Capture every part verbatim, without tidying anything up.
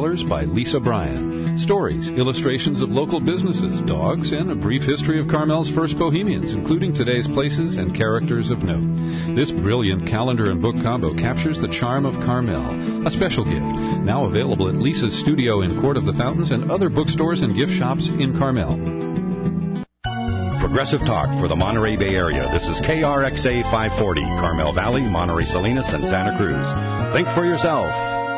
By Lisa Bryan. Stories, illustrations of local businesses, dogs, and a brief history of Carmel's first bohemians, including today's places and characters of note. This brilliant calendar and book combo captures the charm of Carmel, a special gift, now available at Lisa's studio in Court of the Fountains and other bookstores and gift shops in Carmel. Progressive Talk for the Monterey Bay Area. This is K R X A five forty, Carmel Valley, Monterey Salinas, and Santa Cruz. Think for yourself.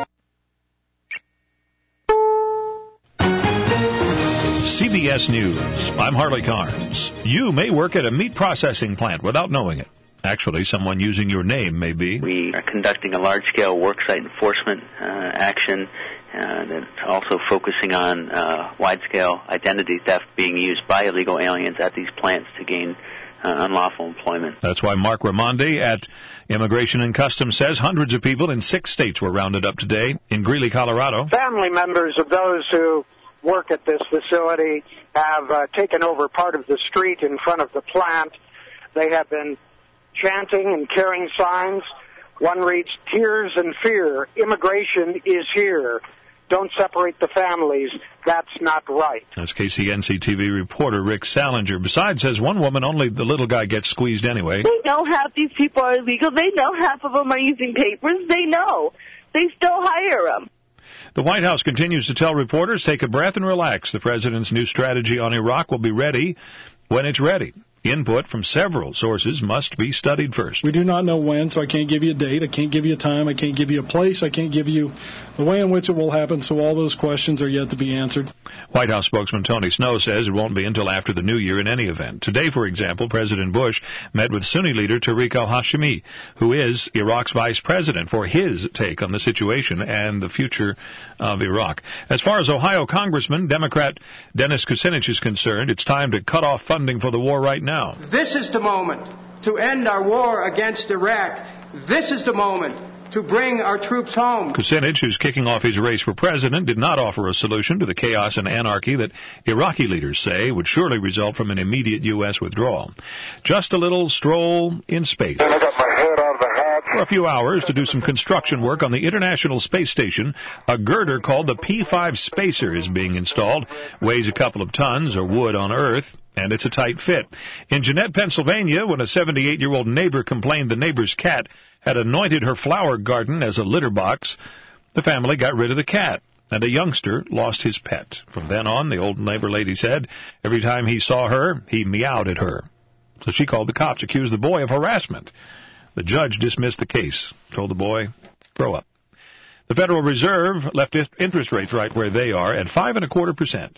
C B S News. I'm Harley Carnes. You may work at a meat processing plant without knowing it. Actually, someone using your name may be. We are conducting a large-scale worksite enforcement uh, action uh, that's also focusing on uh, wide-scale identity theft being used by illegal aliens at these plants to gain uh, unlawful employment. That's why Mark Raimondi at Immigration and Customs says hundreds of people in six states were rounded up today in Greeley, Colorado. Family members of those who work at this facility have uh, taken over part of the street in front of the plant. They have been chanting and carrying signs. One reads, "Tears and fear, immigration is here. Don't separate the families. That's not right." That's K C N C T V reporter Rick Salinger. Besides, says one woman, only the little guy gets squeezed anyway. They know half these people are illegal. They know half of them are using papers. They know. They still hire them. The White House continues to tell reporters, take a breath and relax. The president's new strategy on Iraq will be ready when it's ready. Input from several sources must be studied first. We do not know when, so I can't give you a date. I can't give you a time. I can't give you a place. I can't give you the way in which it will happen, so all those questions are yet to be answered. White House spokesman Tony Snow says it won't be until after the new year in any event. Today, for example, President Bush met with Sunni leader Tariq al-Hashimi, who is Iraq's vice president, for his take on the situation and the future of Iraq. As far as Ohio Congressman Democrat Dennis Kucinich is concerned, it's time to cut off funding for the war right now. This is the moment to end our war against Iraq. This is the moment to bring our troops home. Kucinich, who's kicking off his race for president, did not offer a solution to the chaos and anarchy that Iraqi leaders say would surely result from an immediate U S withdrawal. Just a little stroll in space. I got my head out of the hat. For a few hours to do some construction work on the International Space Station, a girder called the P five Spacer is being installed. Weighs a couple of tons of wood on Earth, and it's a tight fit. In Jeanette, Pennsylvania, when a seventy-eight-year-old neighbor complained the neighbor's cat had anointed her flower garden as a litter box, the family got rid of the cat, and a youngster lost his pet. From then on, the old neighbor lady said, every time he saw her, he meowed at her. So she called the cops, accused the boy of harassment. The judge dismissed the case, told the boy, grow up. The Federal Reserve left interest rates right where they are at five and a quarter percent.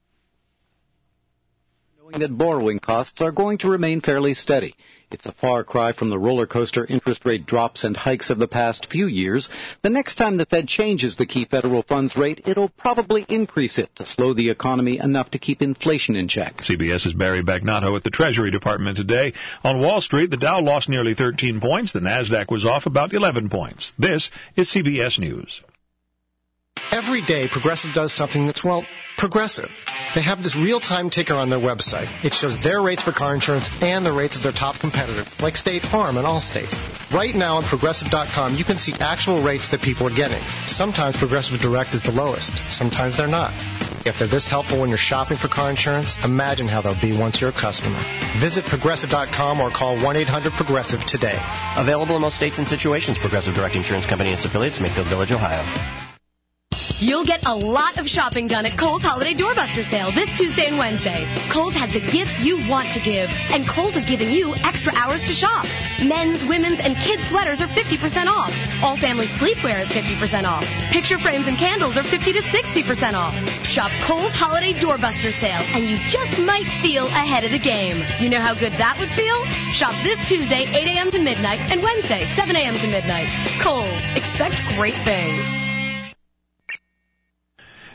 Knowing that borrowing costs are going to remain fairly steady. It's a far cry from the roller coaster interest rate drops and hikes of the past few years. The next time the Fed changes the key federal funds rate, it'll probably increase it to slow the economy enough to keep inflation in check. CBS's Barry Bagnato at the Treasury Department today. On Wall Street, the Dow lost nearly thirteen points. The Nasdaq was off about eleven points. This is C B S News. Every day, Progressive does something that's, well, progressive. They have this real-time ticker on their website. It shows their rates for car insurance and the rates of their top competitors, like State Farm and Allstate. Right now on Progressive dot com, you can see actual rates that people are getting. Sometimes Progressive Direct is the lowest. Sometimes they're not. If they're this helpful when you're shopping for car insurance, imagine how they'll be once you're a customer. Visit Progressive dot com or call one eight hundred progressive today. Available in most states and situations. Progressive Direct Insurance Company and its affiliates, Mayfield Village, Ohio. You'll get a lot of shopping done at Kohl's Holiday Doorbuster Sale this Tuesday and Wednesday. Kohl's has the gifts you want to give, and Kohl's is giving you extra hours to shop. Men's, women's, and kids' sweaters are fifty percent off. All family sleepwear is fifty percent off. Picture frames and candles are fifty to sixty percent off. Shop Kohl's Holiday Doorbuster Sale, and you just might feel ahead of the game. You know how good that would feel? Shop this Tuesday, eight a.m. to midnight, and Wednesday, seven a.m. to midnight. Kohl's. Expect great things.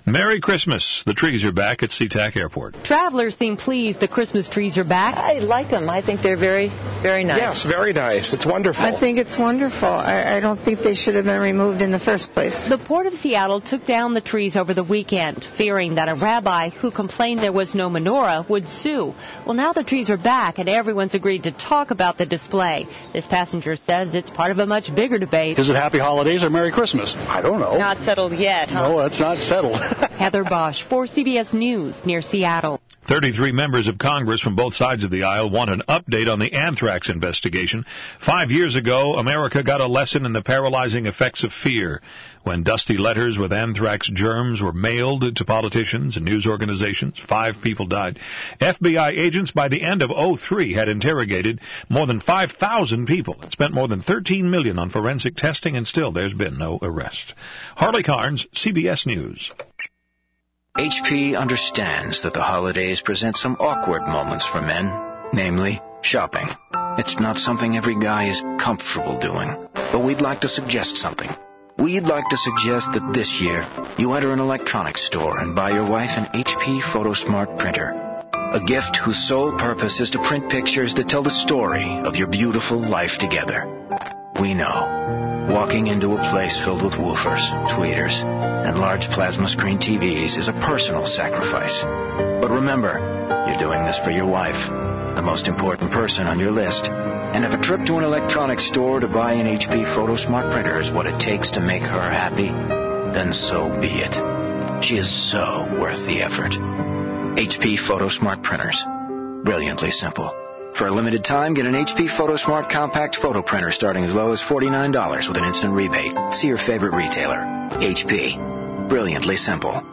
Merry Christmas. The trees are back at SeaTac Airport. Travelers seem pleased the Christmas trees are back. I like them. I think they're very, very nice. Yes, very nice. It's wonderful. I think it's wonderful. I, I don't think they should have been removed in the first place. The Port of Seattle took down the trees over the weekend, fearing that a rabbi who complained there was no menorah would sue. Well, now the trees are back, and everyone's agreed to talk about the display. This passenger says it's part of a much bigger debate. Is it Happy Holidays or Merry Christmas? I don't know. Not settled yet, huh? No, it's not settled. Heather Bosch for C B S News near Seattle. thirty-three members of Congress from both sides of the aisle want an update on the anthrax investigation. Five years ago, America got a lesson in the paralyzing effects of fear when dusty letters with anthrax germs were mailed to politicians and news organizations. Five people died. F B I agents by the end of oh three had interrogated more than five thousand people and spent more than thirteen million dollars on forensic testing, and still there's been no arrest. Harley Carnes, C B S News. H P understands that the holidays present some awkward moments for men, namely shopping. It's not something every guy is comfortable doing, but we'd like to suggest something. We'd like to suggest that this year you enter an electronics store and buy your wife an H P PhotoSmart printer, a gift whose sole purpose is to print pictures that tell the story of your beautiful life together. We know, walking into a place filled with woofers, tweeters, and large plasma screen T Vs is a personal sacrifice. But remember, you're doing this for your wife, the most important person on your list. And if a trip to an electronics store to buy an H P PhotoSmart printer is what it takes to make her happy, then so be it. She is so worth the effort. H P PhotoSmart printers. Brilliantly simple. For a limited time, get an H P PhotoSmart compact photo printer starting as low as forty-nine dollars with an instant rebate. See your favorite retailer. H P. Brilliantly simple.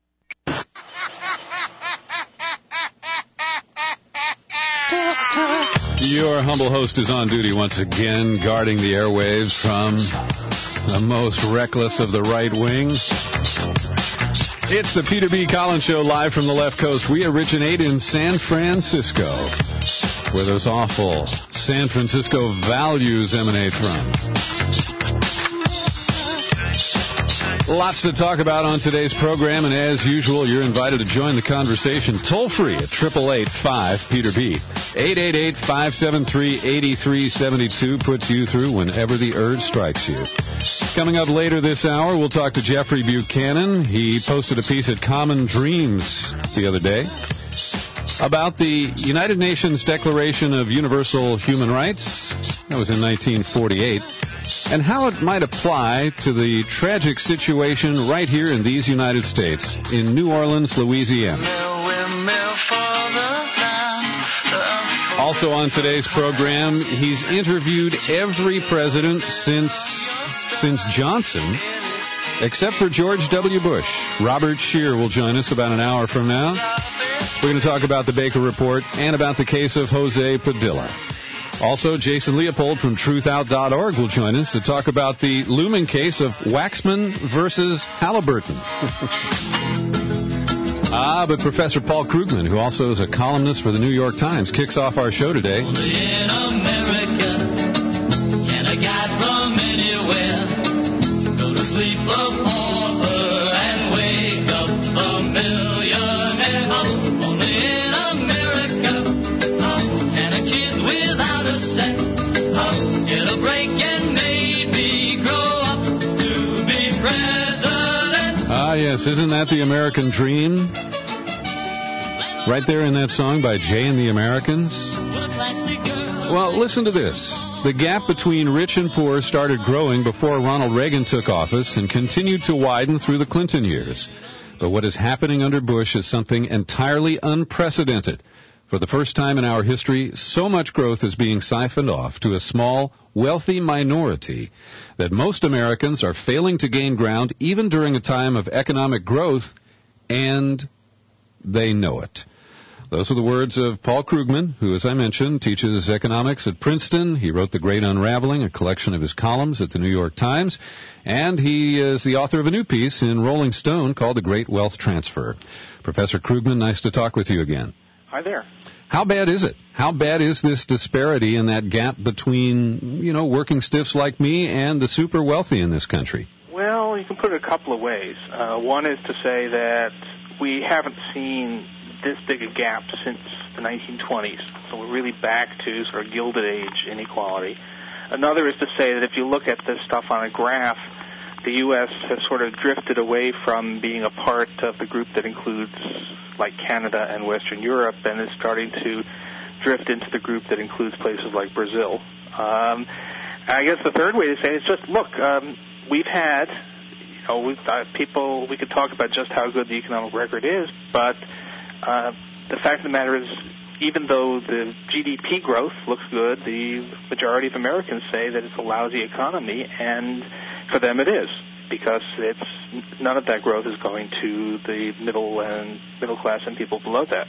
Your humble host is on duty once again, guarding the airwaves from the most reckless of the right wing. It's the Peter B. Collins Show, live from the left coast. We originate in San Francisco, where those awful San Francisco values emanate from. Lots to talk about on today's program, and as usual, you're invited to join the conversation toll-free at eight eight eight, five, Peter B. eight eight eight, five seven three, eight three seven two puts you through whenever the urge strikes you. Coming up later this hour, we'll talk to Jeffrey Buchanan. He posted a piece at Common Dreams the other day about the United Nations Declaration of Universal Human Rights. That was in nineteen forty-eight. And how it might apply to the tragic situation right here in these United States, in New Orleans, Louisiana. Also on today's program, he's interviewed every president since since Johnson, except for George W. Bush. Robert Scheer will join us about an hour from now. We're going to talk about the Baker Report and about the case of Jose Padilla. Also, Jason Leopold from truth out dot org will join us to talk about the looming case of Waxman versus Halliburton. ah, but Professor Paul Krugman, who also is a columnist for the New York Times, kicks off our show today. In America, can a guy from anywhere go to sleep a pauper and wake up a millionaire? Only in America can a kid without a cent get a break and maybe grow up to be president. Ah, yes, isn't that the American dream? Right there in that song by Jay and the Americans. Well, listen to this. The gap between rich and poor started growing before Ronald Reagan took office and continued to widen through the Clinton years. But what is happening under Bush is something entirely unprecedented. For the first time in our history, so much growth is being siphoned off to a small, wealthy minority that most Americans are failing to gain ground even during a time of economic growth, and they know it. Those are the words of Paul Krugman, who, as I mentioned, teaches economics at Princeton. He wrote The Great Unraveling, a collection of his columns at the New York Times, and he is the author of a new piece in Rolling Stone called The Great Wealth Transfer. Professor Krugman, nice to talk with you again. Hi there. How bad is it? How bad is this disparity in that gap between, you know, working stiffs like me and the super wealthy in this country? Well, Well, you can put it a couple of ways. Uh, one is to say that we haven't seen this big a gap since the nineteen twenties, so we're really back to sort of Gilded Age inequality. Another is to say that if you look at this stuff on a graph, the U S has sort of drifted away from being a part of the group that includes like Canada and Western Europe and is starting to drift into the group that includes places like Brazil. Um, I guess the third way to say it is just, look, um, we've had, you know, we've, uh, people, we could talk about just how good the economic record is, but uh, the fact of the matter is, even though the G D P growth looks good, the majority of Americans say that it's a lousy economy, and for them it is, because it's none of that growth is going to the middle and middle class and people below that.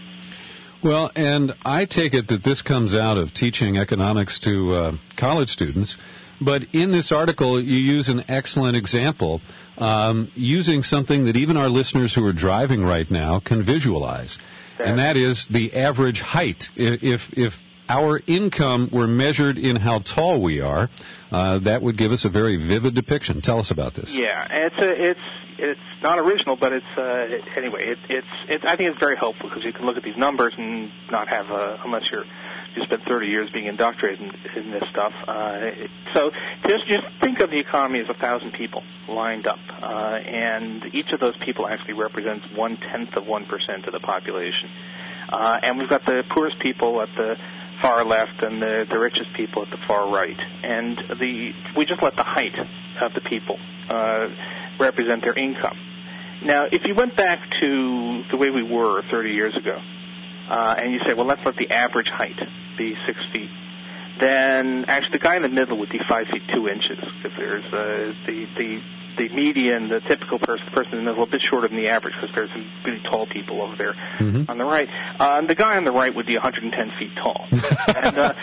Well, and I take it that this comes out of teaching economics to uh, college students, but in this article you use an excellent example, um, using something that even our listeners who are driving right now can visualize. And that is the average height. If if our income were measured in how tall we are, uh, that would give us a very vivid depiction. Tell us about this. Yeah, it's a, it's it's not original, but it's uh, anyway. It, it's it's I think it's very helpful because you can look at these numbers and not have a, unless you're you spent thirty years being indoctrinated in, in this stuff. Uh, so just just think of the economy as a thousand people lined up, uh, and each of those people actually represents one tenth of one percent of the population. Uh, and we've got the poorest people at the far left and the, the richest people at the far right. And the we just let the height of the people uh, represent their income. Now, if you went back to the way we were thirty years ago, uh, and you say, well, let's let the average height be six feet, then actually the guy in the middle would be five feet two inches, because there's uh, the the the median, the typical person, the person in the middle, a bit shorter than the average, because there's some really tall people over there mm-hmm. on the right. Uh, and the guy on the right would be one hundred ten feet tall. and uh,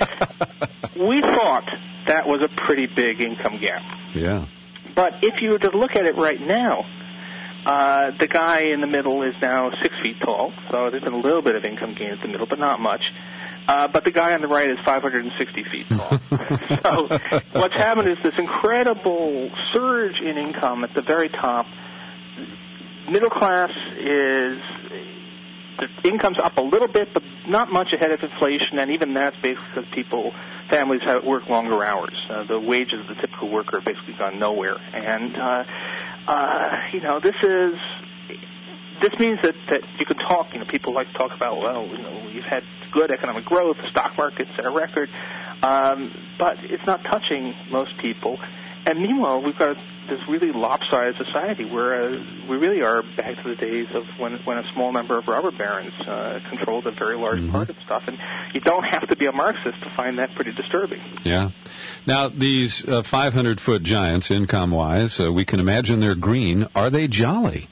we thought that was a pretty big income gap. Yeah. But if you were to look at it right now, uh, the guy in the middle is now six feet tall, so there's been a little bit of income gain at the middle, but not much. Uh, but the guy on the right is five hundred sixty feet tall. So what's happened is this incredible surge in income at the very top. Middle class is, the income's up a little bit, but not much ahead of inflation, and even that's basically because people, families have work longer hours. Uh, the wages of the typical worker have basically gone nowhere. And, uh, uh, you know, this is... This means that, that you can talk, you know, people like to talk about, well, you know, we've had good economic growth, the stock market's at a record, um, but it's not touching most people. And meanwhile, we've got this really lopsided society where uh, we really are back to the days of when when a small number of robber barons uh, controlled a very large mm-hmm. part of stuff. And you don't have to be a Marxist to find that pretty disturbing. Yeah. Now, these uh, five hundred foot giants, income-wise, uh, we can imagine they're green. Are they jolly?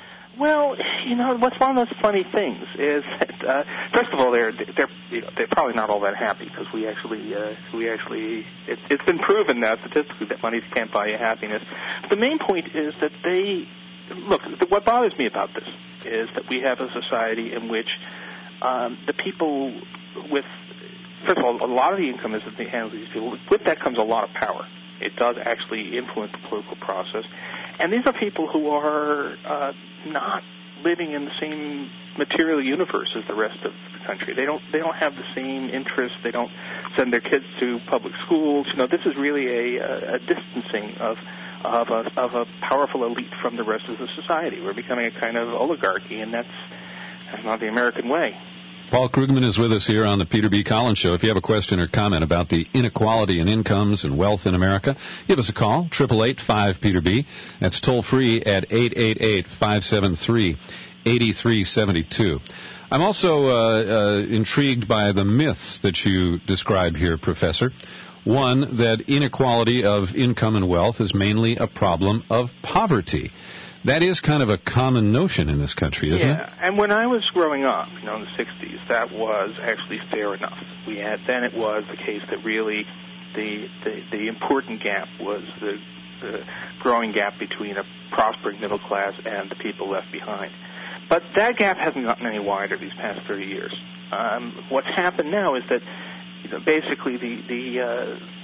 Well, you know, what's one of those funny things is that, uh, first of all, they're they're you know, they're probably not all that happy because we actually uh, we actually it's it's been proven now statistically that money can't buy you happiness. But the main point is that they look. What bothers me about this is that we have a society in which um, the people with first of all, a lot of the income is in the hands of these people. With that comes a lot of power. It does actually influence the political process. And these are people who are uh, not living in the same material universe as the rest of the country. They don't they don't have the same interests. They don't send their kids to public schools. You know, this is really a, a distancing of of a, of a powerful elite from the rest of the society. We're becoming a kind of oligarchy, and that's that's not the American way. Paul Krugman is with us here on the Peter B. Collins Show. If you have a question or comment about the inequality in incomes and wealth in America, give us a call, eight eight eight, five, Peter B. That's toll-free at eight eight eight, five seven three, eight three seven two. I'm also uh, uh, intrigued by the myths that you describe here, Professor. One, that inequality of income and wealth is mainly a problem of poverty. That is kind of a common notion in this country, isn't yeah. it? Yeah, and when I was growing up, you know, in the sixties, that was actually fair enough. We had then it was the case that really the the, the important gap was the, the growing gap between a prospering middle class and the people left behind. But that gap hasn't gotten any wider these past thirty years. Um, what's happened now is that you know, basically the the uh,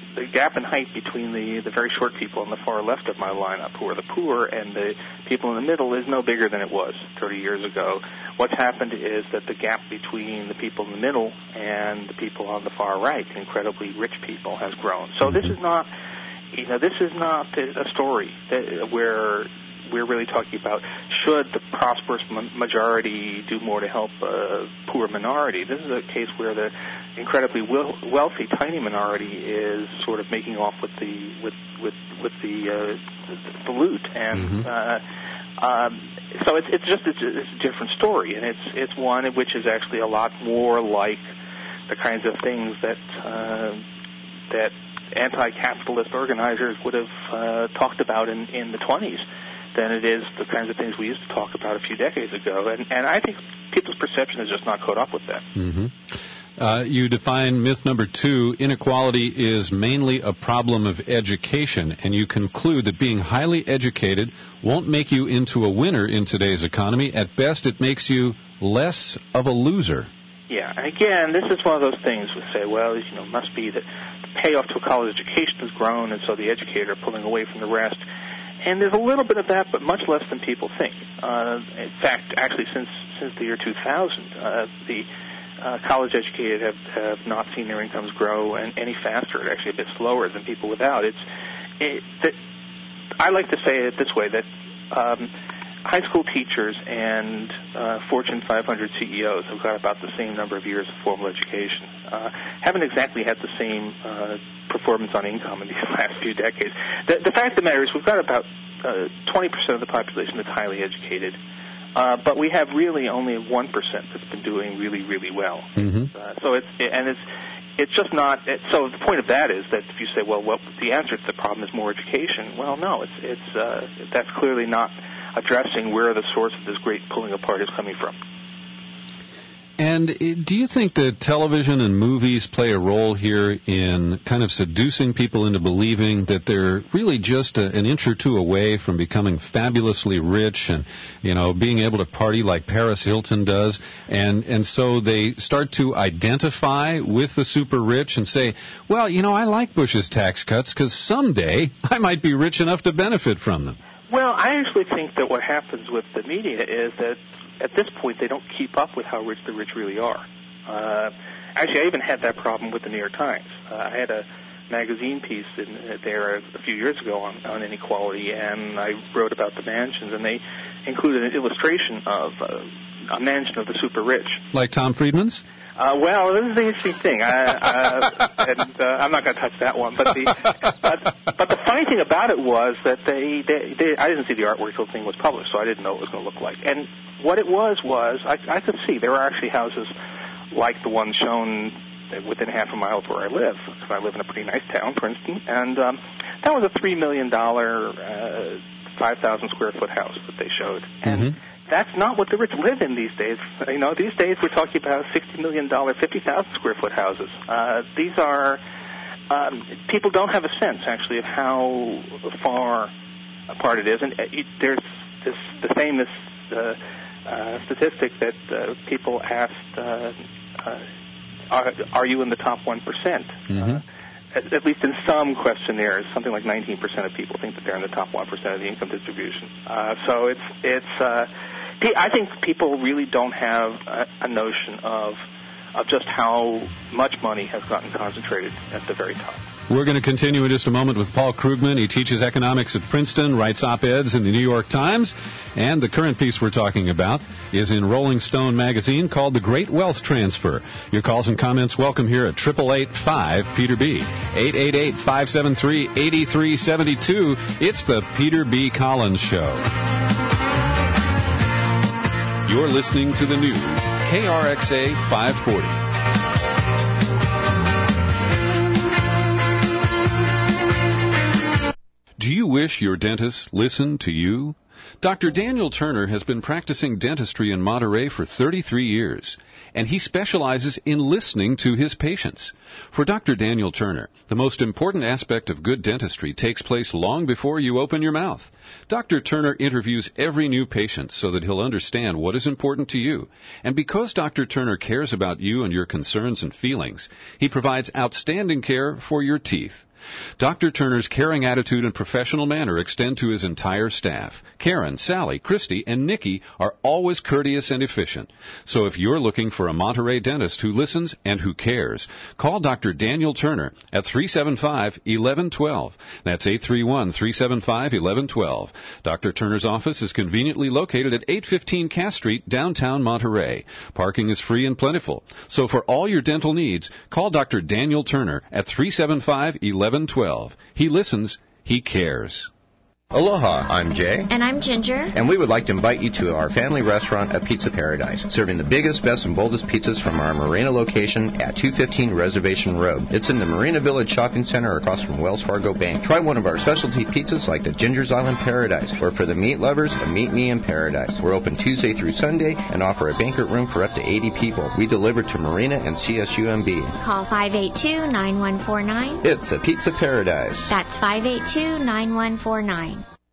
the gap in height between the, the very short people on the far left of my lineup, who are the poor, and the people in the middle is no bigger than it was thirty years ago. What's happened is that the gap between the people in the middle and the people on the far right, incredibly rich people, has grown. So this is not, you know, this is not a story that, where we're really talking about should the prosperous majority do more to help a poor minority. This is a case where the incredibly wealthy tiny minority is sort of making off with the with with with the uh, the loot, and mm-hmm. uh, um, so it's it's just it's, it's a different story, and it's it's one which is actually a lot more like the kinds of things that uh, that anti-capitalist organizers would have uh, talked about in in the twenties than it is the kinds of things we used to talk about a few decades ago, and and I think people's perception has just not caught up with that. Mm-hmm. Uh, you define myth number two, inequality is mainly a problem of education, and you conclude that being highly educated won't make you into a winner in today's economy. At best, it makes you less of a loser. Yeah, and again, this is one of those things we say, well, you know, it must be that the payoff to a college education has grown, and so the educator are pulling away from the rest. And there's a little bit of that, but much less than people think. Uh, in fact, actually, since since the year two thousand, uh, the Uh, college-educated have, have not seen their incomes grow and any faster, actually a bit slower than people without. It's it, that, I like to say it this way, that um, high school teachers and uh, Fortune five hundred C E Os who've got about the same number of years of formal education uh, haven't exactly had the same uh, performance on income in these last few decades. The, the fact of the matter is we've got about uh, twenty percent of the population that's highly educated. Uh, but we have really only one percent that's been doing really, really well. Mm-hmm. Uh, so it's and it's it's just not. It, so the point of that is that if you say, well, what the answer to the problem is more education. Well, no, it's it's uh, that's clearly not addressing where the source of this great pulling apart is coming from. And do you think that television and movies play a role here in kind of seducing people into believing that they're really just a, an inch or two away from becoming fabulously rich and, you know, being able to party like Paris Hilton does, and, and so they start to identify with the super rich and say, well, you know, I like Bush's tax cuts because someday I might be rich enough to benefit from them? Well, I actually think that what happens with the media is that at this point, they don't keep up with how rich the rich really are. Uh, actually, I even had that problem with the New York Times. Uh, I had a magazine piece in uh, there a, a few years ago on, on inequality, and I wrote about the mansions, and they included an illustration of uh, a mansion of the super rich. Like Tom Friedman's? Uh, well, this is the interesting thing. I, uh, and uh, I'm not going to touch that one. But the but, but the funny thing about it was that they, they, they I didn't see the artwork until the thing was published, so I didn't know what it was going to look like. And what it was was I, I could see there were actually houses like the one shown within half a mile of where I live. Because I live in a pretty nice town, Princeton, and um, that was a three million dollar, uh, five thousand square foot house that they showed. And mm-hmm. That's not what the rich live in these days. You know, these days we're talking about sixty million dollars, fifty thousand square foot houses. Uh, these are, um, people don't have a sense, actually, of how far apart it is. And it, there's this, the famous uh, uh, statistic that uh, people asked, uh, uh, are, are you in the top one percent? Mm-hmm. Uh, At, at least in some questionnaires, something like nineteen percent of people think that they're in the top one percent of the income distribution. Uh, so it's, it's, uh, I think people really don't have a, a notion of, of just how much money has gotten concentrated at the very top. We're going to continue in just a moment with Paul Krugman. He teaches economics at Princeton, writes op-eds in the New York Times, and the current piece we're talking about is in Rolling Stone magazine called The Great Wealth Transfer. Your calls and comments welcome here at eight eight eight, five, Peter B. eight eight eight, five seven three, eight three seven two. It's the Peter B. Collins Show. You're listening to the new K R X A five forty. Do you wish your dentist listened to you? Doctor Daniel Turner has been practicing dentistry in Monterey for thirty-three years, and he specializes in listening to his patients. For Doctor Daniel Turner, the most important aspect of good dentistry takes place long before you open your mouth. Doctor Turner interviews every new patient so that he'll understand what is important to you. And because Doctor Turner cares about you and your concerns and feelings, he provides outstanding care for your teeth. Doctor Turner's caring attitude and professional manner extend to his entire staff. Karen, Sally, Christy, and Nikki are always courteous and efficient. So if you're looking for a Monterey dentist who listens and who cares, call Doctor Daniel Turner at three seven five, one one one two. That's eight three one, three seven five, one one one two. Doctor Turner's office is conveniently located at eight fifteen Cass Street, downtown Monterey. Parking is free and plentiful. So for all your dental needs, call Doctor Daniel Turner at three seven five, one one one two. He listens. He cares. Aloha, I'm Jay. And I'm Ginger. And we would like to invite you to our family restaurant at Pizza Paradise, serving the biggest, best, and boldest pizzas from our Marina location at two fifteen Reservation Road. It's in the Marina Village Shopping Center across from Wells Fargo Bank. Try one of our specialty pizzas like the Ginger's Island Paradise, or for the meat lovers, a Meet Me in Paradise. We're open Tuesday through Sunday and offer a banquet room for up to eighty people. We deliver to Marina and C S U M B. Call five eight two, nine one four nine. It's a Pizza Paradise. That's five eight two, nine one four nine.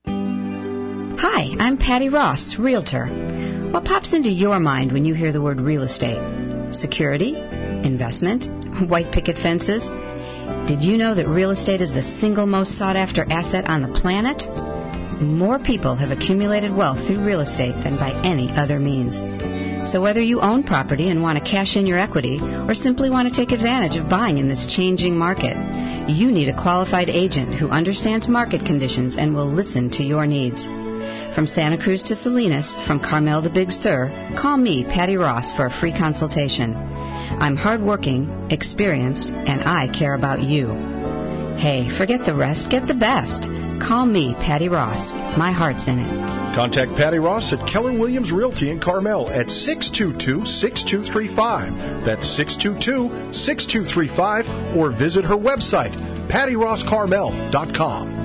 Hi, I'm Patty Ross, Realtor. What pops into your mind when you hear the word real estate? Security? Investment? White picket fences? Did you know that real estate is the single most sought-after asset on the planet? More people have accumulated wealth through real estate than by any other means. So whether you own property and want to cash in your equity or simply want to take advantage of buying in this changing market, you need a qualified agent who understands market conditions and will listen to your needs. From Santa Cruz to Salinas, from Carmel to Big Sur, call me, Patty Ross, for a free consultation. I'm hardworking, experienced, and I care about you. Hey, forget the rest, get the best. Call me, Patty Ross. My heart's in it. Contact Patty Ross at Keller Williams Realty in Carmel at six two two, six two three five. That's six two two, six two three five, or visit her website, patty ross carmel dot com.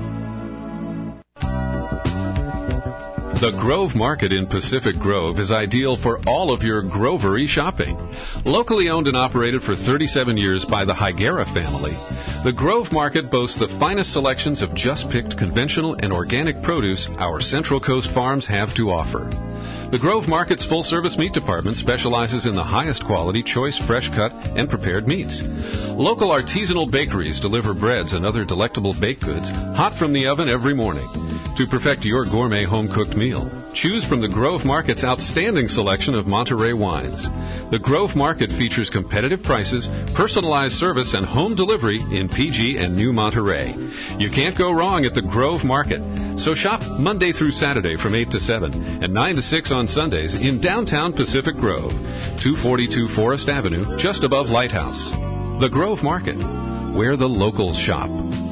The Grove Market in Pacific Grove is ideal for all of your grovery shopping. Locally owned and operated for thirty-seven years by the Higuera family, the Grove Market boasts the finest selections of just-picked conventional and organic produce our Central Coast farms have to offer. The Grove Market's full-service meat department specializes in the highest quality, choice, fresh-cut, and prepared meats. Local artisanal bakeries deliver breads and other delectable baked goods hot from the oven every morning. To perfect your gourmet home-cooked meal, choose from the Grove Market's outstanding selection of Monterey wines. The Grove Market features competitive prices, personalized service, and home delivery in P G and New Monterey. You can't go wrong at the Grove Market. So shop Monday through Saturday from eight to seven and nine to six on Sundays in downtown Pacific Grove, two forty-two Forest Avenue, just above Lighthouse. The Grove Market, where the locals shop.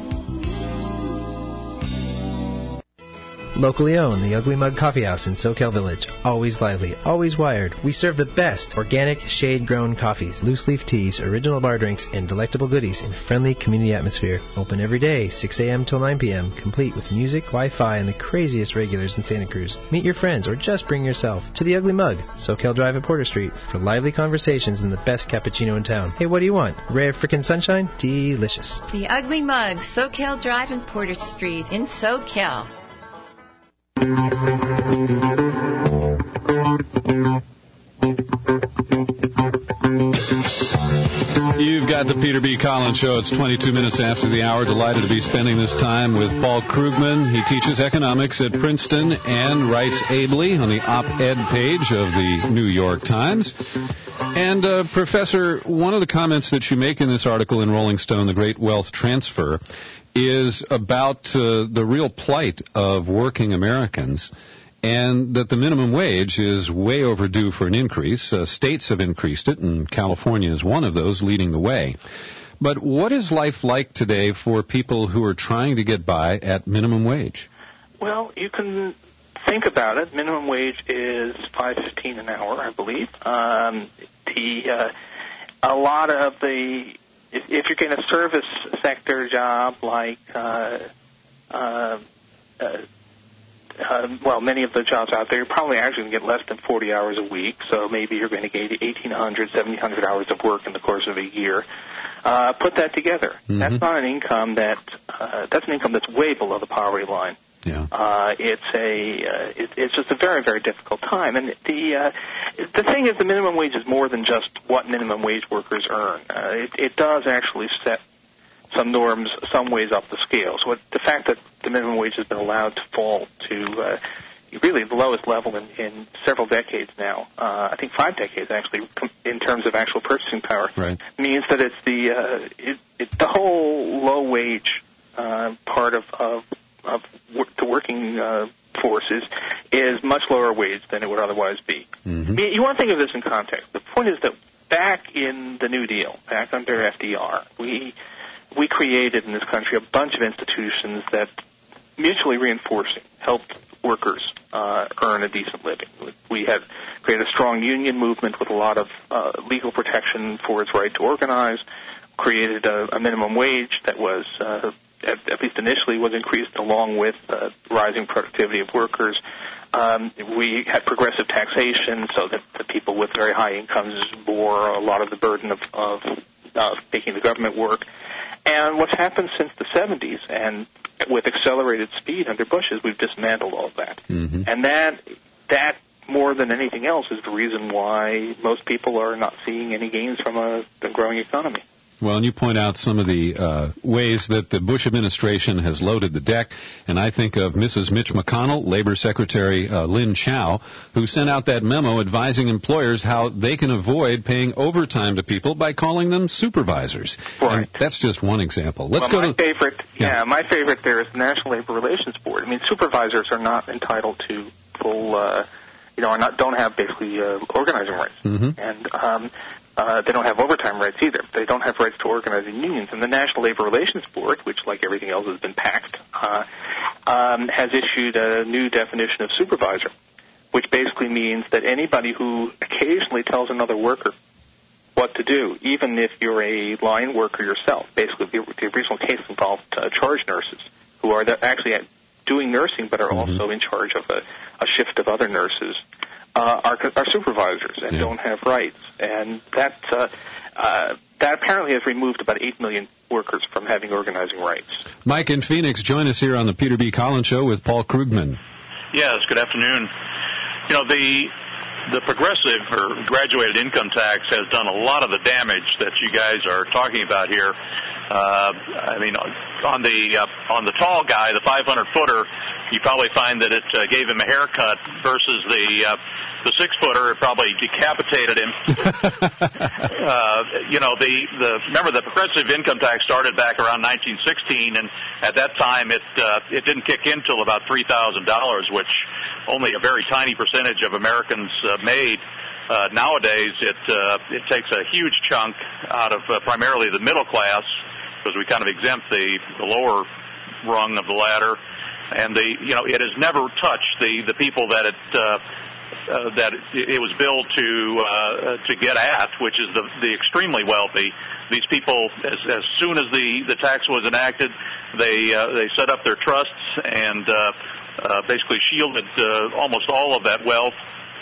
Locally owned, the Ugly Mug Coffee House in SoCal Village. Always lively, always wired. We serve the best organic, shade-grown coffees, loose-leaf teas, original bar drinks, and delectable goodies in a friendly community atmosphere. Open every day, six a.m. till nine p.m., complete with music, Wi-Fi, and the craziest regulars in Santa Cruz. Meet your friends or just bring yourself to the Ugly Mug, SoCal Drive at Porter Street, for lively conversations and the best cappuccino in town. Hey, what do you want? A ray of frickin' sunshine? Delicious. The Ugly Mug, SoCal Drive and Porter Street in SoCal. You've got the Peter B. Collins Show. It's twenty-two minutes after the hour. Delighted to be spending this time with Paul Krugman. He teaches economics at Princeton and writes ably on the op-ed page of the New York Times. And, uh, Professor, one of the comments that you make in this article in Rolling Stone, The Great Wealth Transfer, is about uh, the real plight of working Americans, and that the minimum wage is way overdue for an increase. Uh, states have increased it, and California is one of those, leading the way. But what is life like today for people who are trying to get by at minimum wage? Well, you can think about it. Minimum wage is five fifteen an hour, I believe. Um, the uh, a lot of the If, if you're getting a service sector job like, uh, uh, uh, uh, well, many of the jobs out there, you're probably actually going to get less than forty hours a week. So maybe you're going to get eighteen hundred, seventeen hundred hours of work in the course of a year. Uh, put that together. Mm-hmm. That's not an income that uh, that's an income that's way below the poverty line. Yeah. Uh, it's a uh, it, it's just a very, very difficult time, and the uh, the thing is, the minimum wage is more than just what minimum wage workers earn. Uh, it, it does actually set some norms, some ways up the scale. So what, the fact that the minimum wage has been allowed to fall to uh, really the lowest level in, in several decades now, uh, I think five decades actually, in terms of actual purchasing power, right. means that it's the uh, it, it, the whole low wage uh, part of of, of work, the working uh, force is is much lower wage than it would otherwise be. Mm-hmm. You, you want to think of this in context. The point is that back in the New Deal, back under F D R, we we created in this country a bunch of institutions that mutually reinforcing helped workers uh, earn a decent living. We had created a strong union movement with a lot of uh, legal protection for its right to organize, created a, a minimum wage that was, uh, at, at least initially, was increased along with uh, rising productivity of workers. Um, we had progressive taxation so that the people with very high incomes bore a lot of the burden of, of uh, making the government work. And what's happened since the seventies, and with accelerated speed under Bush, is we've dismantled all of that. Mm-hmm. And that, that, more than anything else, is the reason why most people are not seeing any gains from a, a growing economy. Well, and you point out some of the uh, ways that the Bush administration has loaded the deck, and I think of Missus Mitch McConnell, Labor Secretary uh, Lynn Chao, who sent out that memo advising employers how they can avoid paying overtime to people by calling them supervisors. Right. And that's just one example. Let's well, go my to favorite. Yeah. yeah, my favorite there is the National Labor Relations Board. I mean, supervisors are not entitled to full, uh, you know, are not don't have basically uh, organizing rights, mm-hmm. and um, Uh, they don't have overtime rights either. They don't have rights to organize in unions. And the National Labor Relations Board, which, like everything else, has been packed, uh, um, has issued a new definition of supervisor, which basically means that anybody who occasionally tells another worker what to do, even if you're a line worker yourself, basically the, the original case involved uh, charge nurses who are actually doing nursing but are mm-hmm. also in charge of a, a shift of other nurses, Uh, are, are supervisors and yeah. don't have rights, and that uh, uh, that apparently has removed about eight million workers from having organizing rights. Mike in Phoenix, join us here on the Peter B. Collins Show with Paul Krugman. Yes, good afternoon. You know, the the progressive or graduated income tax has done a lot of the damage that you guys are talking about here. Uh, I mean, on the uh, on the tall guy, the five hundred footer, you probably find that it uh, gave him a haircut versus the uh, the six footer. It probably decapitated him. uh, you know, the the remember the progressive income tax started back around nineteen sixteen, and at that time it uh, it didn't kick in till about three thousand dollars, which only a very tiny percentage of Americans uh, made. Uh, nowadays, it uh, it takes a huge chunk out of uh, primarily the middle class, because we kind of exempt the, the lower rung of the ladder, and the you know it has never touched the, the people that it uh, uh, that it, it was billed to uh, to get at, which is the the extremely wealthy. These people, as as soon as the, the tax was enacted, they uh, they set up their trusts and uh, uh, basically shielded uh, almost all of that wealth,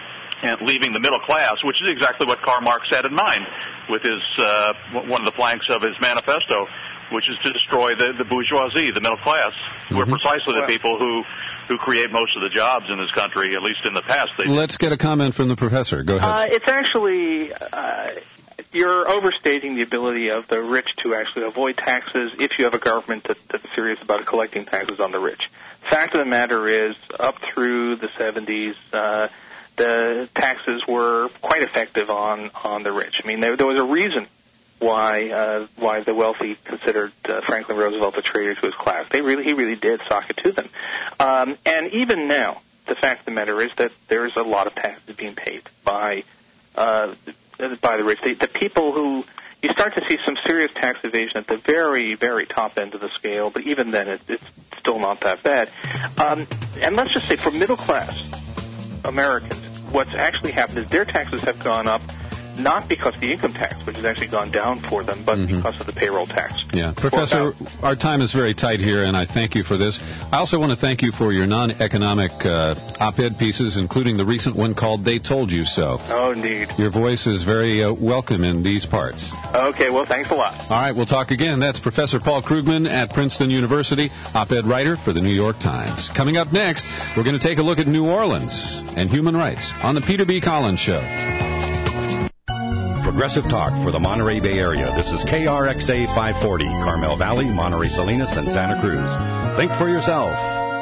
and leaving the middle class, which is exactly what Karl Marx had in mind with his uh, one of the planks of his manifesto, which is to destroy the, the bourgeoisie, the middle class, mm-hmm. who are precisely the people who, who create most of the jobs in this country, at least in the past. They Let's get a comment from the professor. Go ahead. Uh, it's actually, uh, you're overstating the ability of the rich to actually avoid taxes if you have a government that, that's serious about collecting taxes on the rich. Fact of the matter is, up through the seventies, uh, the taxes were quite effective on, on the rich. I mean, there, there was a reason why uh, why the wealthy considered uh, Franklin Roosevelt a traitor to his class. They really he really did sock it to them. Um, and even now, the fact of the matter is that there's a lot of taxes being paid by uh, by the rich. The, the people who you start to see some serious tax evasion at the very very top end of the scale, but even then it, it's still not that bad. Um, and let's just say for middle class Americans, what's actually happened is their taxes have gone up not because of the income tax, which has actually gone down for them, but mm-hmm. because of the payroll tax. Yeah. Professor, our time is very tight here, and I thank you for this. I also want to thank you for your non-economic uh, op-ed pieces, including the recent one called They Told You So. Oh, indeed. Your voice is very uh, welcome in these parts. Okay, well, thanks a lot. All right, we'll talk again. That's Professor Paul Krugman at Princeton University, op-ed writer for the New York Times. Coming up next, we're going to take a look at New Orleans and human rights on the Peter B. Collins Show. progressive talk for the Monterey Bay Area. This is K R X A five forty, Carmel Valley, Monterey Salinas, and Santa Cruz. Think for yourself.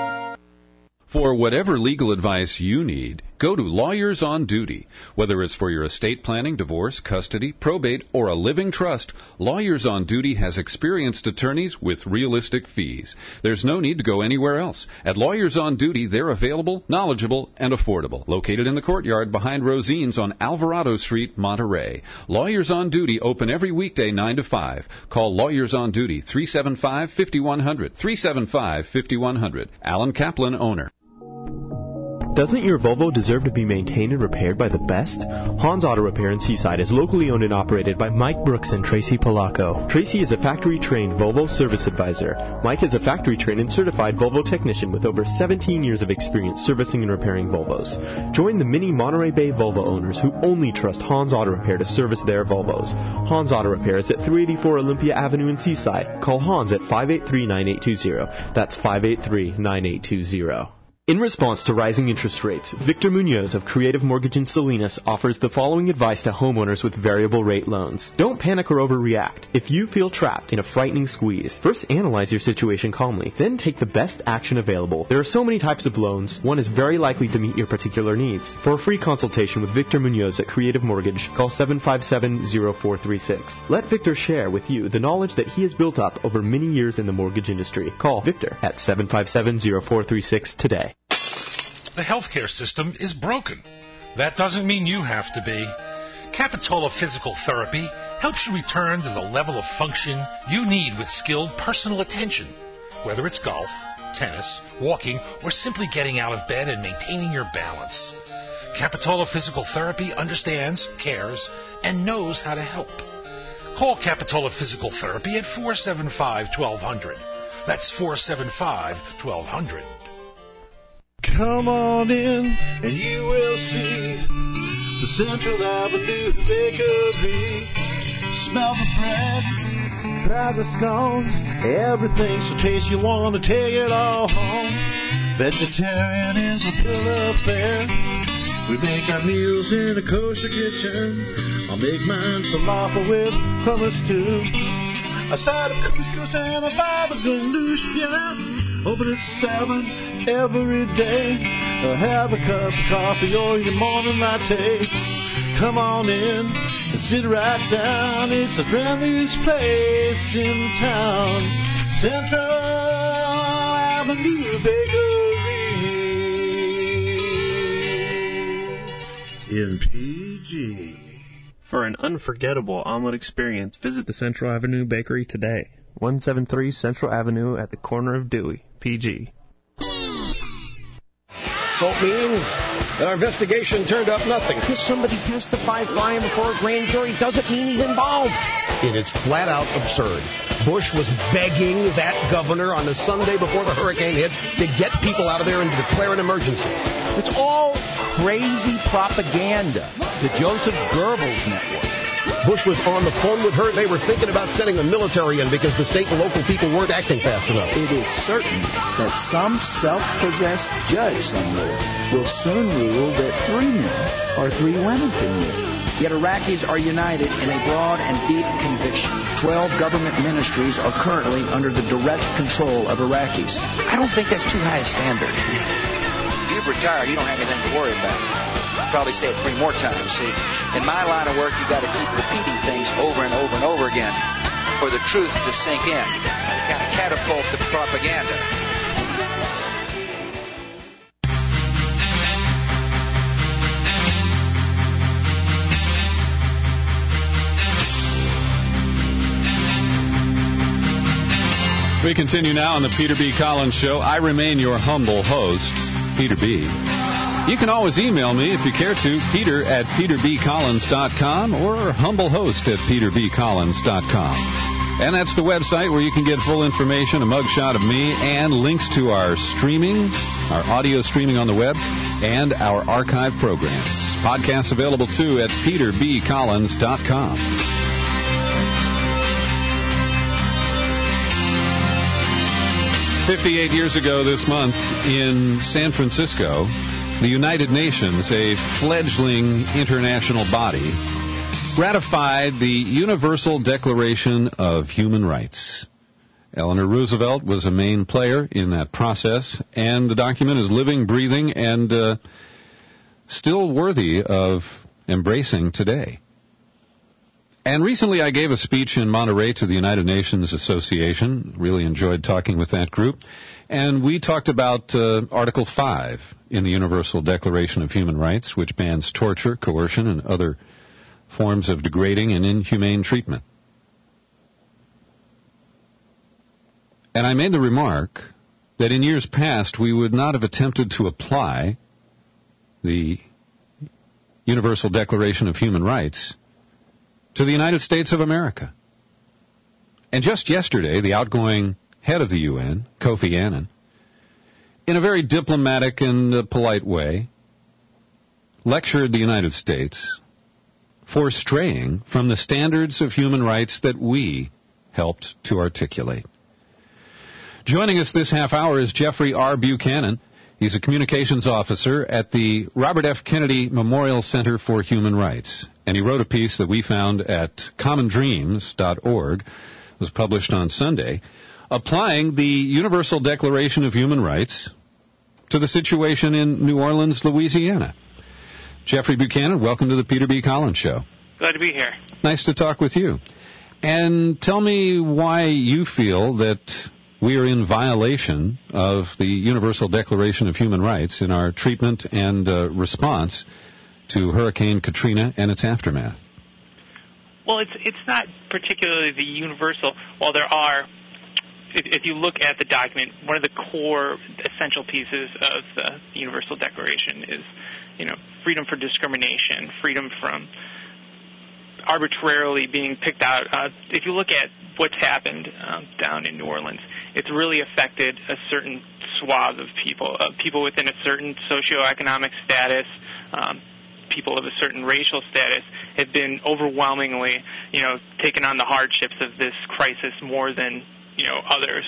For whatever legal advice you need, go to Lawyers on Duty. Whether it's for your estate planning, divorce, custody, probate, or a living trust, Lawyers on Duty has experienced attorneys with realistic fees. There's no need to go anywhere else. At Lawyers on Duty, they're available, knowledgeable, and affordable. Located in the courtyard behind Rosine's on Alvarado Street, Monterey. Lawyers on Duty open every weekday nine to five. Call Lawyers on Duty, three seven five, five one zero zero, three seven five, five one zero zero. Alan Kaplan, owner. Doesn't your Volvo deserve to be maintained and repaired by the best? Hans Auto Repair in Seaside is locally owned and operated by Mike Brooks and Tracy Polacco. Tracy is a factory-trained Volvo service advisor. Mike is a factory-trained and certified Volvo technician with over seventeen years of experience servicing and repairing Volvos. Join the many Monterey Bay Volvo owners who only trust Hans Auto Repair to service their Volvos. Hans Auto Repair is at three eighty-four Olympia Avenue in Seaside. Call Hans at five eight three, nine eight two zero. That's five eight three, nine eight two zero. In response to rising interest rates, Victor Munoz of Creative Mortgage in Salinas offers the following advice to homeowners with variable rate loans. Don't panic or overreact. If you feel trapped in a frightening squeeze, first analyze your situation calmly, then take the best action available. There are so many types of loans, one is very likely to meet your particular needs. For a free consultation with Victor Munoz at Creative Mortgage, call seven five seven, zero four three six. Let Victor share with you the knowledge that he has built up over many years in the mortgage industry. Call Victor at seven five seven, zero four three six today. The healthcare system is broken. That doesn't mean you have to be. Capitola Physical Therapy helps you return to the level of function you need with skilled personal attention. Whether it's golf, tennis, walking, or simply getting out of bed and maintaining your balance. Capitola Physical Therapy understands, cares, and knows how to help. Call Capitola Physical Therapy at four seven five, one two zero zero. That's four seven five, one two zero zero. Come on in and you will see the Central Avenue Bakery. Smell the bread, try the scones, everything's so tasty you want to take it all home. Vegetarian is a bill of fare. We make our meals in a kosher kitchen. I'll make mine falafel with hummus too. A side of couscous and a baba ganoush, yeah. Open at seven every day. Or have a cup of coffee or your morning latte. Come on in and sit right down. It's the friendliest place in town. Central Avenue Bakery in P G. For an unforgettable omelet experience, visit the Central Avenue Bakery today. one seventy-three Central Avenue at the corner of Dewey, P G. So it means that our investigation turned up nothing. Because somebody testifies lying before a grand jury doesn't mean he's involved. It is flat out absurd. Bush was begging that governor on the Sunday before the hurricane hit to get people out of there and to declare an emergency. It's all crazy propaganda. The Joseph Goebbels network. Bush was on the phone with her. They were thinking about sending the military in because the state and local people weren't acting fast enough. It is certain that some self-possessed judge somewhere will soon rule that three men or three women can live. Yet Iraqis are united in a broad and deep conviction. Twelve government ministries are currently under the direct control of Iraqis. I don't think that's too high a standard. You've retired. You don't have anything to worry about. Probably say it three more times. See, in my line of work, you got to keep repeating things over and over and over again for the truth to sink in. It kind of catapults the propaganda. We continue now on the Peter B. Collins Show. I remain your humble host, Peter B. You can always email me if you care to, peter at peter b collins dot com or humblehost at peter b collins dot com. And that's the website where you can get full information, a mugshot of me, and links to our streaming, our audio streaming on the web, and our archive programs. Podcasts available, too, at peter b collins dot com. Fifty-eight years ago this month in San Francisco, the United Nations, a fledgling international body, ratified the Universal Declaration of Human Rights. Eleanor Roosevelt was a main player in that process, and the document is living, breathing, and uh, still worthy of embracing today. And recently I gave a speech in Monterey to the United Nations Association. Really enjoyed talking with that group. And we talked about uh, Article five in the Universal Declaration of Human Rights, which bans torture, coercion, and other forms of degrading and inhumane treatment. And I made the remark that in years past we would not have attempted to apply the Universal Declaration of Human Rights to the United States of America. And just yesterday, the outgoing head of the U N, Kofi Annan, in a very diplomatic and uh, polite way, lectured the United States for straying from the standards of human rights that we helped to articulate. Joining us this half hour is Jeffrey R. Buchanan. He's a communications officer at the Robert F. Kennedy Memorial Center for Human Rights. And he wrote a piece that we found at common dreams dot org, was published on Sunday, applying the Universal Declaration of Human Rights to the situation in New Orleans, Louisiana. Jeffrey Buchanan, welcome to the Peter B. Collins Show. Glad to be here. Nice to talk with you. And tell me why you feel that we are in violation of the Universal Declaration of Human Rights in our treatment and uh, response to Hurricane Katrina and its aftermath. Well, it's it's not particularly the universal. While there are, if, if you look at the document, one of the core essential pieces of the Universal Declaration is, you know, freedom from discrimination, freedom from arbitrarily being picked out. Uh, if you look at what's happened um, down in New Orleans, it's really affected a certain swath of people, uh, people within a certain socioeconomic status, um, people of a certain racial status have been overwhelmingly, you know, taken on the hardships of this crisis more than, you know, others.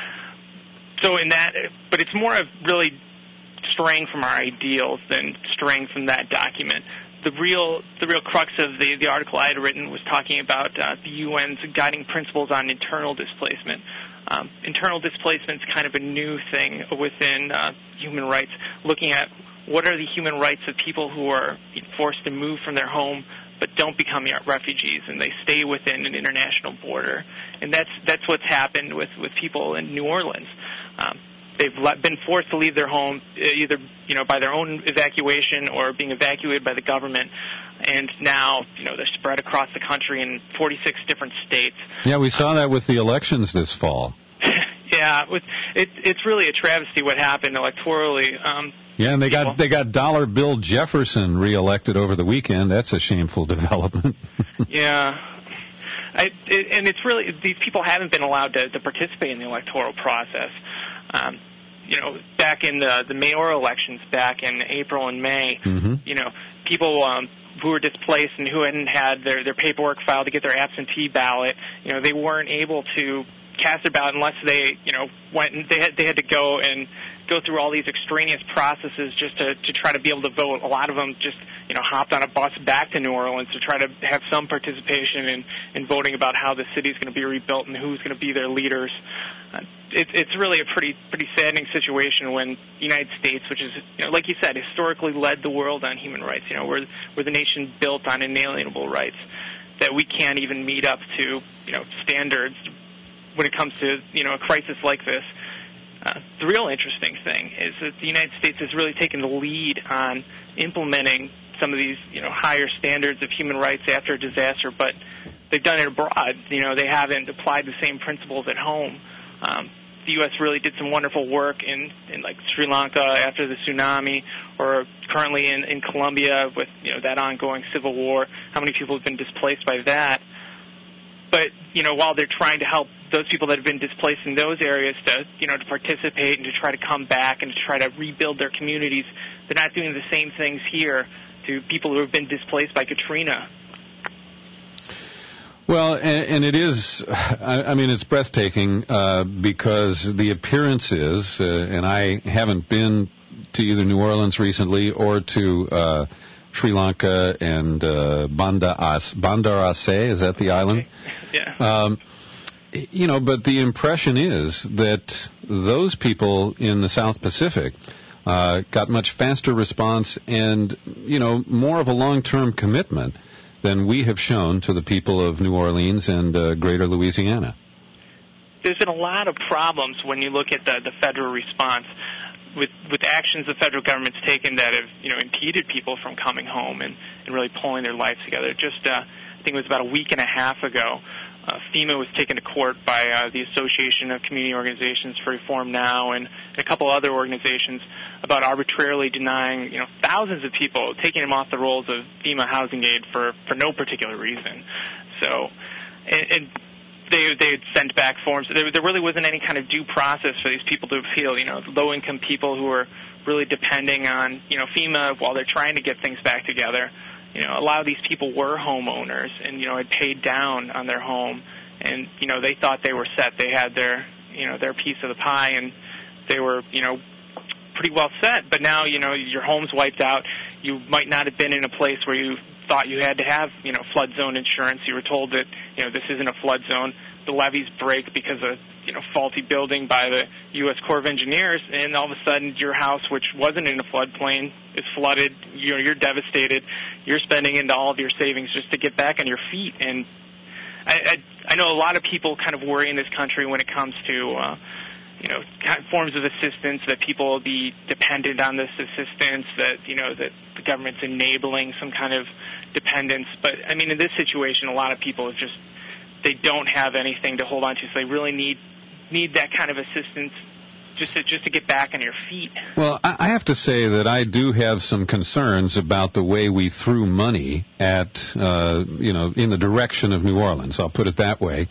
So in that, but it's more of really straying from our ideals than straying from that document. The real, the real crux of the, the article I had written was talking about uh, the U N's guiding principles on internal displacement. Um, internal displacement is kind of a new thing within uh, human rights, looking at what are the human rights of people who are forced to move from their home but don't become refugees and they stay within an international border. And that's that's what's happened with, with people in New Orleans. Um, they've been forced to leave their home either, you know, by their own evacuation or being evacuated by the government. And now, you know, they're spread across the country in forty-six different states. Yeah, we saw that with the elections this fall. Yeah, it, it, it's really a travesty what happened electorally. Um, yeah, and they people. got they got Dollar Bill Jefferson reelected over the weekend. That's a shameful development. Yeah. I, it, and it's really, these people haven't been allowed to, to participate in the electoral process. Um, you know, back in the, the mayoral elections back in April and May, mm-hmm. you know, people um, who were displaced and who hadn't had their, their paperwork filed to get their absentee ballot, you know, they weren't able to cast their ballot unless they, you know, went and they had, they had to go and go through all these extraneous processes just to, to try to be able to vote. A lot of them just, you know, hopped on a bus back to New Orleans to try to have some participation in, in voting about how the city is going to be rebuilt and who's going to be their leaders. Uh, it, it's really a pretty pretty saddening situation when the United States, which is, you know, like you said, historically led the world on human rights. You know, we're, we're the nation built on inalienable rights, that we can't even meet up to, you know, standards when it comes to, you know, a crisis like this. Uh, the real interesting thing is that the United States has really taken the lead on implementing some of these, you know, higher standards of human rights after a disaster, but they've done it abroad. You know, they haven't applied the same principles at home. Um, the U S really did some wonderful work in, in like Sri Lanka after the tsunami, or currently in, in Colombia with, you know, that ongoing civil war. How many people have been displaced by that? But, you know, while they're trying to help those people that have been displaced in those areas to, you know, to participate and to try to come back and to try to rebuild their communities, they're not doing the same things here to people who have been displaced by Katrina. Well, and, and it is, I, I mean, it's breathtaking uh, because the appearance is, uh, and I haven't been to either New Orleans recently or to uh, Sri Lanka and uh, Banda As- Bandar Aceh. Is that the island? Yeah. Um, you know, but the impression is that those people in the South Pacific uh, got much faster response and, you know, more of a long-term commitment than we have shown to the people of New Orleans and uh, greater Louisiana. There's been a lot of problems when you look at the, the federal response with with actions the federal government's taken that have, you know, impeded people from coming home and, and really pulling their lives together. Just, uh, I think it was about a week and a half ago, uh, FEMA was taken to court by uh, the Association of Community Organizations for Reform Now and a couple other organizations about arbitrarily denying, you know, thousands of people, taking them off the rolls of FEMA housing aid for, for no particular reason. So, and, and they they had sent back forms. There, there really wasn't any kind of due process for these people to appeal. You know, low-income people who were really depending on, you know, FEMA while they're trying to get things back together. You know, a lot of these people were homeowners and, you know, had paid down on their home, and, you know, they thought they were set. They had their, you know, their piece of the pie, and they were, you know, pretty well set. But now, you know, your home's wiped out. You might not have been in a place where you thought you had to have, you know, flood zone insurance. You were told that, you know, this isn't a flood zone. The levees break because of, you know, faulty building by the U S Corps of Engineers, and all of a sudden your house, which wasn't in a floodplain, is flooded. You know, you're devastated. You're spending into all of your savings just to get back on your feet. And I, I, I know a lot of people kind of worry in this country when it comes to, uh, you know, kind of forms of assistance, that people will be dependent on this assistance, that, you know, that the government's enabling some kind of dependence. But, I mean, in this situation, a lot of people have just, they don't have anything to hold on to, so they really need need that kind of assistance just to, just to get back on your feet. Well, I have to say that I do have some concerns about the way we threw money at, uh, you know, in the direction of New Orleans. I'll put it that way.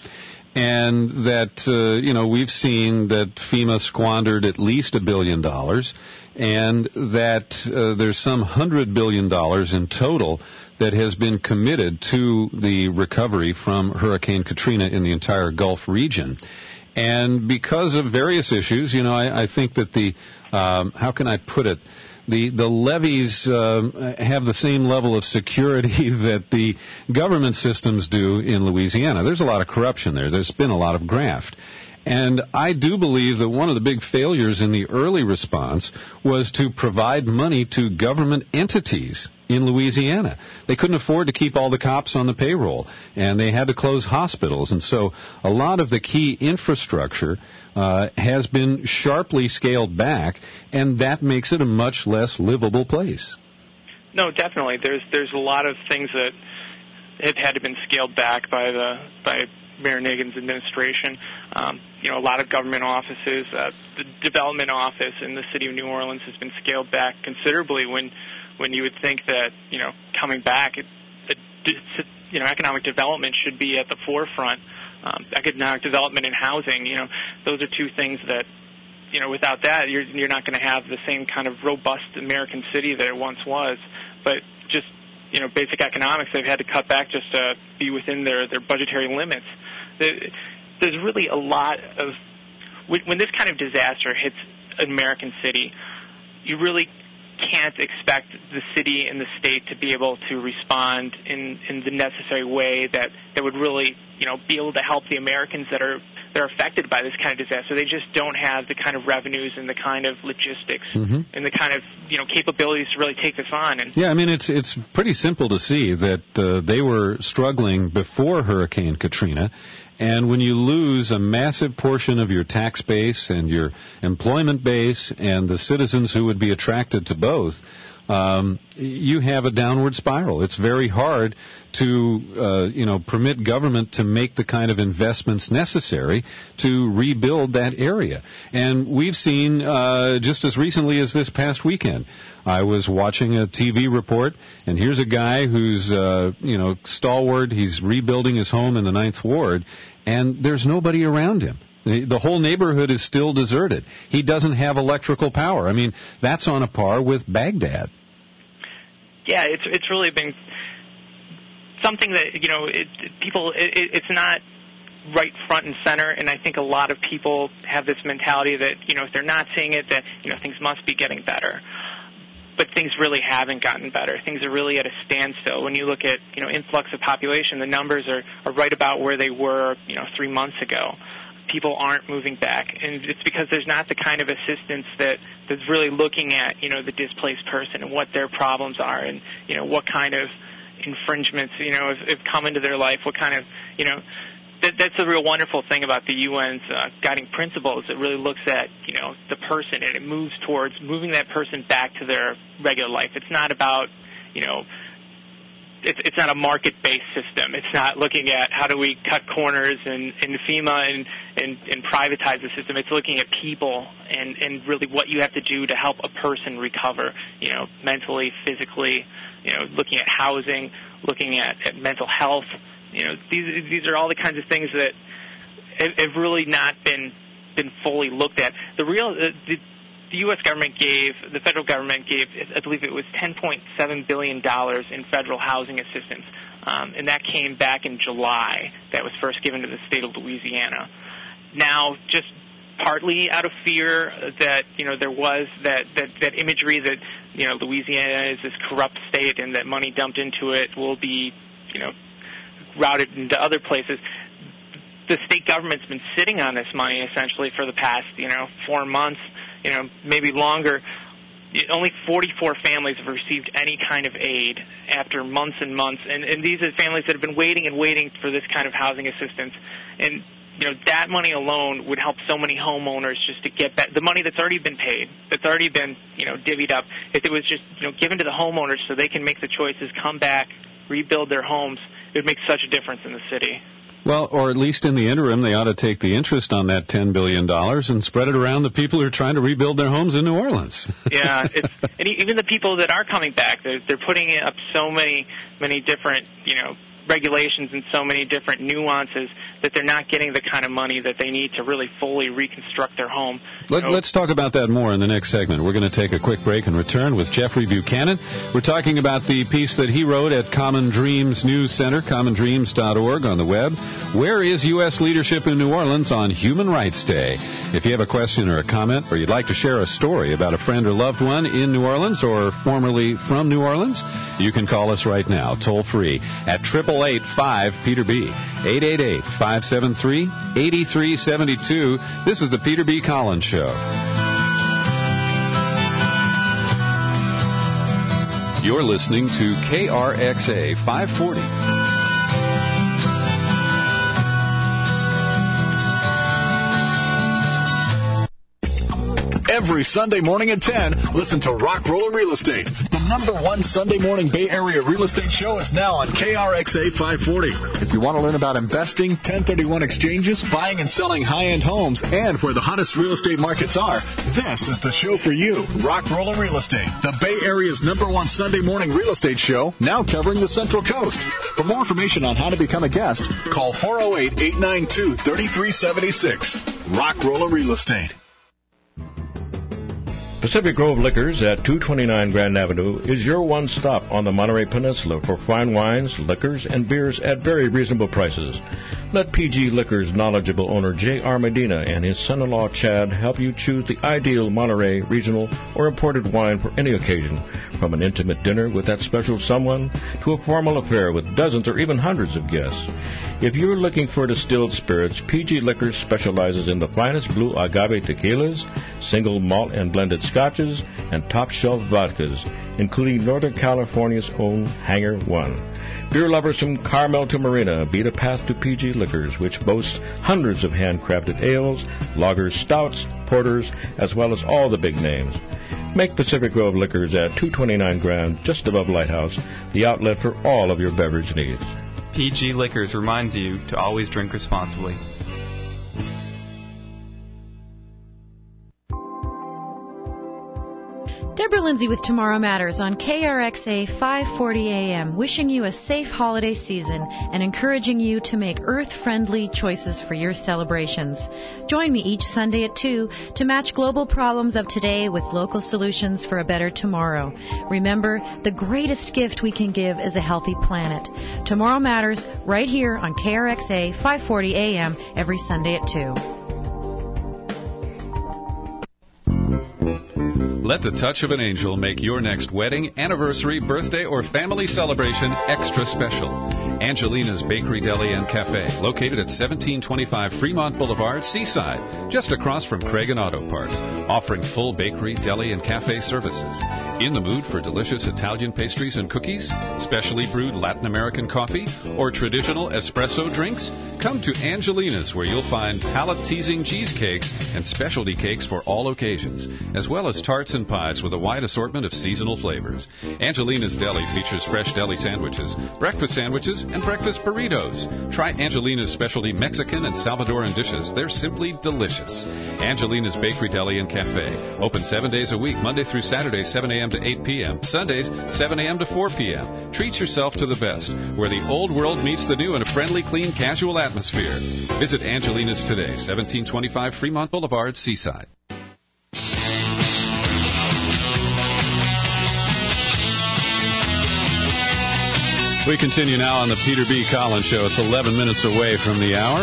And that, uh, you know, we've seen that FEMA squandered at least a billion dollars, and that uh, there's some hundred billion dollars in total that has been committed to the recovery from Hurricane Katrina in the entire Gulf region. And because of various issues, you know, I, I think that the, um, how can I put it, the, the levees um, have the same level of security that the government systems do in Louisiana. There's a lot of corruption there. There's been a lot of graft. And I do believe that one of the big failures in the early response was to provide money to government entities in Louisiana. They couldn't afford to keep all the cops on the payroll, and they had to close hospitals. And so a lot of the key infrastructure uh, has been sharply scaled back, and that makes it a much less livable place. No, definitely. There's there's a lot of things that have had to been scaled back by the by Mayor Nagin's administration. Um, you know, a lot of government offices, uh, the development office in the city of New Orleans has been scaled back considerably when when you would think that, you know, coming back, it, it, you know, economic development should be at the forefront. Um, economic development and housing, you know, those are two things that, you know, without that, you're, you're not going to have the same kind of robust American city that it once was. But just, you know, basic economics, they've had to cut back just to be within their, their budgetary limits. There's really a lot of, when this kind of disaster hits an American city, you really can't expect the city and the state to be able to respond in, in the necessary way that, that would really, you know, be able to help the Americans that are that are affected by this kind of disaster. They just don't have the kind of revenues and the kind of logistics mm-hmm. and the kind of, you know, capabilities to really take this on. And yeah, I mean, it's it's pretty simple to see that uh, they were struggling before Hurricane Katrina. And when you lose a massive portion of your tax base and your employment base and the citizens who would be attracted to both, um, you have a downward spiral. It's very hard to, uh, you know, permit government to make the kind of investments necessary to rebuild that area. And we've seen, uh, just as recently as this past weekend, I was watching a T V report, and here's a guy who's, uh, you know, stalwart. He's rebuilding his home in the Ninth Ward, and there's nobody around him. The whole neighborhood is still deserted. He doesn't have electrical power. I mean, that's on a par with Baghdad. Yeah, it's it's really been something that, you know, it, people, it, it's not right front and center, and I think a lot of people have this mentality that, you know, if they're not seeing it, that, you know, things must be getting better. but things really haven't gotten better. Things are really at a standstill. When you look at, you know, influx of population, the numbers are, are right about where they were, you know, three months ago. People aren't moving back, and it's because there's not the kind of assistance that that's really looking at, you know, the displaced person and what their problems are, and, you know, what kind of infringements, you know, have, have come into their life, what kind of, you know, that, that's the real wonderful thing about the U N's uh, guiding principles. It really looks at, you know, the person, and it moves towards moving that person back to their regular life. It's not about, you know, It's, it's not a market-based system. It's not looking at how do we cut corners in, in FEMA and, and, and privatize the system. It's looking at people and, and really what you have to do to help a person recover, you know, mentally, physically, you know, looking at housing, looking at, at mental health. You know, these these are all the kinds of things that have, have really not been been fully looked at. The real the, The U S government gave, the federal government gave, I believe it was ten point seven billion dollars in federal housing assistance, um, and that came back in July. That was first given to the state of Louisiana. Now, just partly out of fear that, you know, there was that, that, that imagery that, you know, Louisiana is this corrupt state and that money dumped into it will be, you know, routed into other places. The state government's been sitting on this money essentially for the past, you know, four months. You know, maybe longer. Only forty-four families have received any kind of aid after months and months, and, and these are families that have been waiting and waiting for this kind of housing assistance. And, you know, that money alone would help so many homeowners just to get back the money that's already been paid, that's already been, you know, divvied up. If it was just, you know, given to the homeowners so they can make the choices, come back, rebuild their homes, it would make such a difference in the city. Well, or at least in the interim, they ought to take the interest on that ten billion dollars and spread it around the people who are trying to rebuild their homes in New Orleans. Yeah, it's, and even the people that are coming back, they're, they're putting up so many, many different, you know, regulations and so many different nuances that they're not getting the kind of money that they need to really fully reconstruct their home. Let, so, let's talk about that more in the next segment. We're going to take a quick break and return with Jeffrey Buchanan. We're talking about the piece that he wrote at Common Dreams News Center, common dreams dot org on the web. Where is U S leadership in New Orleans on Human Rights Day? If you have a question or a comment, or you'd like to share a story about a friend or loved one in New Orleans or formerly from New Orleans, you can call us right now, toll free, at eight eight eight, five, Peter B. eight eight eight, five seven three, eight three seven two. This is the Peter B. Collins Show. You're listening to K R X A five forty. Every Sunday morning at ten, listen to Rock Roller Real Estate. The number one Sunday morning Bay Area real estate show is now on K R X A five forty. If you want to learn about investing, ten thirty-one exchanges, buying and selling high-end homes, and where the hottest real estate markets are, this is the show for you. Rock Roller Real Estate, the Bay Area's number one Sunday morning real estate show, now covering the Central Coast. For more information on how to become a guest, call four oh eight, eight nine two, three three seven six. Rock Roller Real Estate. Pacific Grove Liquors at two twenty-nine Grand Avenue is your one stop on the Monterey Peninsula for fine wines, liquors, and beers at very reasonable prices. Let P G Liquors' knowledgeable owner J R Medina and his son-in-law Chad help you choose the ideal Monterey regional or imported wine for any occasion, from an intimate dinner with that special someone to a formal affair with dozens or even hundreds of guests. If you're looking for distilled spirits, P G Liquors specializes in the finest blue agave tequilas, single malt and blended scotches, and top-shelf vodkas, including Northern California's own Hangar One. Beer lovers from Carmel to Marina beat a path to P G Liquors, which boasts hundreds of handcrafted ales, lagers, stouts, porters, as well as all the big names. Make Pacific Grove Liquors at two twenty-nine Grand, just above Lighthouse, the outlet for all of your beverage needs. P G Liquors reminds you to always drink responsibly. Deborah Lindsay with Tomorrow Matters on K R X A five forty A M, wishing you a safe holiday season and encouraging you to make earth-friendly choices for your celebrations. Join me each Sunday at two to match global problems of today with local solutions for a better tomorrow. Remember, the greatest gift we can give is a healthy planet. Tomorrow Matters, right here on K R X A five forty A M every Sunday at two. Let the touch of an angel make your next wedding, anniversary, birthday, or family celebration extra special. Angelina's Bakery, Deli, and Cafe, located at seventeen twenty-five Fremont Boulevard, Seaside, just across from Craig and Auto Parts, offering full bakery, deli, and cafe services. In the mood for delicious Italian pastries and cookies, specially brewed Latin American coffee, or traditional espresso drinks? Come to Angelina's, where you'll find palate-teasing cheesecakes and specialty cakes for all occasions, as well as tarts and pies with a wide assortment of seasonal flavors. Angelina's Deli features fresh deli sandwiches, breakfast sandwiches, and breakfast burritos. Try Angelina's specialty Mexican and Salvadoran dishes. They're simply delicious. Angelina's Bakery, Deli, and Cafe. Open seven days a week, Monday through Saturday, seven a.m. to eight p.m., Sundays, seven a.m. to four p.m. Treat yourself to the best, where the old world meets the new in a friendly, clean, casual atmosphere. Visit Angelina's today, seventeen twenty-five Fremont Boulevard, Seaside. We continue now on the Peter B. Collins Show. It's eleven minutes away from the hour.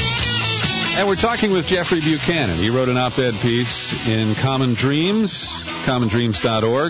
And we're talking with Jeffrey Buchanan. He wrote an op-ed piece in Common Dreams, common dreams dot org,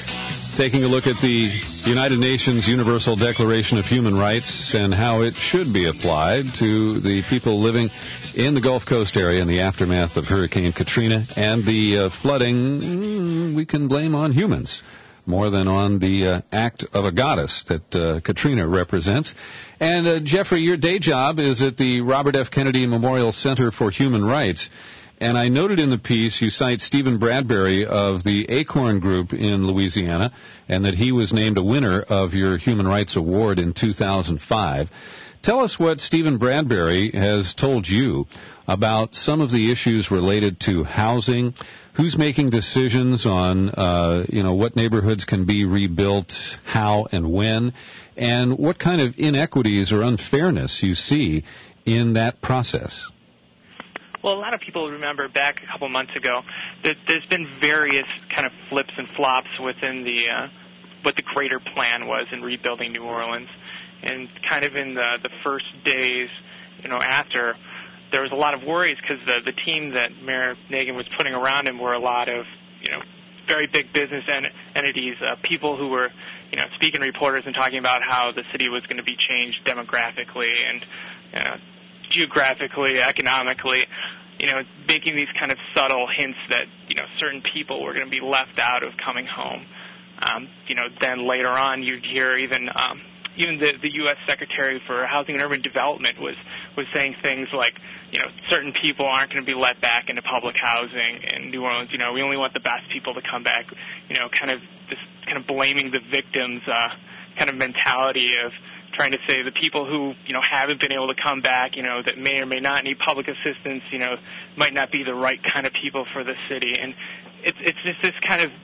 taking a look at the United Nations Universal Declaration of Human Rights and how it should be applied to the people living in the Gulf Coast area in the aftermath of Hurricane Katrina and the uh, flooding we can blame on humans more than on the uh, act of a goddess that uh, Katrina represents. And, uh, Jeffrey, your day job is at the Robert F. Kennedy Memorial Center for Human Rights. And I noted in the piece you cite Stephen Bradbury of the Acorn Group in Louisiana, and that he was named a winner of your Human Rights Award in two thousand five. Tell us what Stephen Bradbury has told you about some of the issues related to housing, who's making decisions on, uh, you know, what neighborhoods can be rebuilt, how and when, and what kind of inequities or unfairness you see in that process. Well, a lot of people remember back a couple months ago that there's been various kind of flips and flops within the uh, what the greater plan was in rebuilding New Orleans. And kind of in the, the first days, you know, after, there was a lot of worries because the, the team that Mayor Nagin was putting around him were a lot of, you know, very big business en- entities, uh, people who were, you know, speaking to reporters and talking about how the city was going to be changed demographically and you know, geographically, economically, you know, making these kind of subtle hints that, you know, certain people were going to be left out of coming home. Um, you know, then later on you'd hear even... Um, Even the, the U S Secretary for Housing and Urban Development was, was saying things like, you know, certain people aren't going to be let back into public housing in New Orleans. You know, we only want the best people to come back. You know, kind of this kind of blaming the victims uh, kind of mentality of trying to say the people who, you know, haven't been able to come back, you know, that may or may not need public assistance, you know, might not be the right kind of people for the city. And it's it's just this kind of,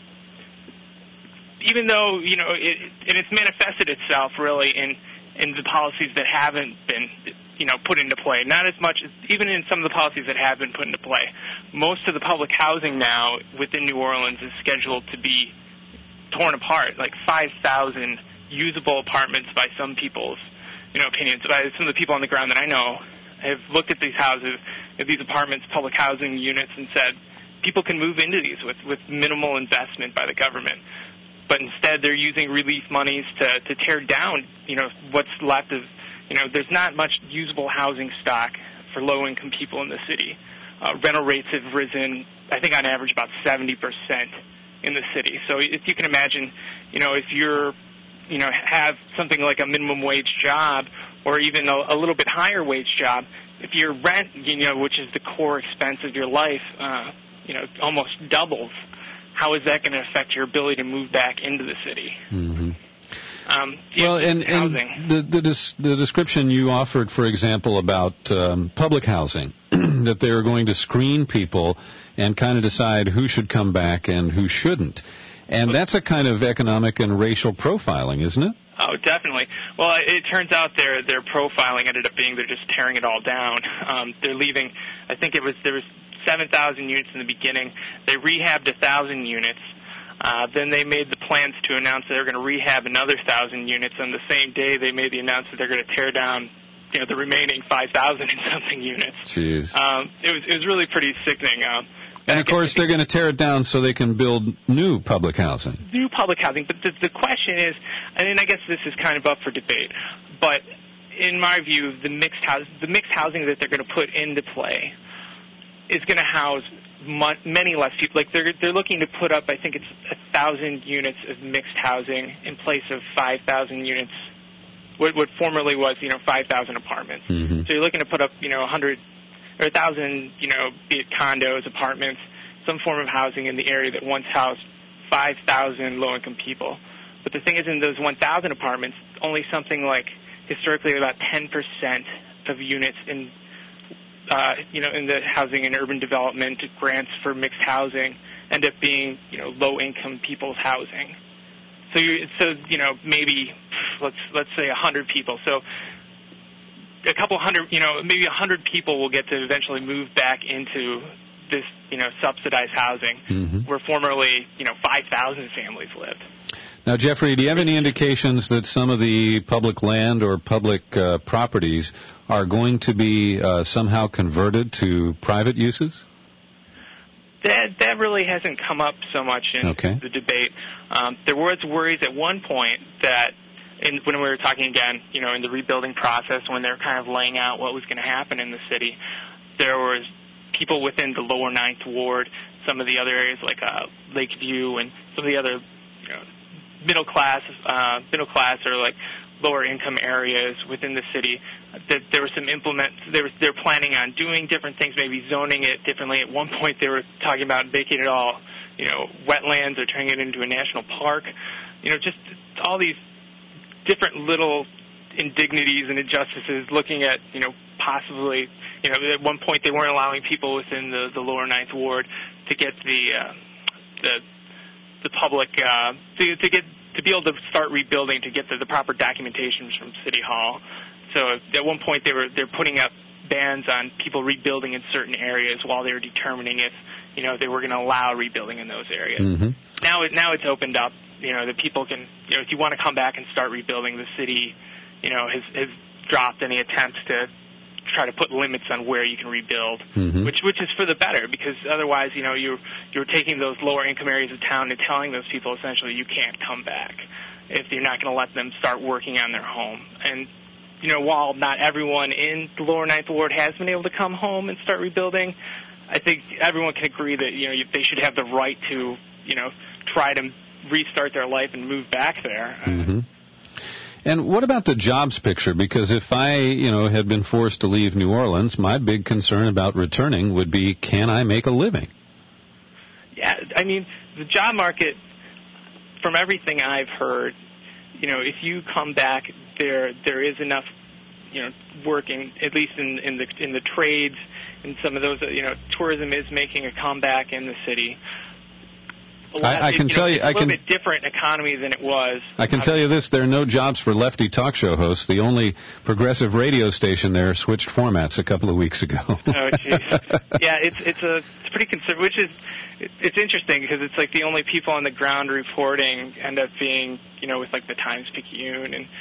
even though, you know, it, and it's manifested itself really in, in the policies that haven't been, you know, put into play. Not as much, as, even in some of the policies that have been put into play. Most of the public housing now within New Orleans is scheduled to be torn apart, like five thousand usable apartments by some people's, you know, opinions. By some of the people on the ground that I know have looked at these houses, at these apartments, public housing units, and said people can move into these with, with minimal investment by the government. But instead they're using relief monies to, to tear down, you know, what's left of, you know, there's not much usable housing stock for low-income people in the city. Uh, rental rates have risen, I think on average, about seventy percent in the city. So if you can imagine, you know, if you're, you know, have something like a minimum wage job or even a, a little bit higher wage job, if your rent, you know, which is the core expense of your life, uh, you know, almost doubles, how is that going to affect your ability to move back into the city? Mm-hmm. Um, well, and, and the, the, dis- the description you offered, for example, about um, public housing, that they're going to screen people and kind of decide who should come back and who shouldn't. And that's a kind of economic and racial profiling, isn't it? Oh, definitely. Well, it turns out their their profiling ended up being they're just tearing it all down. Um, they're leaving, I think it was, there was seven thousand units in the beginning. They rehabbed one thousand units. Uh, then they made the plans to announce that they're going to rehab another one thousand units. On the same day, they made the announcement they're going to tear down, you know, the remaining five thousand and something units. Jeez. Um, it was it was really pretty sickening. Uh, And, of course, they're going to tear it down so they can build new public housing. New public housing. But the, the question is, I mean, I guess this is kind of up for debate, but in my view, the mixed house, the mixed housing that they're going to put into play is going to house mo- many less people. Like they're they're looking to put up, I think it's a thousand units of mixed housing in place of five thousand units. What, what formerly was, you know, five thousand apartments. Mm-hmm. So you're looking to put up, you know, one hundred or one thousand, you know, be it condos, apartments, some form of housing in the area that once housed five thousand low-income people. But the thing is, in those one thousand apartments, only something like historically about ten percent of units in, uh, you know, in the housing and urban development grants for mixed housing end up being, you know, low-income people's housing. So you, so you know, maybe let's let's say a hundred people. So a couple hundred, you know, maybe a hundred people will get to eventually move back into this, you know, subsidized housing, mm-hmm. where formerly, you know, five thousand families lived. Now, Jeffrey, do you have any indications that some of the public land or public uh, properties are going to be uh, somehow converted to private uses? That that really hasn't come up so much in okay. the debate. Um, there was worries at one point that, in, when we were talking again, you know, in the rebuilding process, when they were kind of laying out what was going to happen in the city, there was people within the lower Ninth Ward, some of the other areas like uh, Lakeview, and some of the other, you know, middle class, uh, middle class or like lower income areas within the city. That there were some implement. They were they're planning on doing different things, maybe zoning it differently. At one point, they were talking about making it all, you know, wetlands or turning it into a national park. You know, just all these different little indignities and injustices. Looking at, you know, possibly, you know, at one point they weren't allowing people within the, the lower Ninth Ward to get the uh, the the public uh, to to get to be able to start rebuilding, to get the, the proper documentation from City Hall. So at one point they were they're putting up bans on people rebuilding in certain areas while they were determining if, you know, they were going to allow rebuilding in those areas. Mm-hmm. Now it now it's opened up. You know, that people can, you know, if you want to come back and start rebuilding, the city, you know, has has dropped any attempts to try to put limits on where you can rebuild, mm-hmm. which which is for the better, because otherwise, you know, you're you're taking those lower income areas of town and telling those people essentially you can't come back if you're not going to let them start working on their home. And, you know, while not everyone in the lower Ninth Ward has been able to come home and start rebuilding, I think everyone can agree that, you know, they should have the right to, you know, try to restart their life and move back there. Mm-hmm. And what about the jobs picture? Because if I, you know, had been forced to leave New Orleans, my big concern about returning would be, can I make a living? Yeah, I mean, the job market, from everything I've heard, you know, if you come back, there there is enough, you know, working, at least in, in the in the trades, and some of those, you know, tourism is making a comeback in the city. I, I can you tell know, you, it's a I little can. bit different economy than it was. I can tell you this: there are no jobs for lefty talk show hosts. The only progressive radio station there switched formats a couple of weeks ago. Oh, jeez. Yeah, it's it's a it's pretty conservative, which is it's interesting because it's like the only people on the ground reporting end up being, you know, with like the Times-Picayune, and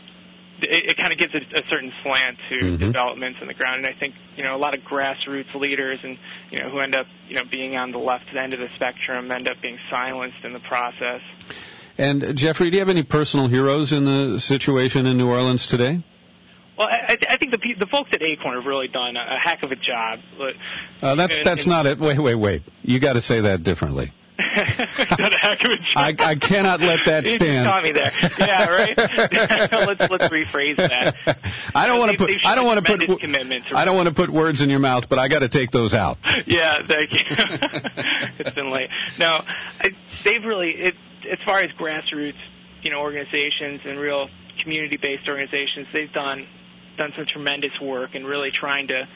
it, it kind of gives a, a certain slant to mm-hmm. developments on the ground. And I think, you know, a lot of grassroots leaders and, you know, who end up, you know, being on the left end of the spectrum end up being silenced in the process. And, Jeffrey, do you have any personal heroes in the situation in New Orleans today? Well, I, I think the the folks at Acorn have really done a, a heck of a job. Uh, that's and, that's and, not it. Wait, wait, wait. You got to say that differently. Done a heck of a job. I, I cannot let that You stand. just caught me there. Yeah, right. let's let's rephrase that. I don't want to put. I don't want to put. Commitment to I don't want to put words in your mouth, but I got to take those out. Yeah, thank you. It's been late. No, I, they've really, it, as far as grassroots, you know, organizations and real community-based organizations, they've done done some tremendous work in really trying to.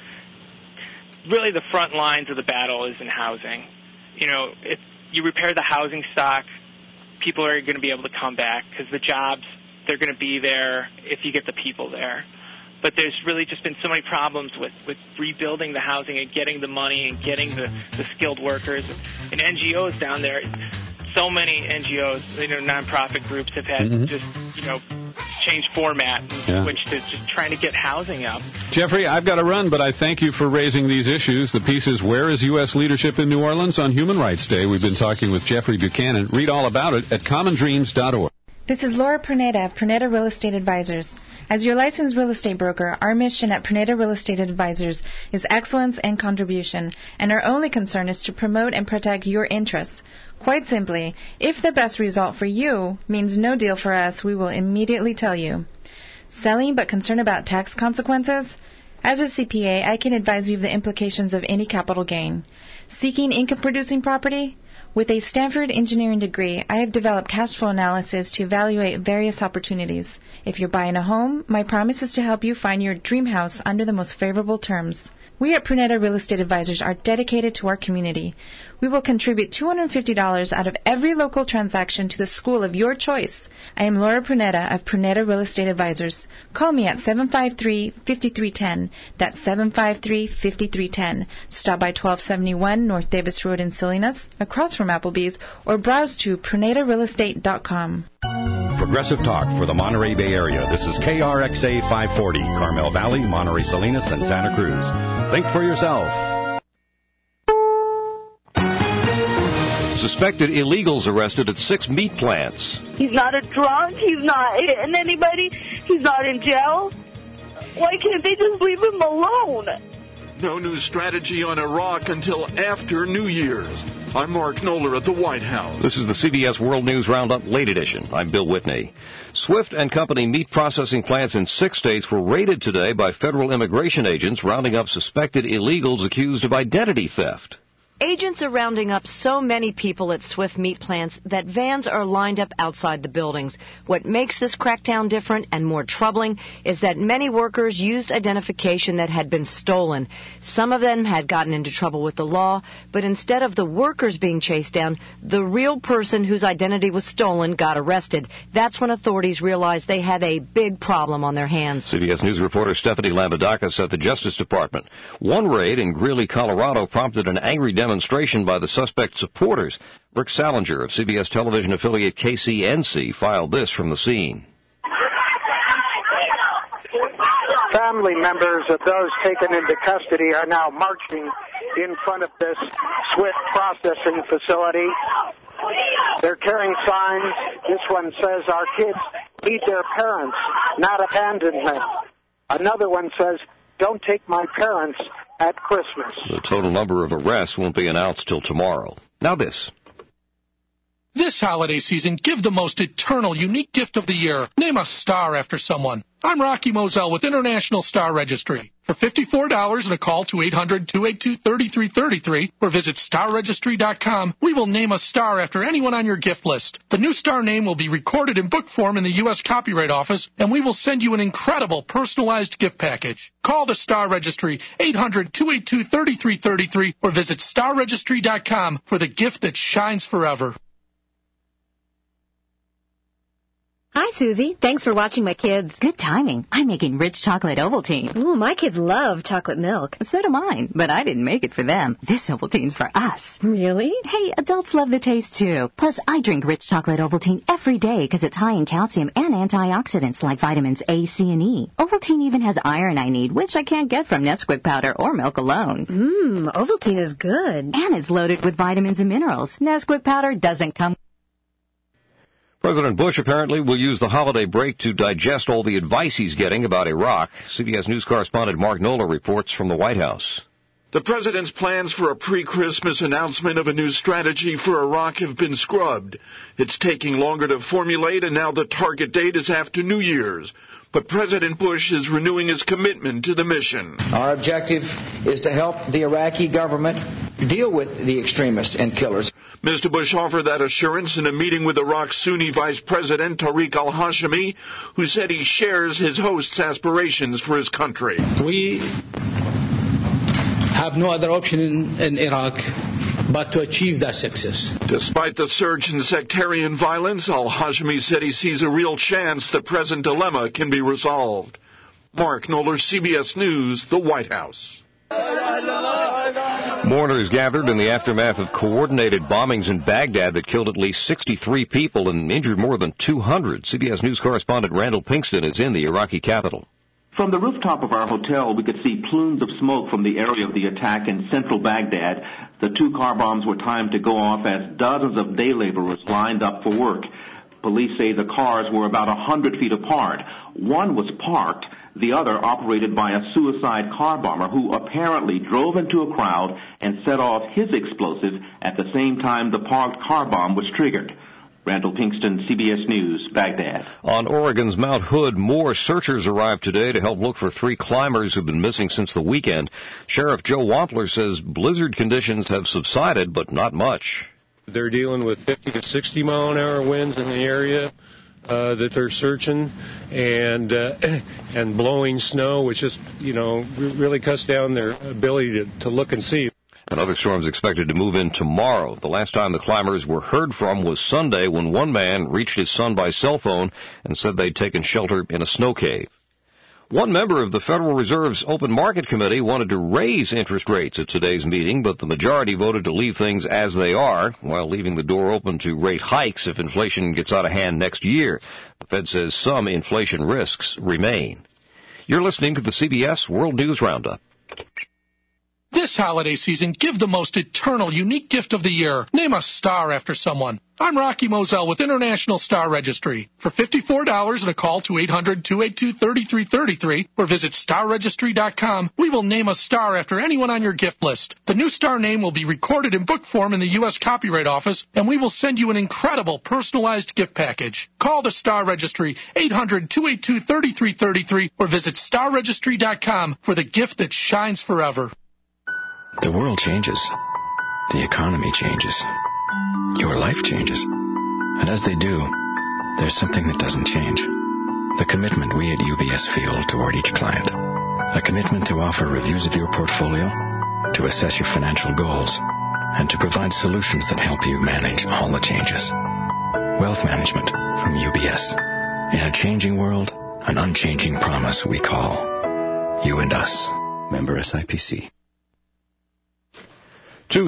Really, the front lines of the battle is in housing. You know, if you repair the housing stock, people are going to be able to come back because the jobs, they're going to be there if you get the people there. But there's really just been so many problems with, with rebuilding the housing and getting the money and getting the, the skilled workers and N G Os down there. So many N G Os, you know, nonprofit groups have had mm-hmm. just, you know, change format, Yeah. which is just trying to get housing up. Jeffrey, I've got to run, but I thank you for raising these issues. The piece is Where is U S Leadership in New Orleans on Human Rights Day? We've been talking with Jeffrey Buchanan. Read all about it at common dreams dot org. This is Laura Pruneda of Pruneda Real Estate Advisors. As your licensed real estate broker, our mission at Pruneda Real Estate Advisors is excellence and contribution, and our only concern is to promote and protect your interests. Quite simply, if the best result for you means no deal for us, we will immediately tell you. Selling but concerned about tax consequences? As a C P A, I can advise you of the implications of any capital gain. Seeking income-producing property? With a Stanford engineering degree, I have developed cash flow analysis to evaluate various opportunities. If you're buying a home, my promise is to help you find your dream house under the most favorable terms. We at Pruneda Real Estate Advisors are dedicated to our community. We will contribute two hundred fifty dollars out of every local transaction to the school of your choice. I am Laura Pruneda of Pruneda Real Estate Advisors. Call me at seven five three, five three one zero. That's seven five three, five three one zero. Stop by twelve seventy-one North Davis Road in Salinas, across from Applebee's, or browse to pruneda real estate dot com. Progressive Talk for the Monterey Bay Area. This is K R X A five forty, Carmel Valley, Monterey Salinas, and Santa Cruz. Think for yourself. Suspected illegals arrested at six meat plants. He's not a drunk. He's not hitting anybody. He's not in jail. Why can't they just leave him alone? No new strategy on Iraq until after New Year's. I'm Mark Knoller at the White House. This is the C B S World News Roundup Late Edition. I'm Bill Whitney. Swift and Company meat processing plants in six states were raided today by federal immigration agents rounding up suspected illegals accused of identity theft. Agents are rounding up so many people at Swift meat plants that vans are lined up outside the buildings. What makes this crackdown different and more troubling is that many workers used identification that had been stolen. Some of them had gotten into trouble with the law, but instead of the workers being chased down, the real person whose identity was stolen got arrested. That's when authorities realized they had a big problem on their hands. C B S News reporter Stephanie Lambadakis at the Justice Department. One raid in Greeley, Colorado prompted an angry demonstration demonstration by the suspect supporters. Rick Salinger of C B S television affiliate K C N C filed this from the scene. Family members of those taken into custody are now marching in front of this Swift processing facility. They're carrying signs. This one says, "Our kids need their parents, not abandonment." Another one says, "Don't take my parents at Christmas." The total number of arrests won't be announced till tomorrow. Now this. This holiday season, give the most eternal, unique gift of the year. Name a star after someone. I'm Rocky Moselle with International Star Registry. For fifty-four dollars and a call to eight hundred, two eight two, three three three three or visit star registry dot com, we will name a star after anyone on your gift list. The new star name will be recorded in book form in the U S Copyright Office, and we will send you an incredible personalized gift package. Call the Star Registry, eight hundred, two eight two, three three three three or visit star registry dot com for the gift that shines forever. Hi, Susie. Thanks for watching my kids. Good timing. I'm making rich chocolate Ovaltine. Ooh, my kids love chocolate milk. So do mine, but I didn't make it for them. This Ovaltine's for us. Really? Hey, adults love the taste, too. Plus, I drink rich chocolate Ovaltine every day because it's high in calcium and antioxidants like vitamins A, C, and E. Ovaltine even has iron I need, which I can't get from Nesquik powder or milk alone. Mmm, Ovaltine is good. And it's loaded with vitamins and minerals. Nesquik powder doesn't come. President Bush apparently will use the holiday break to digest all the advice he's getting about Iraq. C B S News correspondent Mark Knoller reports from the White House. The president's plans for a pre-Christmas announcement of a new strategy for Iraq have been scrubbed. It's taking longer to formulate, and now the target date is after New Year's. But President Bush is renewing his commitment to the mission. Our objective is to help the Iraqi government deal with the extremists and killers. Mister Bush offered that assurance in a meeting with Iraq's Sunni Vice President Tariq al-Hashimi, who said he shares his host's aspirations for his country. We have no other option in, in Iraq but to achieve that success. Despite the surge in sectarian violence, al-Hashimi said he sees a real chance the present dilemma can be resolved. Mark Knoller, C B S News, the White House. Mourners gathered in the aftermath of coordinated bombings in Baghdad that killed at least sixty-three people and injured more than two hundred. C B S News correspondent Randall Pinkston is in the Iraqi capital. From the rooftop of our hotel, we could see plumes of smoke from the area of the attack in central Baghdad. The two car bombs were timed to go off as dozens of day laborers lined up for work. Police say the cars were about one hundred feet apart. One was parked, the other operated by a suicide car bomber who apparently drove into a crowd and set off his explosive at the same time the parked car bomb was triggered. Randall Pinkston, C B S News, Baghdad. On Oregon's Mount Hood, more searchers arrived today to help look for three climbers who've been missing since the weekend. Sheriff Joe Wampler says blizzard conditions have subsided, but not much. They're dealing with fifty to sixty mile an hour winds in the area uh, that they're searching, and uh, and blowing snow, which just, you know, really cuts down their ability to, to look and see. Another storm's expected to move in tomorrow. The last time the climbers were heard from was Sunday when one man reached his son by cell phone and said they'd taken shelter in a snow cave. One member of the Federal Reserve's Open Market Committee wanted to raise interest rates at today's meeting, but the majority voted to leave things as they are, while leaving the door open to rate hikes if inflation gets out of hand next year. The Fed says some inflation risks remain. You're listening to the C B S World News Roundup. This holiday season, give the most eternal, unique gift of the year. Name a star after someone. I'm Rocky Moselle with International Star Registry. For fifty-four dollars and a call to eight hundred, two eight two, three three three three or visit star registry dot com, we will name a star after anyone on your gift list. The new star name will be recorded in book form in the U S Copyright Office, and we will send you an incredible personalized gift package. Call the Star Registry, eight hundred, two eight two, three three three three or visit star registry dot com for the gift that shines forever. The world changes. The economy changes. Your life changes. And as they do, there's something that doesn't change. The commitment we at U B S feel toward each client. A commitment to offer reviews of your portfolio, to assess your financial goals, and to provide solutions that help you manage all the changes. Wealth management from U B S. In a changing world, an unchanging promise we call You and Us. Member S I P C. Two.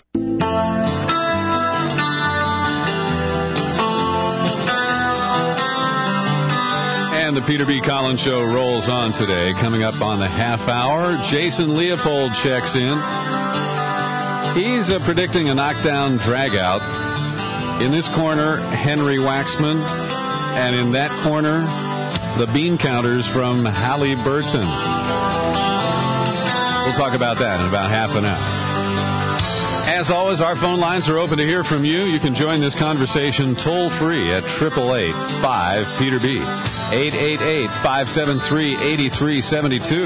And the Peter B. Collins Show rolls on today. Coming up on the half hour, Jason Leopold checks in. He's uh, predicting a knockdown dragout. In this corner, Henry Waxman. And in that corner, the bean counters from Halliburton. We'll talk about that in about half an hour. As always, our phone lines are open to hear from you. You can join this conversation toll-free at eight eight eight, five, Peter B. eight eight eight, five seven three, eight three seven two.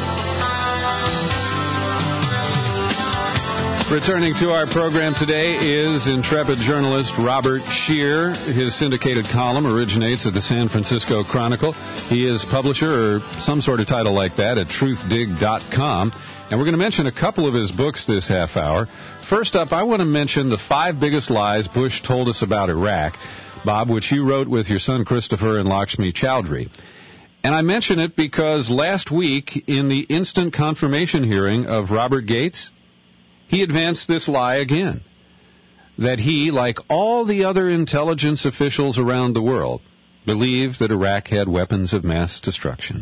Returning to our program today is intrepid journalist Robert Scheer. His syndicated column originates at the San Francisco Chronicle. He is publisher, or some sort of title like that, at truth dig dot com. And we're going to mention a couple of his books this half hour. First up, I want to mention the five biggest lies Bush told us about Iraq, Bob, which you wrote with your son Christopher and Lakshmi Chowdhury. And I mention it because last week, in the instant confirmation hearing of Robert Gates, he advanced this lie again, that he, like all the other intelligence officials around the world, believed that Iraq had weapons of mass destruction.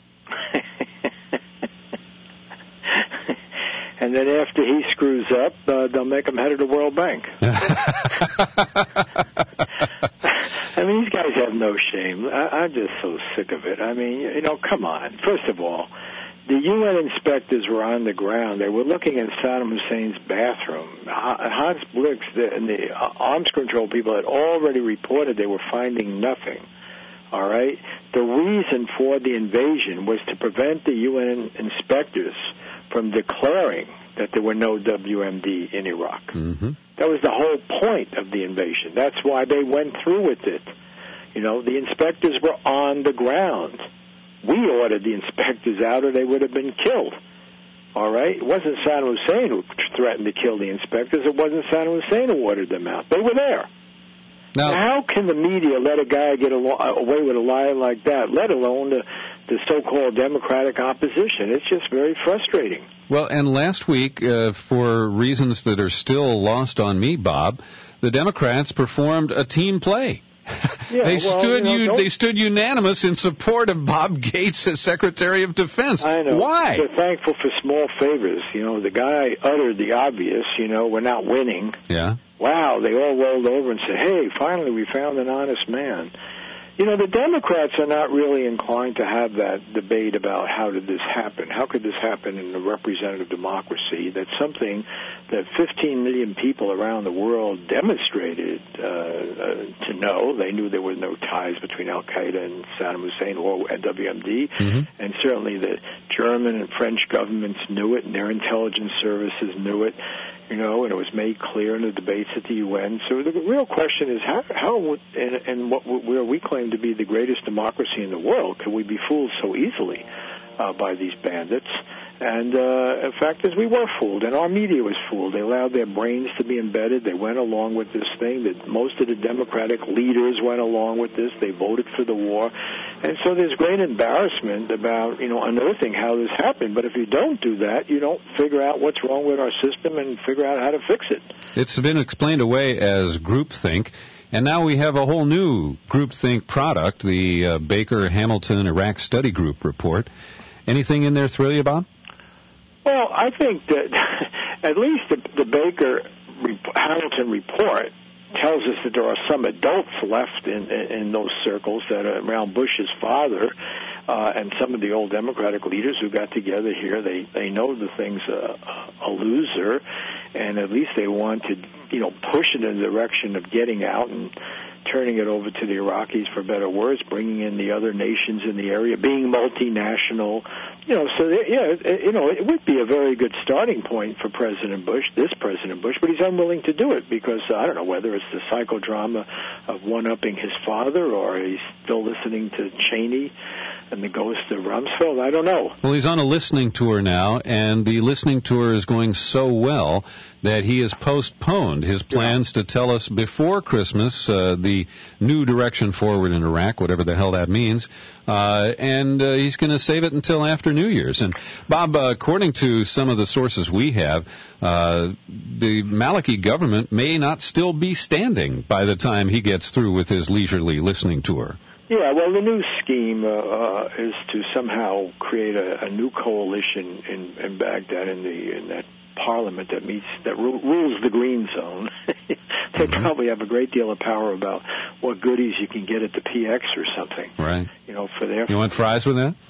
And then after he screws up, uh, they'll make him head of the World Bank. I mean, these guys have no shame. I, I'm just so sick of it. I mean, you know, come on. First of all, the U N inspectors were on the ground. They were looking in Saddam Hussein's bathroom. Hans Blix and the arms control people had already reported they were finding nothing. All right? The reason for the invasion was to prevent the U N inspectors from declaring that there were no W M D in Iraq. Mm-hmm. That was the whole point of the invasion. That's why they went through with it. You know, the inspectors were on the ground. We ordered the inspectors out or they would have been killed. All right? It wasn't Saddam Hussein who threatened to kill the inspectors. It wasn't Saddam Hussein who ordered them out. They were there. Now, now how can the media let a guy get away with a lie like that, let alone the, the so-called Democratic opposition? It's just very frustrating. Well, and last week, uh, for reasons that are still lost on me, Bob, the Democrats performed a team play. Yeah, they well, stood you know, you, they stood unanimous in support of Bob Gates as Secretary of Defense. I know. Why? They're thankful for small favors. You know, the guy uttered the obvious, you know, we're not winning. Yeah. Wow, they all rolled over and said, hey, finally we found an honest man. You know, the Democrats are not really inclined to have that debate about how did this happen. How could this happen in a representative democracy? That's something that fifteen million people around the world demonstrated uh, uh, to know. They knew there were no ties between Al-Qaeda and Saddam Hussein or W M D. Mm-hmm. And certainly the German and French governments knew it, and their intelligence services knew it. You know, and it was made clear in the debates at the U N. So the real question is, how, how would, and, and what, where we claim to be the greatest democracy in the world, can we be fooled so easily uh, by these bandits? And uh, the fact is, we were fooled, and our media was fooled. They allowed their brains to be embedded. They went along with this thing. That most of the Democratic leaders went along with this. They voted for the war. And so there's great embarrassment about, you know, unearthing how this happened. But if you don't do that, you don't figure out what's wrong with our system and figure out how to fix it. It's been explained away as groupthink. And now we have a whole new groupthink product, the uh, Baker-Hamilton Iraq Study Group report. Anything in there thrill you, Bob? Well, I think that at least the, the Baker-Hamilton report tells us that there are some adults left in, in, in those circles that are around Bush's father uh, and some of the old Democratic leaders who got together here. They they know the thing's a, a loser, and at least they want to, you know, push it in the direction of getting out and turning it over to the Iraqis, for better words, bringing in the other nations in the area, being multinational. You know, so, yeah, it, you know, it would be a very good starting point for President Bush, this President Bush, but he's unwilling to do it because, uh, I don't know, whether it's the psychodrama of one-upping his father or he's still listening to Cheney and the ghost of Rumsfeld. I don't know. Well, he's on a listening tour now, and the listening tour is going so well that he has postponed his plans yeah. to tell us before Christmas uh, the new direction forward in Iraq, whatever the hell that means, uh, and uh, he's going to save it until after New Year's. And, Bob, uh, according to some of the sources we have, uh, the Maliki government may not still be standing by the time he gets through with his leisurely listening tour. Yeah, well, the new scheme uh, uh, is to somehow create a, a new coalition in, in Baghdad in the in that parliament that meets that ru- rules the green zone. They mm-hmm. probably have a great deal of power about what goodies you can get at the P X or something. Right. You know, for their. You want fries with that?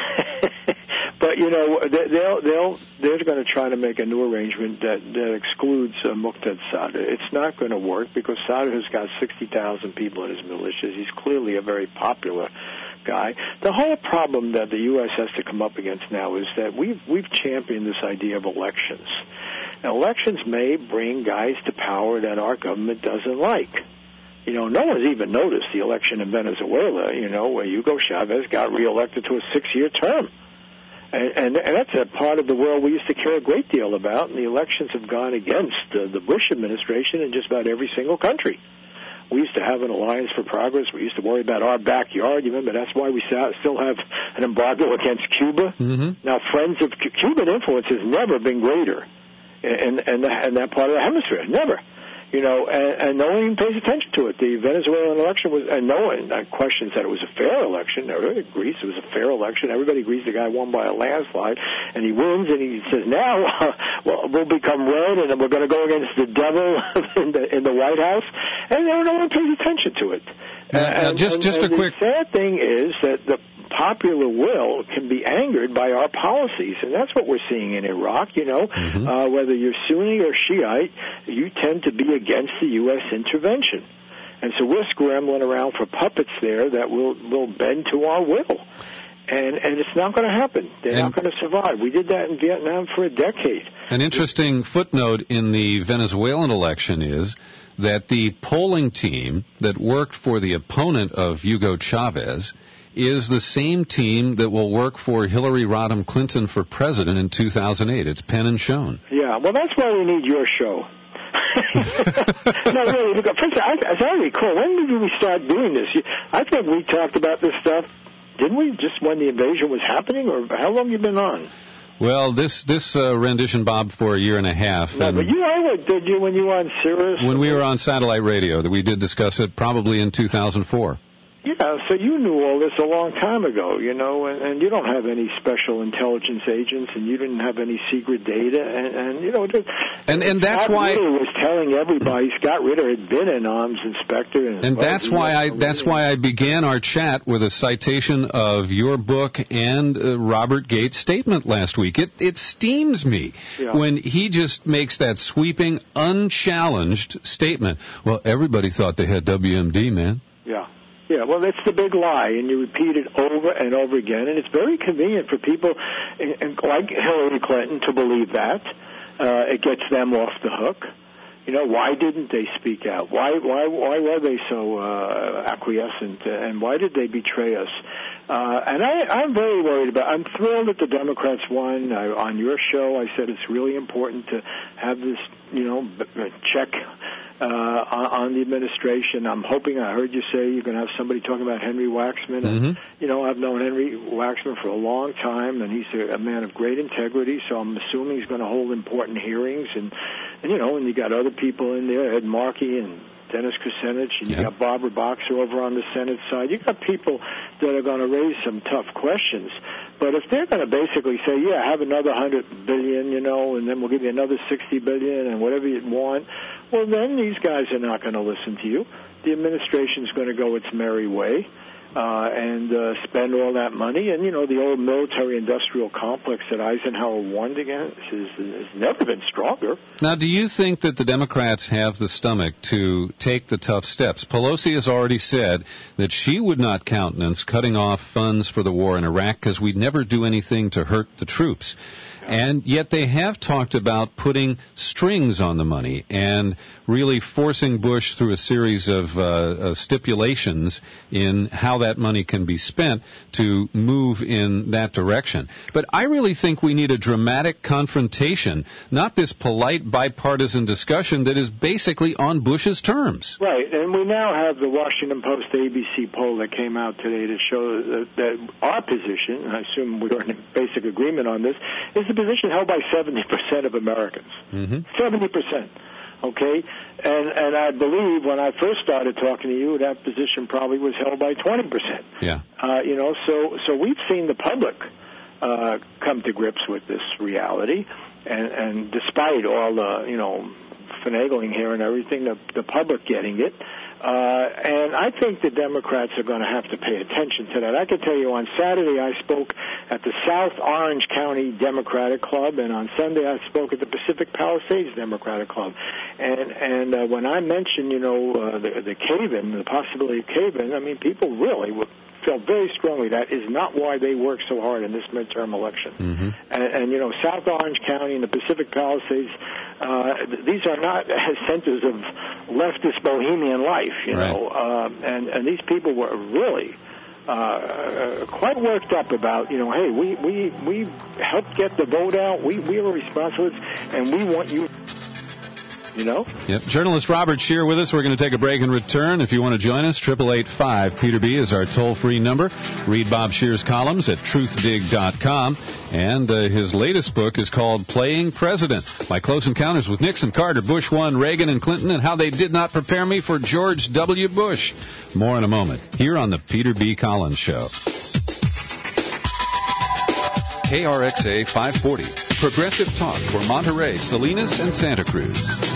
But you know, they'll they'll they're going to try to make a new arrangement that that excludes uh, Muqtada Sadr. It's not going to work because Sadr has got sixty thousand people in his militias. He's clearly a very popular guy. The whole problem that the U S has to come up against now is that we've we've championed this idea of elections. Now, elections may bring guys to power that our government doesn't like. You know, no one's even noticed the election in Venezuela, you know, where Hugo Chavez got reelected to a six-year term. And, and, and that's a part of the world we used to care a great deal about, and the elections have gone against uh, the Bush administration in just about every single country. We used to have an alliance for progress. We used to worry about our backyard. You remember, that's why we still have an embargo against Cuba. Mm-hmm. Now, friends of Cuban influence has never been greater in, in, the, in that part of the hemisphere. Never. You know, and, and no one even pays attention to it. The Venezuelan election was, and no one questions that it was a fair election. Everybody agrees it was a fair election. Everybody agrees the guy won by a landslide, and he wins, and he says, now uh, well, we'll become red, and we're going to go against the devil in the in the White House, and no one pays attention to it. Uh, and, just and, just and a quick. The sad thing is that the popular will can be angered by our policies, and that's what we're seeing in Iraq. You know, mm-hmm. uh, whether you're Sunni or Shiite, you tend to be against the U S intervention, and so we're scrambling around for puppets there that will will bend to our will, and and it's not going to happen. They're and not going to survive. We did that in Vietnam for a decade. An interesting footnote in the Venezuelan election is that the polling team that worked for the opponent of Hugo Chavez is the same team that will work for Hillary Rodham Clinton for president in two thousand eight. It's Penn and Schoen. Yeah, well, that's why we need your show. No, really, first, as I recall, when did we start doing this? I think we talked about this stuff, didn't we, just when the invasion was happening, or how long have you been on? Well, this this uh, rendition, Bob, for a year and a half. No, and but you heard it, did you, when you were on Sirius? When we were on satellite radio, that we did discuss it probably in two thousand four. Yeah, so you knew all this a long time ago, you know, and, and you don't have any special intelligence agents, and you didn't have any secret data, and, and you know, just, and and that's Scott why Ritter was telling everybody Scott Ritter had been an arms inspector, and, and well, that's why I that's why I began our chat with a citation of your book and uh, Robert Gates' statement last week. It it steams me Yeah. when he just makes that sweeping, unchallenged statement. Well, everybody thought they had W M D, man. Yeah. Yeah, well, that's the big lie, and you repeat it over and over again, and it's very convenient for people and, and like Hillary Clinton to believe that. Uh, it gets them off the hook. You know, why didn't they speak out? Why why why were they so uh, acquiescent, and why did they betray us? Uh, and I, I'm very worried about. I'm thrilled that the Democrats won. I, on your show, I said it's really important to have this, you know, check uh, on, on the administration. I'm hoping. I heard you say you're going to have somebody talking about Henry Waxman. Mm-hmm. And, you know, I've known Henry Waxman for a long time, and he's a, a man of great integrity. So I'm assuming he's going to hold important hearings, and and you know, and you got other people in there, Ed Markey and Dennis Kucinich, and you yeah. got Barbara Boxer over on the Senate side. You got people that are going to raise some tough questions. But if they're going to basically say, yeah, have another hundred billion, you know, and then we'll give you another sixty billion and whatever you want, well, then these guys are not going to listen to you. The administration's going to go its merry way. Uh, and uh, spend all that money. And, you know, the old military-industrial complex that Eisenhower warned against has, has never been stronger. Now, do you think that the Democrats have the stomach to take the tough steps? Pelosi has already said that she would not countenance cutting off funds for the war in Iraq because we'd never do anything to hurt the troops. And yet they have talked about putting strings on the money and really forcing Bush through a series of uh, uh, stipulations in how that money can be spent to move in that direction. But I really think we need a dramatic confrontation, not this polite bipartisan discussion that is basically on Bush's terms. Right, and we now have the Washington Post A B C poll that came out today to show that, that our position, and I assume we're in basic agreement on this, is the position held by seventy percent of Americans. Mm-hmm. seventy percent. Okay? And and I believe when I first started talking to you, that position probably was held by twenty percent. Yeah. Uh, you know, so so we've seen the public uh, come to grips with this reality, and, and despite all the, you know, finagling here and everything, the, the public getting it. Uh, and I think the Democrats are going to have to pay attention to that. I can tell you on Saturday I spoke at the South Orange County Democratic Club, and on Sunday I spoke at the Pacific Palisades Democratic Club. And and uh, when I mentioned, you know, uh, the, the cave-in, the possibility of cave-in, I mean, people really were, felt very strongly that is not why they worked so hard in this midterm election. Mm-hmm. And, and, you know, South Orange County and the Pacific Palisades, uh, these are not centers of leftist bohemian life, you right. know. Um, and, and these people were really uh, quite worked up about, you know, hey, we, we, we helped get the vote out. We, we are responsible, and we want you... You know? Yep. Journalist Robert Scheer with us. We're going to take a break and return. If you want to join us, eight eight eight five Peter B is our toll-free number. Read Bob Scheer's columns at truth dig dot com. And uh, his latest book is called Playing President, My Close Encounters with Nixon, Carter, Bush one, Reagan, and Clinton, and How They Did Not Prepare Me for George W. Bush. More in a moment, here on the Peter B. Collins Show. K R X A five forty, progressive talk for Monterey, Salinas, and Santa Cruz.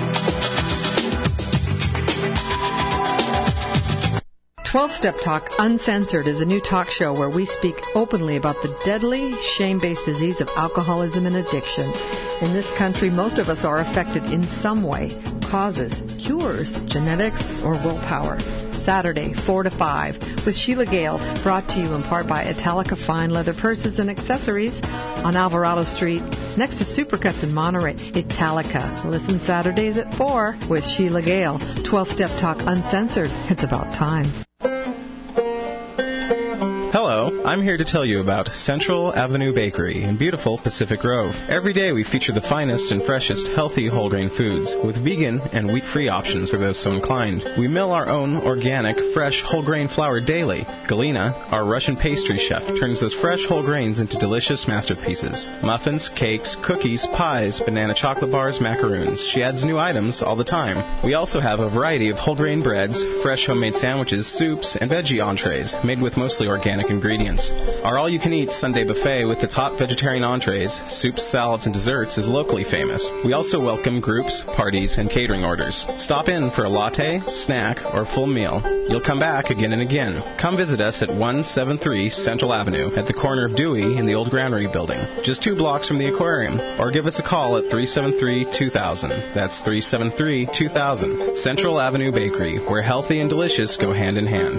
twelve-Step Talk Uncensored is a new talk show where we speak openly about the deadly, shame-based disease of alcoholism and addiction. In this country, most of us are affected in some way. Causes, cures, genetics, or willpower. Saturday, four to five, with Sheila Gale, brought to you in part by Italica Fine Leather Purses and Accessories on Alvarado Street, next to Supercuts in Monterey. Italica. Listen Saturdays at four with Sheila Gale. twelve-Step Talk Uncensored. It's about time. Hello, Hello, I'm here to tell you about Central Avenue Bakery in beautiful Pacific Grove. Every day we feature the finest and freshest healthy whole grain foods with vegan and wheat-free options for those so inclined. We mill our own organic, fresh whole grain flour daily. Galina, our Russian pastry chef, turns those fresh whole grains into delicious masterpieces. Muffins, cakes, cookies, pies, banana chocolate bars, macaroons. She adds new items all the time. We also have a variety of whole grain breads, fresh homemade sandwiches, soups, and veggie entrees made with mostly organic ingredients. Our all-you-can-eat Sunday buffet with the top vegetarian entrees, soups, salads, and desserts is locally famous. We also welcome groups, parties, and catering orders. Stop in for a latte, snack, or full meal. You'll come back again and again. Come visit us at one seventy-three Central Avenue at the corner of Dewey and the old Granary building, just two blocks from the aquarium. Or give us a call at three seven three, two thousand. That's three seven three, two thousand. Central Avenue Bakery, where healthy and delicious go hand in hand.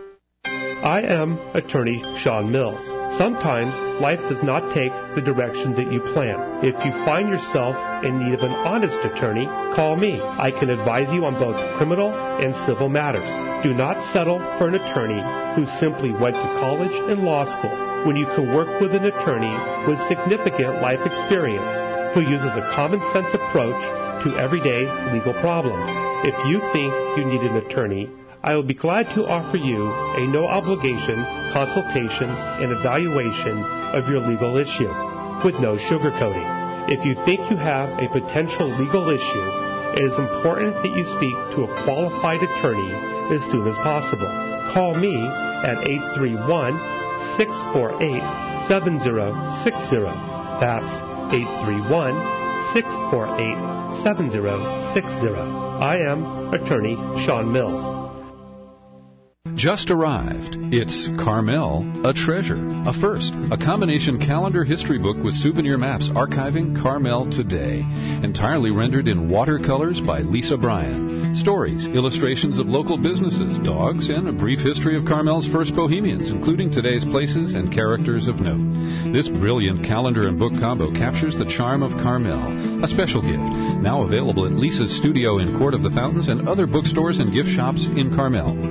I am attorney Sean Mills. Sometimes life does not take the direction that you plan. If you find yourself in need of an honest attorney, call me. I can advise you on both criminal and civil matters. Do not settle for an attorney who simply went to college and law school when you can work with an attorney with significant life experience who uses a common sense approach to everyday legal problems. If you think you need an attorney, I will be glad to offer you a no-obligation consultation and evaluation of your legal issue with no sugarcoating. If you think you have a potential legal issue, it is important that you speak to a qualified attorney as soon as possible. Call me at eight three one, six four eight, seven zero six zero. That's eight three one, six four eight, seven zero six zero. I am attorney Sean Mills. Just arrived. It's Carmel, a treasure, a first, a combination calendar history book with souvenir maps archiving Carmel today, entirely rendered in watercolors by Lisa Bryan. Stories, illustrations of local businesses, dogs, and a brief history of Carmel's first bohemians, including today's places and characters of note. This brilliant calendar and book combo captures the charm of Carmel, a special gift, now available at Lisa's studio in Court of the Fountains and other bookstores and gift shops in Carmel.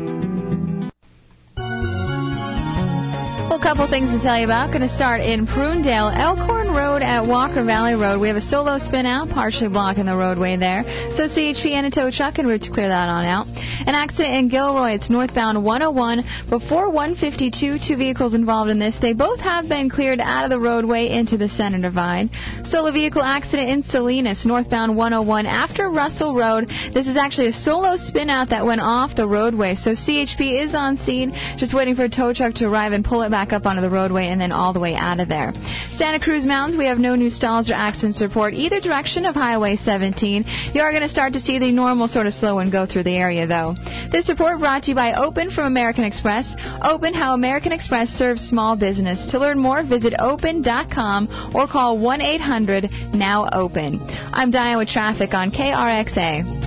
Couple things to tell you about. Going to start in Prunedale, Elkhorn Road at Walker Valley Road. We have a solo spin out, partially blocking the roadway there. So C H P and a tow truck en route to clear that on out. An accident in Gilroy. It's northbound one oh one before one fifty-two. Two vehicles involved in this. They both have been cleared out of the roadway into the center divide. Solo vehicle accident in Salinas, northbound one oh one after Russell Road. This is actually a solo spin out that went off the roadway. So C H P is on scene, just waiting for a tow truck to arrive and pull it back up onto the roadway and then all the way out of there. Santa Cruz Mountains, we have no new stalls or accidents to report either direction of Highway seventeen. You are going to start to see the normal sort of slow one go through the area, though. This report brought to you by Open from American Express. Open, how American Express serves small business. To learn more, visit open dot com or call one eight hundred now open. I'm Diane with traffic on K R X A.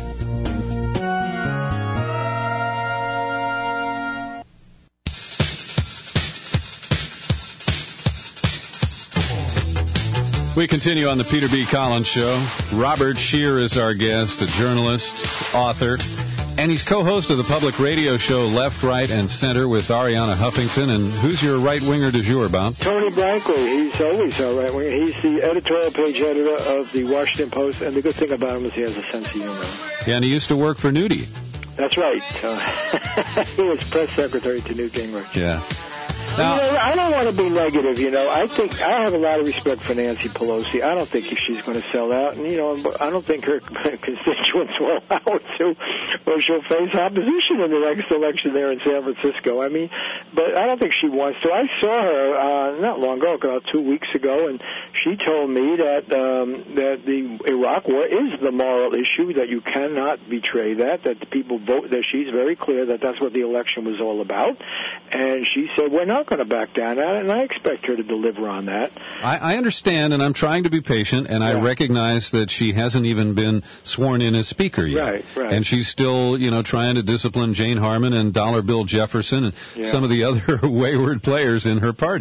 We continue on the Peter B. Collins Show. Robert Scheer is our guest, a journalist, author, and he's co-host of the public radio show Left, Right, and Center with Ariana Huffington. And who's your right-winger du jour, Bob? Tony Blankley. He's always our right-winger. He's the editorial page editor of the Washington Post, and the good thing about him is he has a sense of humor. Yeah, and he used to work for Nudie. That's right. Uh, he was press secretary to Newt Gingrich. Yeah. Now, you know, I don't want to be negative, you know. I think I have a lot of respect for Nancy Pelosi. I don't think she's going to sell out, and you know, I don't think her constituents will allow it to, or she'll face opposition in the next election there in San Francisco. I mean, but I don't think she wants to. I saw her uh, not long ago, about two weeks ago, and she told me that um, that the Iraq War is the moral issue, that you cannot betray that, that the people vote. That she's very clear that that's what the election was all about, and she said we're not going to back down on it, and I expect her to deliver on that. I, I understand, and I'm trying to be patient, and yeah. I recognize that she hasn't even been sworn in as Speaker yet. Right, right. And she's still, you know, trying to discipline Jane Harman and Dollar Bill Jefferson and yeah. some of the other wayward players in her party.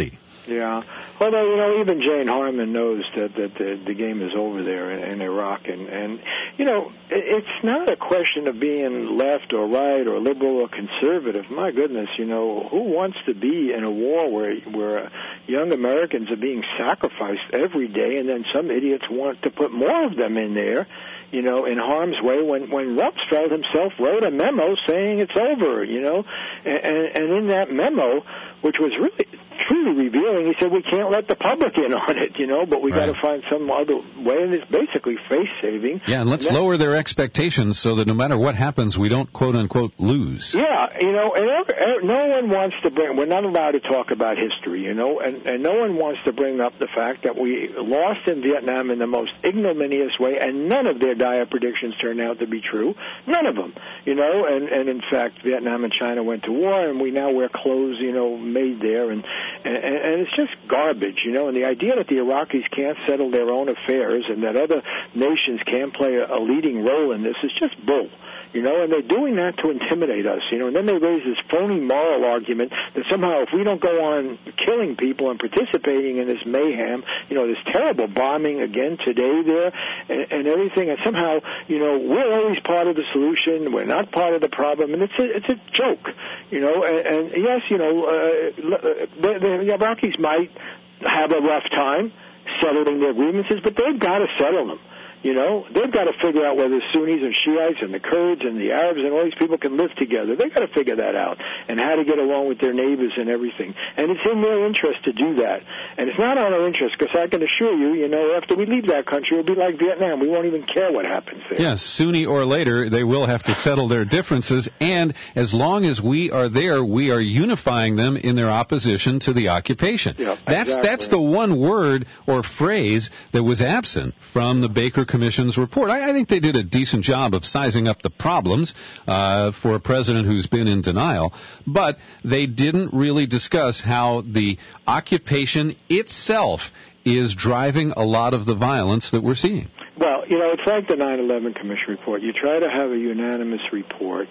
Yeah. Although, you know, even Jane Harman knows that, that the, the game is over there in, in Iraq. And, and, you know, it, it's not a question of being left or right or liberal or conservative. My goodness, you know, who wants to be in a war where, where young Americans are being sacrificed every day, and then some idiots want to put more of them in there, you know, in harm's way, when, when Rumsfeld himself wrote a memo saying it's over, you know, and, and in that memo, which was really truly revealing, he said we can't let the public in on it, you know, but we right. got to find some other way, and it's basically face-saving. Yeah, and let's and that, lower their expectations so that no matter what happens, we don't, quote-unquote, lose. Yeah, you know, and ever, ever, no one wants to bring, we're not allowed to talk about history, you know, and, and no one wants to bring up the fact that we lost in Vietnam in the most ignominious way, and none of their dire predictions turned out to be true. None of them, you know, and, and in fact, Vietnam and China went to war, and we now wear clothes, you know, made there, and, and, and it's just garbage, you know, and the idea that the Iraqis can't settle their own affairs and that other nations can't play a, a leading role in this is just bull. You know, and they're doing that to intimidate us, you know, and then they raise this phony moral argument that somehow if we don't go on killing people and participating in this mayhem, you know, this terrible bombing again today there and, and everything, and somehow, you know, we're always part of the solution, we're not part of the problem, and it's a, it's a joke, you know, and, and yes, you know, uh, the, the Iraqis might have a rough time settling their grievances, but they've got to settle them. You know, they've got to figure out whether Sunnis and Shiites and the Kurds and the Arabs and all these people can live together. They've got to figure that out and how to get along with their neighbors and everything. And it's in their interest to do that. And it's not on our interest because I can assure you, you know, after we leave that country, it'll be like Vietnam. We won't even care what happens there. Yes, sooner or later, they will have to settle their differences. And as long as we are there, we are unifying them in their opposition to the occupation. Yeah, that's, exactly. that's the one word or phrase that was absent from the Baker Commission's report. I, I think they did a decent job of sizing up the problems uh, for a president who's been in denial, but they didn't really discuss how the occupation itself is driving a lot of the violence that we're seeing. Well, you know, it's like the nine eleven Commission report. You try to have a unanimous report,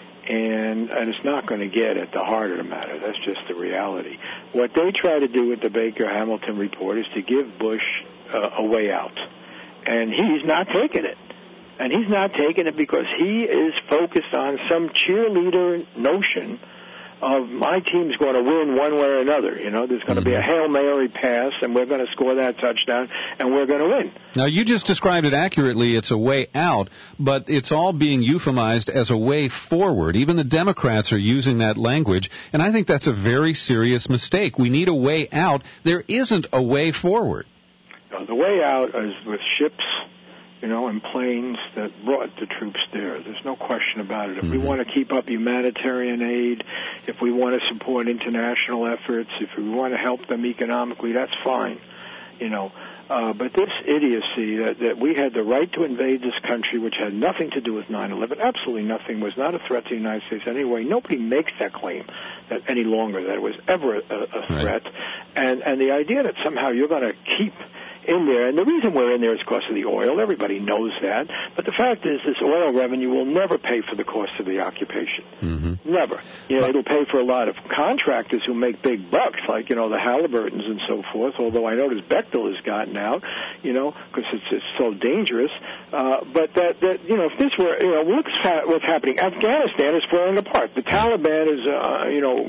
and and it's not going to get at the heart of the matter. That's just the reality. What they try to do with the Baker-Hamilton report is to give Bush uh, a way out. And he's not taking it. And he's not taking it because he is focused on some cheerleader notion of my team's going to win one way or another. You know, there's going to be a Hail Mary pass, and we're going to score that touchdown, and we're going to win. Now, you just described it accurately. It's a way out, but it's all being euphemized as a way forward. Even the Democrats are using that language, and I think that's a very serious mistake. We need a way out. There isn't a way forward. The way out is with ships, you know, and planes that brought the troops there. There's no question about it. If mm-hmm. we want to keep up humanitarian aid, if we want to support international efforts, if we want to help them economically, that's fine, you know. Uh, but this idiocy that, that we had the right to invade this country, which had nothing to do with nine eleven, absolutely nothing, was not a threat to the United States anyway. Nobody makes that claim that any longer, that it was ever a, a threat. Right. And, and the idea that somehow you're going to keep in there, and the reason we're in there is because of the oil. Everybody knows that. But the fact is, this oil revenue will never pay for the cost of the occupation. Mm-hmm. Never. You know, it'll pay for a lot of contractors who make big bucks, like, you know, the Halliburtons and so forth, although I notice Bechtel has gotten out, you know, because it's, it's so dangerous. Uh, but that, that, you know, if this were, you know, look at what's happening. Afghanistan is falling apart. The Taliban is, uh, you know,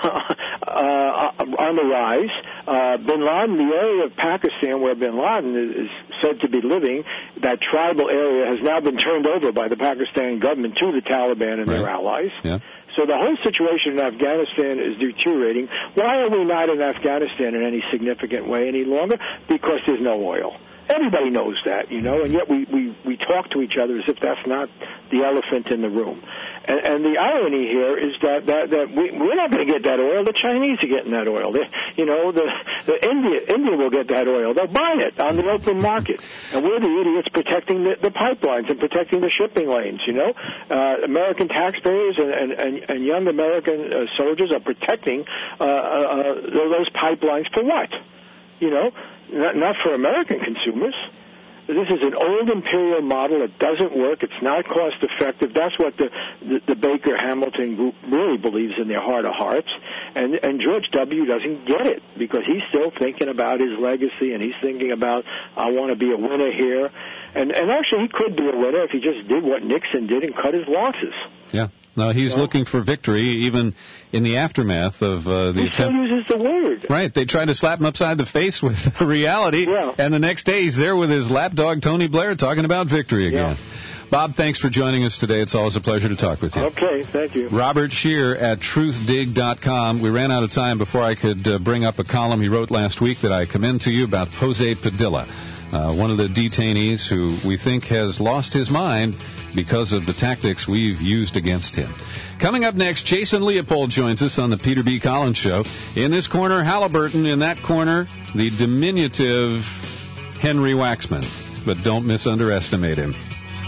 uh, on the rise. Uh, Bin Laden, the area of Pakistan where Bin Laden is, is said to be living, that tribal area has now been turned over by the Pakistan government to the Taliban and right. their allies. Yeah. So the whole situation in Afghanistan is deteriorating. Why are we not in Afghanistan in any significant way any longer? Because there's no oil. Everybody knows that, you know, and yet we, we, we talk to each other as if that's not the elephant in the room. And, and the irony here is that, that, that we, we're not going to get that oil. The Chinese are getting that oil. They, you know, the, the India, India will get that oil. They'll buy it on the open market. And we're the idiots protecting the, the pipelines and protecting the shipping lanes, you know. Uh, American taxpayers and, and, and, and young American uh, soldiers are protecting uh, uh, those pipelines for what? You know, not, not for American consumers. This is an old Imperial model. It doesn't work. It's not cost effective. That's what the, the, the Baker Hamilton group really believes in their heart of hearts. And, and George W. doesn't get it because he's still thinking about his legacy, and he's thinking about, I want to be a winner here. And, and actually, he could be a winner if he just did what Nixon did and cut his losses. Yeah. No, he's Yeah. looking for victory even in the aftermath of uh, the He still attempt. uses the word. Right. They tried to slap him upside the face with reality, Yeah. and the next day he's there with his lapdog Tony Blair talking about victory again. Bob, thanks for joining us today. It's always a pleasure to talk with you. Okay, thank you. Robert Shear at truth dig dot com. We ran out of time before I could uh, bring up a column he wrote last week that I commend to you about Jose Padilla, uh, one of the detainees who we think has lost his mind because of the tactics we've used against him. Coming up next, Jason Leopold joins us on the Peter B. Collins Show. In this corner, Halliburton. In that corner, the diminutive Henry Waxman. But don't misunderestimate him.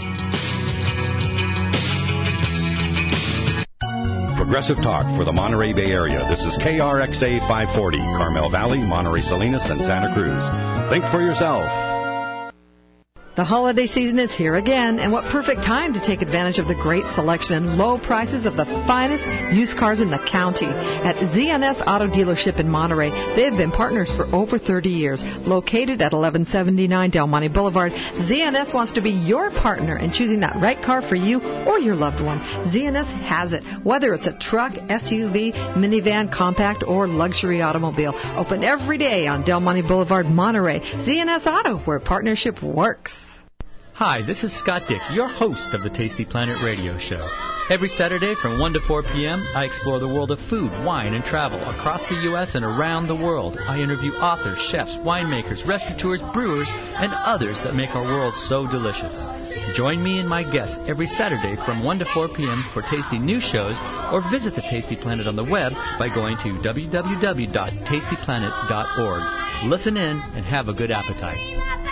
Progressive Talk for the Monterey Bay Area. This is K R X A five forty, Carmel Valley, Monterey Salinas, and Santa Cruz. Think for yourself. The holiday season is here again, and what perfect time to take advantage of the great selection and low prices of the finest used cars in the county. At Z N S Auto Dealership in Monterey, they have been partners for over thirty years. Located at eleven seventy-nine Del Monte Boulevard, Z N S wants to be your partner in choosing that right car for you or your loved one. Z N S has it, whether it's a truck, S U V, minivan, compact, or luxury automobile. Open every day on Del Monte Boulevard, Monterey. Z N S Auto, where partnership works. Hi, this is Scott Dick, your host of the Tasty Planet Radio Show. Every Saturday from one to four p.m., I explore the world of food, wine, and travel across the U S and around the world. I interview authors, chefs, winemakers, restaurateurs, brewers, and others that make our world so delicious. Join me and my guests every Saturday from one to four p.m. for tasty news shows, or visit the Tasty Planet on the web by going to w w w dot tasty planet dot org. Listen in and have a good appetite.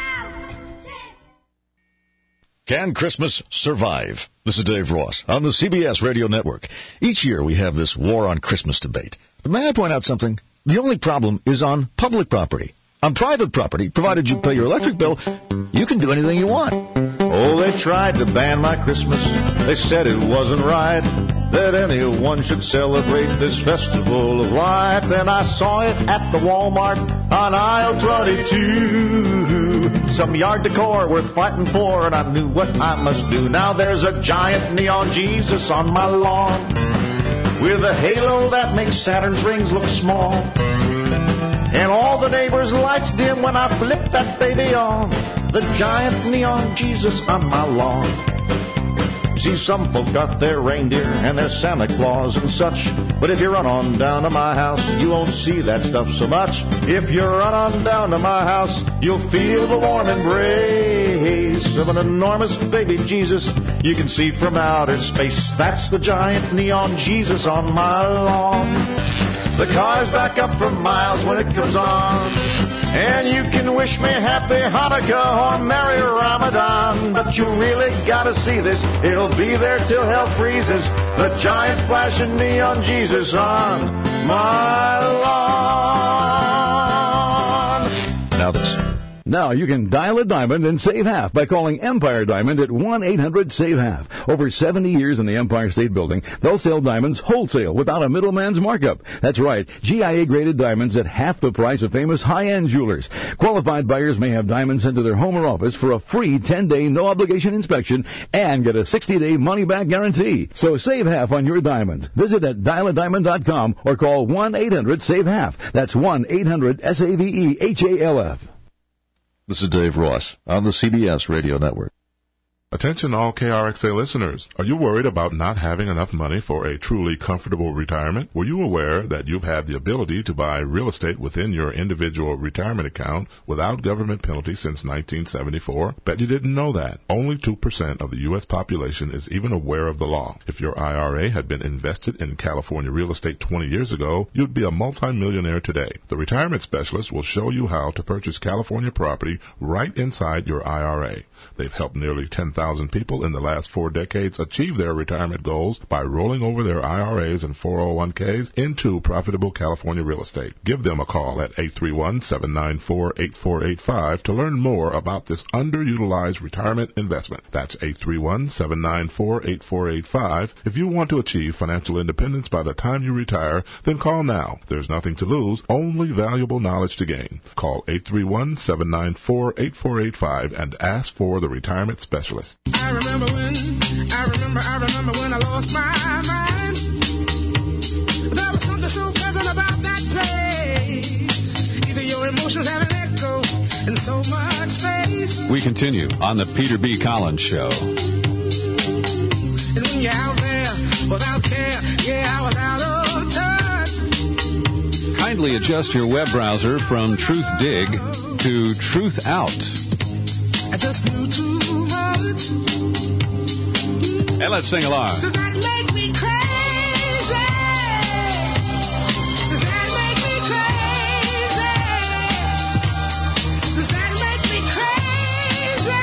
Can Christmas survive? This is Dave Ross on the C B S Radio Network. Each year we have this war on Christmas debate. But may I point out something? The only problem is on public property. On private property, provided you pay your electric bill, you can do anything you want. Oh, they tried to ban my Christmas. They said it wasn't right that anyone should celebrate this festival of light. Then I saw it at the Walmart on aisle twenty-two. Some yard decor worth fighting for, and I knew what I must do. Now there's a giant neon Jesus on my lawn with a halo that makes Saturn's rings look small. And all the neighbors' lights dim when I flip that baby on. The giant neon Jesus on my lawn. See, some folk got their reindeer and their Santa Claus and such. But if you run on down to my house, you won't see that stuff so much. If you run on down to my house, you'll feel the warm embrace of an enormous baby Jesus you can see from outer space. That's the giant neon Jesus on my lawn. The cars back up for miles when it comes on. And you can wish me happy Hanukkah or Merry Ramadan. But you really gotta see this. It'll be there till hell freezes. The giant flashing neon Jesus on my lawn. Now this. Now you can dial a diamond and save half by calling Empire Diamond at one eight hundred save half. Over seventy years in the Empire State Building, they'll sell diamonds wholesale without a middleman's markup. That's right, G I A-graded diamonds at half the price of famous high-end jewelers. Qualified buyers may have diamonds sent to their home or office for a free ten-day no-obligation inspection and get a sixty-day money-back guarantee. So save half on your diamonds. Visit at dial a diamond dot com or call one eight hundred save half. That's one eight hundred S A V E H A L F. This is Dave Ross on the C B S Radio Network. Attention all K R X A listeners. Are you worried about not having enough money for a truly comfortable retirement? Were you aware that you've had the ability to buy real estate within your individual retirement account without government penalty since nineteen seventy-four? Bet you didn't know that. Only two percent of the U S population is even aware of the law. If your I R A had been invested in California real estate twenty years ago, you'd be a multimillionaire today. The retirement specialist will show you how to purchase California property right inside your I R A. They've helped nearly ten thousand people in the last four decades achieved their retirement goals by rolling over their I R As and four oh one k's into profitable California real estate. Give them a call at eight three one, seven nine four, eight four eight five to learn more about this underutilized retirement investment. That's eight three one, seven nine four, eight four eight five. If you want to achieve financial independence by the time you retire, then call now. There's nothing to lose, only valuable knowledge to gain. Call eight three one, seven nine four, eight four eight five and ask for the retirement specialist. I remember when, I remember, I remember when I lost my mind. There was something so pleasant about that place. Either your emotions have an echo in so much space. We continue on the Peter B. Collins Show. And when you're out there without care, yeah, I was out of touch. Kindly adjust your web browser from TruthDig to TruthOut. I just knew too much. And let's sing along. Does that make me crazy? Does that make me crazy? Does that make me crazy?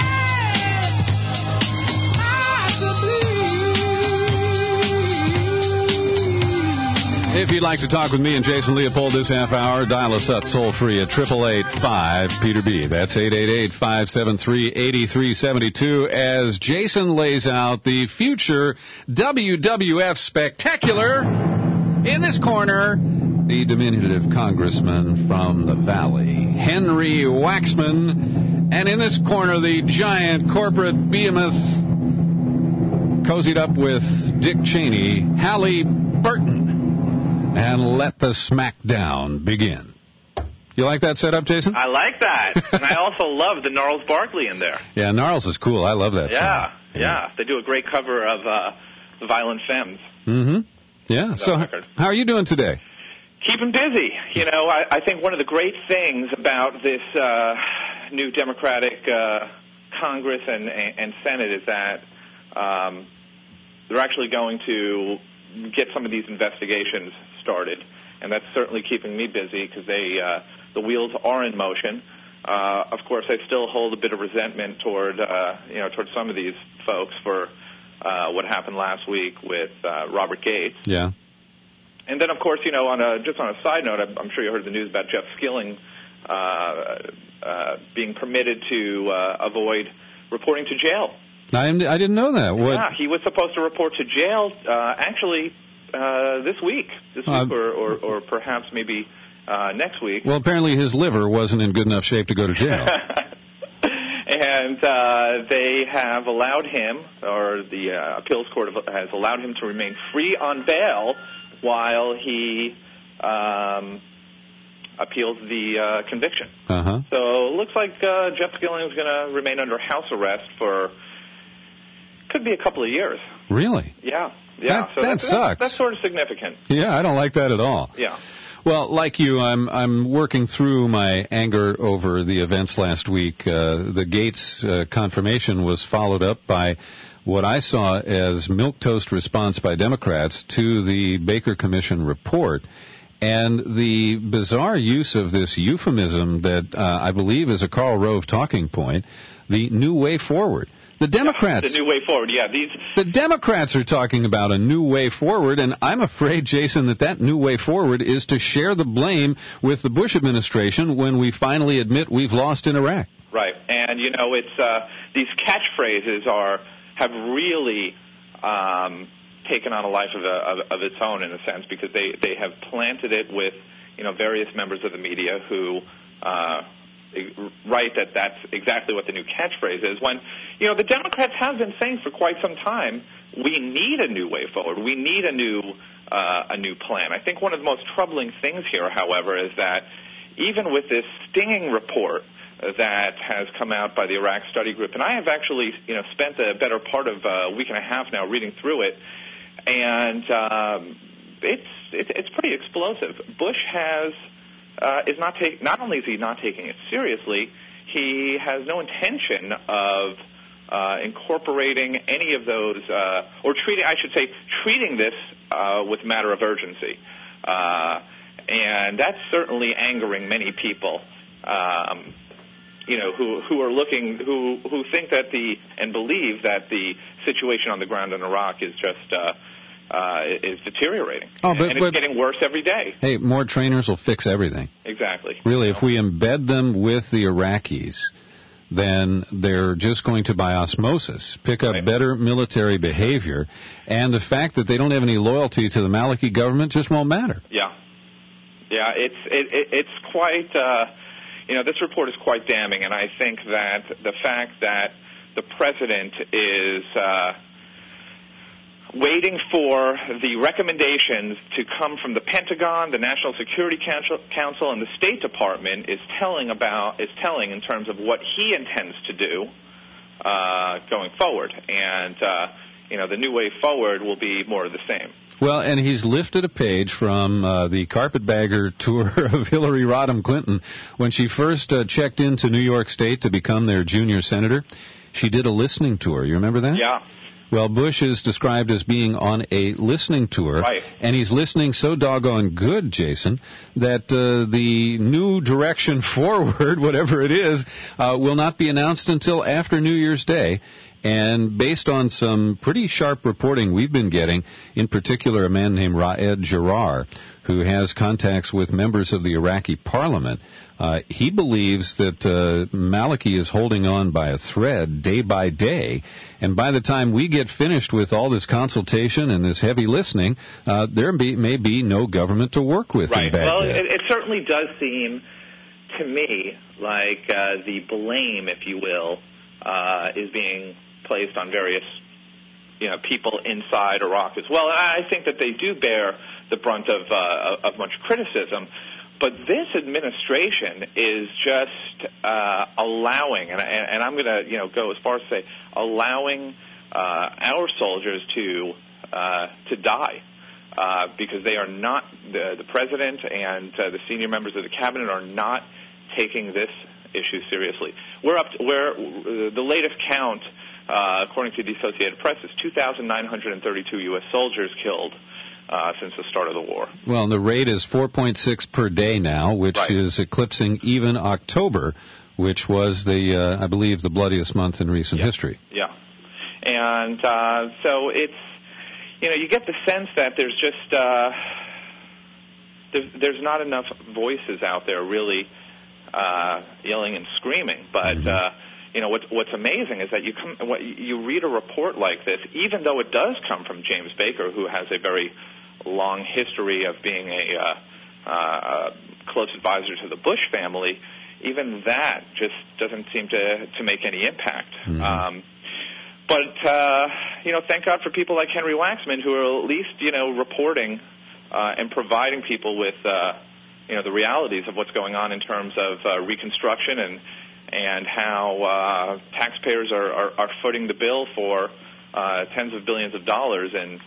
Possibly. If you'd like to talk with me and Jason Leopold this half hour, dial us up toll free at eight eight eight, five, Peter B. That's eight eight eight, five seven three, eight three seven two as Jason lays out the future W W F Spectacular. In this corner, the diminutive congressman from the Valley, Henry Waxman. And in this corner, the giant corporate behemoth, cozied up with Dick Cheney, Hallie Burton. And let the smackdown begin. You like that setup, Jason? I like that. And I also love the Gnarls Barkley in there. Yeah, Gnarls is cool. I love that yeah, song. Yeah, yeah. They do a great cover of uh, Violent Femmes. Mm-hmm. Yeah. So record. How are you doing today? Keeping busy. You know, I, I think one of the great things about this uh, new Democratic uh, Congress and, and, and Senate is that um, they're actually going to get some of these investigations started, and that's certainly keeping me busy because they uh, the wheels are in motion. Uh, of course, I still hold a bit of resentment toward uh, you know toward some of these folks for uh, what happened last week with uh, Robert Gates. Yeah. And then, of course, you know, on a just on a side note, I'm sure you heard the news about Jeff Skilling uh, uh, being permitted to uh, avoid reporting to jail. I, I didn't know that. What? Yeah, he was supposed to report to jail uh, actually uh, this week, this Uh, week, or, or, or perhaps maybe uh, next week. Well, apparently his liver wasn't in good enough shape to go to jail. And uh, they have allowed him, or the uh, appeals court has allowed him to remain free on bail while he um, appeals the uh, conviction. Uh-huh. So it looks like uh, Jeff Skilling is going to remain under house arrest for could be a couple of years. Really? Yeah, yeah. That, so that that's, sucks. That's, that's sort of significant. Yeah, I don't like that at all. Yeah. Well, like you, I'm I'm working through my anger over the events last week. Uh, the Gates uh, confirmation was followed up by what I saw as milquetoast response by Democrats to the Baker Commission report. And the bizarre use of this euphemism that uh, I believe is a Karl Rove talking point, the new way forward. The Democrats. The new way forward, yeah. These The Democrats are talking about a new way forward, and I'm afraid, Jason, that that new way forward is to share the blame with the Bush administration when we finally admit we've lost in Iraq. Right, and you know, it's uh, these catchphrases are have really um, taken on a life of, a, of, of its own in a sense because they they have planted it with you know various members of the media who. Uh, Right, that that's exactly what the new catchphrase is. When, you know, the Democrats have been saying for quite some time, we need a new way forward. We need a new uh, a new plan. I think one of the most troubling things here, however, is that even with this stinging report that has come out by the Iraq Study Group, and I have actually, you know, spent the better part of a week and a half now reading through it, and um, it's it, it's pretty explosive. Bush has. Uh, is not take, not only is he not taking it seriously, he has no intention of uh, incorporating any of those, uh, or treating, I should say, treating this uh, with matter of urgency. Uh, and that's certainly angering many people. Um, you know, who who are looking, who who think that the and believe that the situation on the ground in Iraq is just uh, uh, is deteriorating, oh, but, and it's but, getting worse every day. Hey, more trainers will fix everything. Exactly. Really, if we embed them with the Iraqis, then they're just going to, by osmosis, pick up right. better military behavior, and the fact that they don't have any loyalty to the Maliki government just won't matter. Yeah, yeah, it's it, it, it's quite, uh, you know, this report is quite damning, and I think that the fact that the president is uh, waiting for the recommendations to come from the Pentagon, the National Security Council, and the State Department is telling about is telling in terms of what he intends to do uh, going forward. And uh, you know, the new way forward will be more of the same. Well, and he's lifted a page from uh, the carpetbagger tour of Hillary Rodham Clinton when she first uh, checked into New York State to become their junior senator. She did a listening tour. You remember that? Yeah. Well, Bush is described as being on a listening tour, right. and he's listening so doggone good, Jason, that uh, the new direction forward, whatever it is, uh, will not be announced until after New Year's Day. And based on some pretty sharp reporting we've been getting, in particular a man named Raed Jarrar, who has contacts with members of the Iraqi parliament, uh, he believes that uh, Maliki is holding on by a thread day by day. And by the time we get finished with all this consultation and this heavy listening, uh, there be, may be no government to work with right. in Baghdad. Well, it, it certainly does seem to me like uh, the blame, if you will, uh, is being placed on various, you know, people inside Iraq as well. And I think that they do bear the brunt of uh, of much criticism. But this administration is just uh, allowing, and, and I'm going to, you know, go as far as to say, allowing uh, our soldiers to uh, to die uh, because they are not the, the president and uh, the senior members of the cabinet are not taking this issue seriously. We're up. To, we're uh, the latest count. Uh, according to the Associated Press, is two thousand nine hundred thirty-two U S soldiers killed uh, since the start of the war. Well, and the rate is four point six per day now, which right. is eclipsing even October, which was, the uh, I believe, the bloodiest month in recent yeah. history. Yeah. And uh, so it's, you know, you get the sense that there's just, uh, there's, there's not enough voices out there really uh, yelling and screaming, but... Mm-hmm. Uh, You know, what, what's amazing is that you come, what, you read a report like this, even though it does come from James Baker, who has a very long history of being a uh, uh, close advisor to the Bush family, even that just doesn't seem to, to make any impact. Mm-hmm. Um, but, uh, you know, thank God for people like Henry Waxman who are at least, you know, reporting uh, and providing people with, uh, you know, the realities of what's going on in terms of uh, reconstruction and and how uh, taxpayers are, are, are footing the bill for uh, tens of billions of dollars in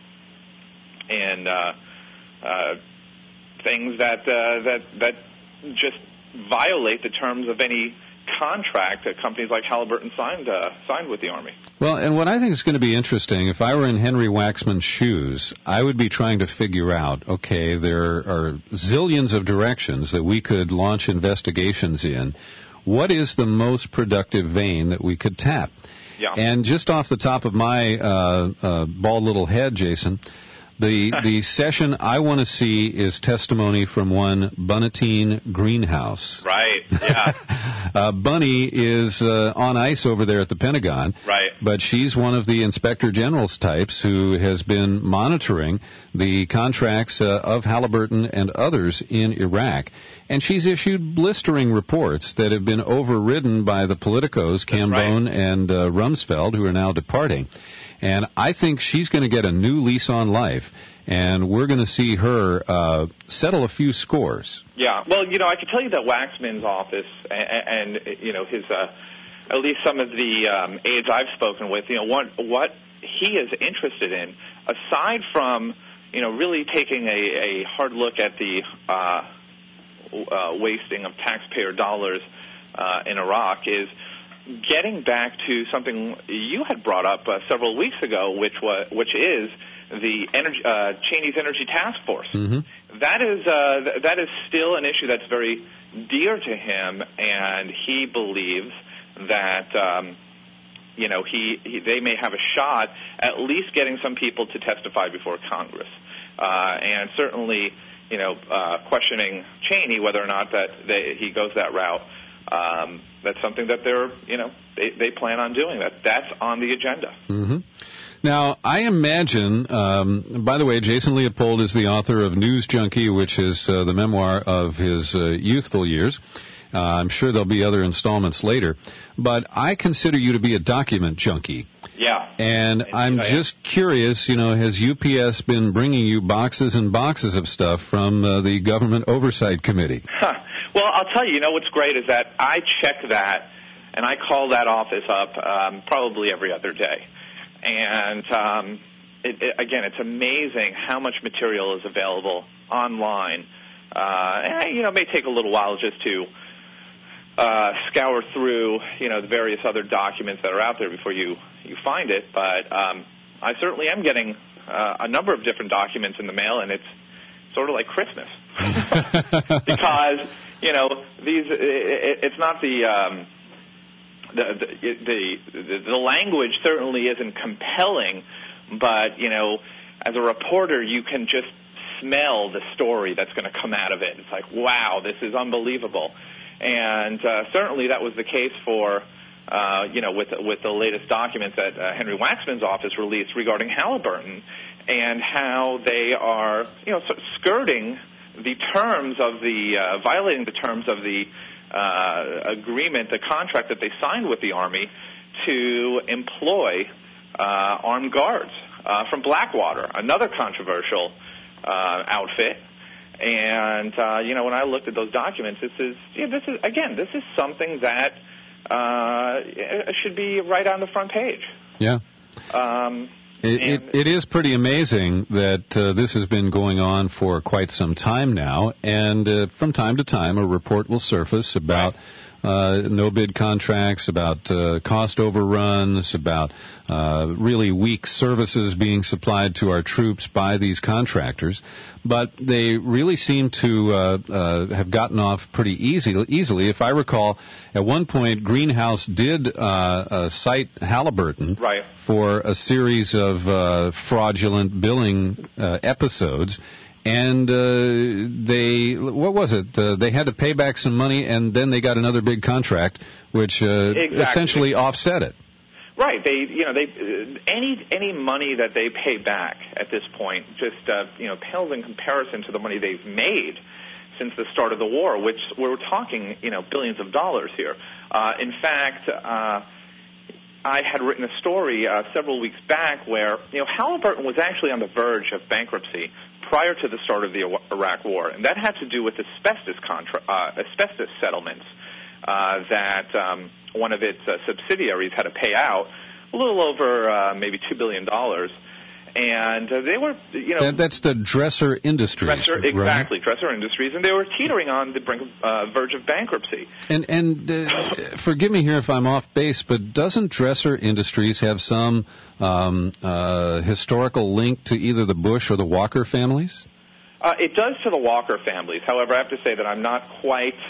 in uh, uh, things that uh, that that just violate the terms of any contract that companies like Halliburton signed uh, signed with the Army. Well, and what I think is going to be interesting, if I were in Henry Waxman's shoes, I would be trying to figure out, okay, there are zillions of directions that we could launch investigations in. What is the most productive vein that we could tap? Yeah. And just off the top of my uh, uh, bald little head, Jason, the the session I want to see is testimony from one Bunatine Greenhouse. Right, yeah. uh, Bunny is uh, on ice over there at the Pentagon. Right. But she's one of the Inspector General's types who has been monitoring the contracts uh, of Halliburton and others in Iraq. And she's issued blistering reports that have been overridden by the politicos, Cambone right. and uh, Rumsfeld, who are now departing. And I think she's going to get a new lease on life, and we're going to see her uh, settle a few scores. Yeah, well, you know, I can tell you that Waxman's office and, and you know, his, uh, at least some of the um, aides I've spoken with, you know, what, what he is interested in, aside from, you know, really taking a, a hard look at the uh, uh, wasting of taxpayer dollars uh, in Iraq, is getting back to something you had brought up uh, several weeks ago, which was, which is the energy, uh, Cheney's Energy Task Force. Mm-hmm. That is uh, th- that is still an issue that's very dear to him, and he believes that um, you know he, he they may have a shot at least getting some people to testify before Congress, uh, and certainly you know uh, questioning Cheney whether or not that they, he goes that route. Um, that's something that they're you know they, they plan on doing. That that's on the agenda. Mm-hmm. Now, I imagine, um, by the way, Jason Leopold is the author of News Junkie, which is uh, the memoir of his uh, youthful years. Uh, I'm sure there'll be other installments later. But I consider you to be a document junkie. Yeah. And Indeed, I'm I just curious, you know, has U P S been bringing you boxes and boxes of stuff from uh, the Government Oversight Committee? Huh. Well, I'll tell you, you know what's great is that I check that, and I call that office up um, probably every other day. And, um, it, it, again, it's amazing how much material is available online. Uh, and, you know, it may take a little while just to uh, scour through, you know, the various other documents that are out there before you, you find it. But um, I certainly am getting uh, a number of different documents in the mail, and it's sort of like Christmas. Because, you know, these it, it's not the... Um, The, the the the language certainly isn't compelling, but you know, as a reporter, you can just smell the story that's going to come out of it. It's like, wow, this is unbelievable, and uh, certainly that was the case for uh, you know with with the latest documents that uh, Henry Waxman's office released regarding Halliburton and how they are you know sort of skirting the terms of the uh, violating the terms of the Uh, agreement, the contract that they signed with the Army to employ uh, armed guards uh, from Blackwater, another controversial uh, outfit. And uh, you know, when I looked at those documents, this is yeah, this is again, this is something that uh, should be right on the front page. Yeah. Um, It, it, it is pretty amazing that uh, this has been going on for quite some time now, and uh, from time to time a report will surface about uh, no-bid contracts, about uh, cost overruns, about uh, really weak services being supplied to our troops by these contractors. But they really seem to uh, uh, have gotten off pretty easy, easily. If I recall, at one point, Greenhouse did uh, uh, cite Halliburton right. for a series of uh, fraudulent billing uh, episodes. And uh, they, what was it? Uh, they had to pay back some money, and then they got another big contract, which uh, exactly. essentially offset it. Right. They, you know, they uh, any any money that they pay back at this point just uh, you know pales in comparison to the money they've made since the start of the war, which we're talking you know billions of dollars here. Uh, in fact, uh, I had written a story uh, several weeks back where you know Halliburton was actually on the verge of bankruptcy prior to the start of the Iraq War, and that had to do with asbestos contra- uh, asbestos settlements uh, that um, one of its uh, subsidiaries had to pay out a little over uh, maybe two billion dollars. And uh, they were, you know... That, that's the Dresser Industries, Dresser, exactly, right? Dresser Industries. And they were teetering on the brink of, uh, verge of bankruptcy. And, and uh, forgive me here if I'm off base, but doesn't Dresser Industries have some um, uh, historical link to either the Bush or the Walker families? Uh, it does to the Walker families. However, I have to say that I'm not quite...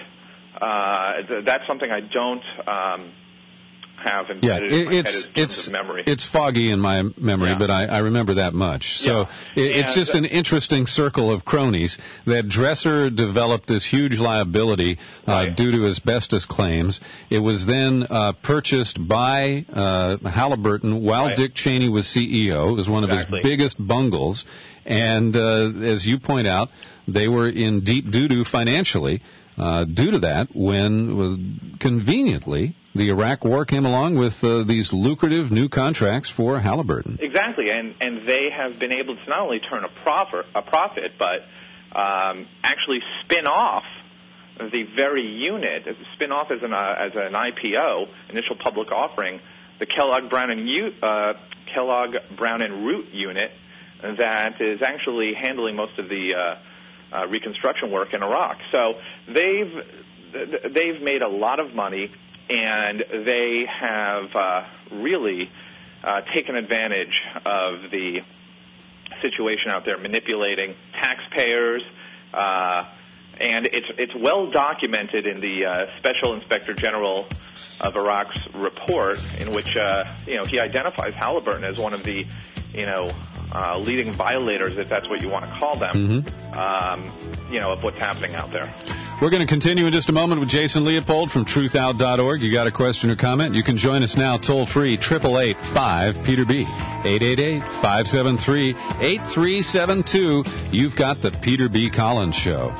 Uh, th- that's something I don't... Um, have embedded yeah, in my it's, head in it's, of memory. It's foggy in my memory, yeah. but I, I remember that much. So yeah. it, it's and, just an interesting circle of cronies that Dresser developed this huge liability uh, right. due to asbestos claims. It was then uh, purchased by uh, Halliburton while right. Dick Cheney was C E O. It was one exactly. of his biggest bungles. And uh, as you point out, they were in deep doo-doo financially. Uh, due to that, when uh, conveniently the Iraq War came along with uh, these lucrative new contracts for Halliburton. Exactly, and and they have been able to not only turn a profit, a profit, but um, actually spin off the very unit, spin off as an uh, as an I P O, initial public offering, the Kellogg Brown and U, uh, Kellogg Brown and Root unit that is actually handling most of the uh, Uh, reconstruction work in Iraq. So they've they've made a lot of money, and they have uh, really uh, taken advantage of the situation out there, manipulating taxpayers uh, and it's it's well documented in the uh, Special Inspector General of Iraq's report, in which uh, you know he identifies Halliburton as one of the you know uh, leading violators, if that's what you want to call them, mm-hmm. um, you know, of what's happening out there. We're going to continue in just a moment with Jason Leopold from truth out dot org. You got a question or comment? You can join us now toll free, eight eight eight, five, Peter B, eight eight eight, five seven three, eight three seven two. You've got the Peter B. Collins Show.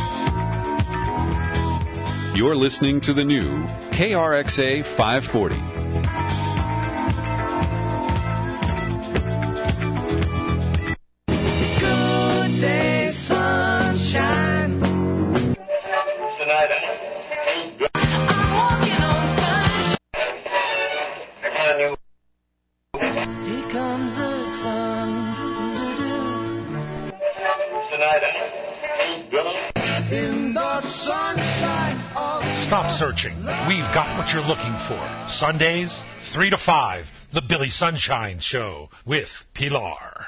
You're listening to the new K R X A five forty. Good day, sunshine. Tonight, I'm walking on sunshine. Here comes the sun. Tonight, in the sunshine. Stop searching. We've got what you're looking for. Sundays, three to five, The Billy Sunshine Show with Pilar.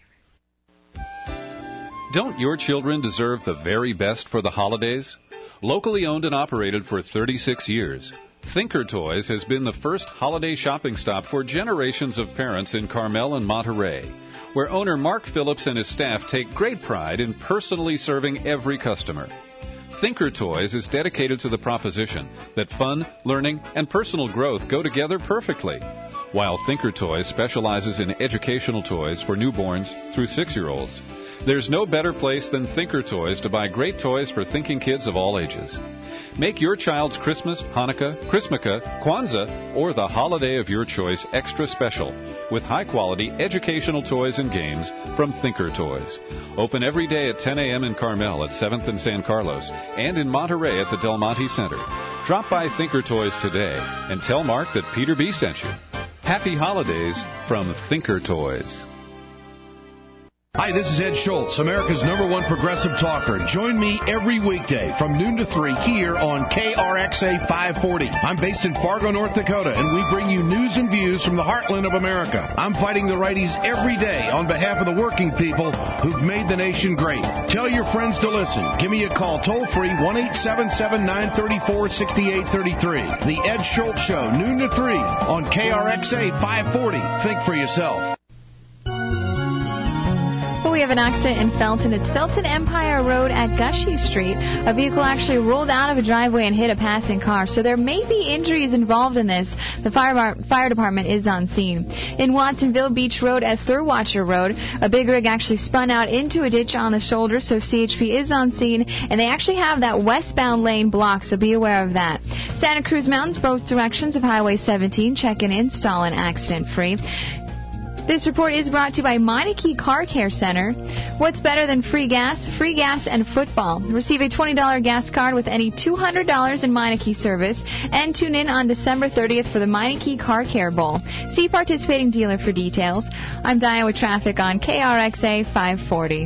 Don't your children deserve the very best for the holidays? Locally owned and operated for thirty-six years, Thinker Toys has been the first holiday shopping stop for generations of parents in Carmel and Monterey, where owner Mark Phillips and his staff take great pride in personally serving every customer. Thinker Toys is dedicated to the proposition that fun, learning, and personal growth go together perfectly. While Thinker Toys specializes in educational toys for newborns through six-year-olds, there's no better place than Thinker Toys to buy great toys for thinking kids of all ages. Make your child's Christmas, Hanukkah, Christmaka, Kwanzaa, or the holiday of your choice extra special with high-quality educational toys and games from Thinker Toys. Open every day at ten a.m. in Carmel at seventh and San Carlos and in Monterey at the Del Monte Center. Drop by Thinker Toys today and tell Mark that Peter B. sent you. Happy holidays from Thinker Toys. Hi, this is Ed Schultz, America's number one progressive talker. Join me every weekday from noon to three here on K R X A five forty. I'm based in Fargo, North Dakota, and we bring you news and views from the heartland of America. I'm fighting the righties every day on behalf of the working people who've made the nation great. Tell your friends to listen. Give me a call toll-free, one eight seven seven, nine three four, six eight three three. The Ed Schultz Show, noon to three on K R X A five forty. Think for yourself. We have an accident in Felton. It's Felton Empire Road at Gushy Street. A vehicle actually rolled out of a driveway and hit a passing car. So there may be injuries involved in this. The fire, bar- fire department is on scene. In Watsonville Beach Road at Thurwatcher Road, a big rig actually spun out into a ditch on the shoulder. So C H P is on scene. And they actually have that westbound lane blocked. So be aware of that. Santa Cruz Mountains, both directions of Highway seventeen. Check and install and accident free. This report is brought to you by Meineke Car Care Center. What's better than free gas? Free gas and football. Receive a twenty dollars gas card with any two hundred dollars in Meineke service. And tune in on December thirtieth for the Meineke Car Care Bowl. See participating dealer for details. I'm Diane with traffic on K R X A five forty.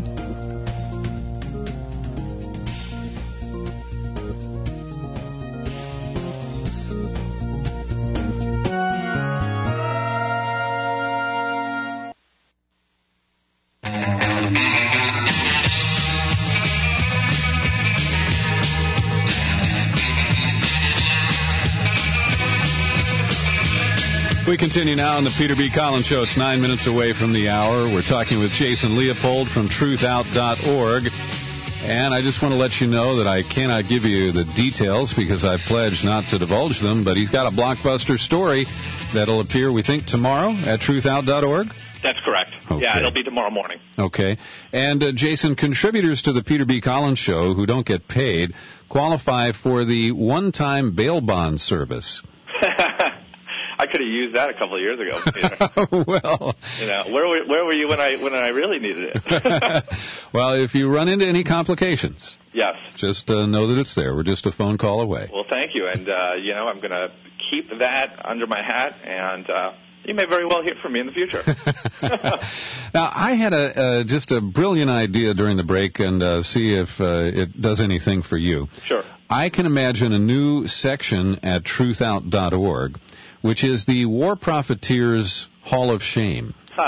We continue now on the Peter B. Collins Show. It's nine minutes away from the hour. We're talking with Jason Leopold from truth out dot org. And I just want to let you know that I cannot give you the details because I pledged not to divulge them, but he's got a blockbuster story that'll appear, we think, tomorrow at truth out dot org. That's correct. Okay. Yeah, it'll be tomorrow morning. Okay. And, uh, Jason, contributors to the Peter B. Collins Show who don't get paid qualify for the one-time bail bond service. I could have used that a couple of years ago, Peter. Well, you know, where were, where were you when I when I really needed it? Well, if you run into any complications, yes, just uh, know that it's there. We're just a phone call away. Well, thank you, and uh, you know, I'm going to keep that under my hat, and uh, you may very well hear from me in the future. Now, I had a uh, just a brilliant idea during the break, and uh, see if uh, it does anything for you. Sure. I can imagine a new section at truth out dot org, which is the War Profiteers Hall of Shame. Huh.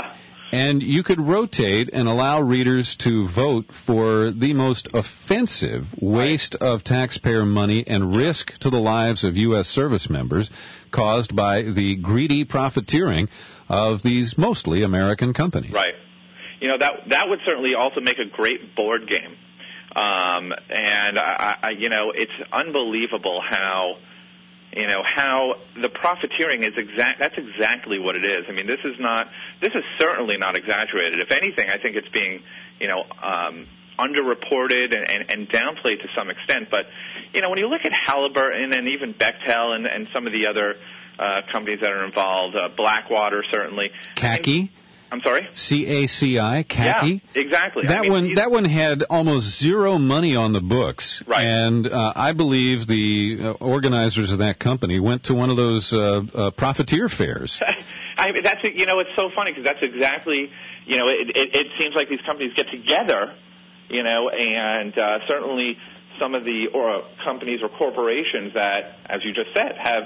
And you could rotate and allow readers to vote for the most offensive waste right. of taxpayer money and risk to the lives of U S service members caused by the greedy profiteering of these mostly American companies. Right. You know, that that would certainly also make a great board game. Um, and, I, I, you know, it's unbelievable how... You know, how the profiteering is exact, that's exactly what it is. I mean, this is not, this is certainly not exaggerated. If anything, I think it's being, you know, um, underreported and, and, and downplayed to some extent. But, you know, when you look at Halliburton and even Bechtel and, and some of the other uh, companies that are involved, uh, Blackwater certainly. C A C I? I'm sorry? C A C I, C A C I. Yeah, exactly. That I mean, one, that one had almost zero money on the books, right? And uh, I believe the uh, organizers of that company went to one of those uh, uh, profiteer fairs. I mean, that's you know, it's so funny because that's exactly you know, it, it, it seems like these companies get together, you know, and uh, certainly some of the or companies or corporations that, as you just said, have